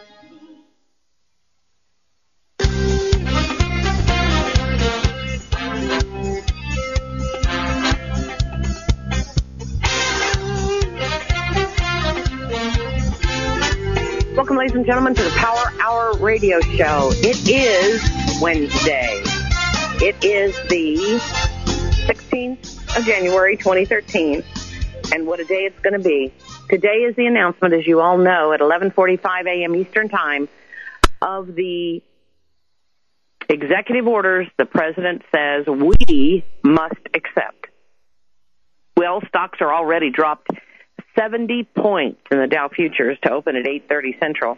Welcome, ladies and gentlemen, to the Power Hour radio show. It is Wednesday. It is the sixteenth of January, twenty thirteen, and what a day it's going to be. Today is the announcement, as you all know, at eleven forty-five a.m. Eastern Time, of the executive orders the president says we must accept. Well, stocks are already dropped seventy points in the Dow Futures to open at eight thirty Central.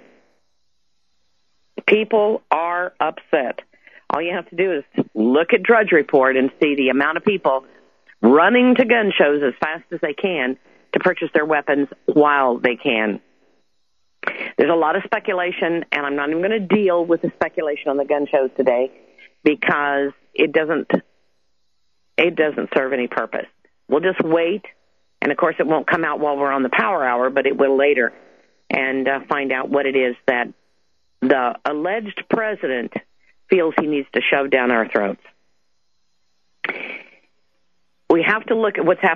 People are upset. All you have to do is look at Drudge Report and see the amount of people running to gun shows as fast as they can to purchase their weapons while they can. There's a lot of speculation, and I'm not even going to deal with the speculation on the gun shows today because it doesn't it doesn't serve any purpose. We'll just wait, and of course it won't come out while we're on the Power Hour, but it will later, and uh, find out what it is that the alleged president feels he needs to shove down our throats. We have to look at what's happening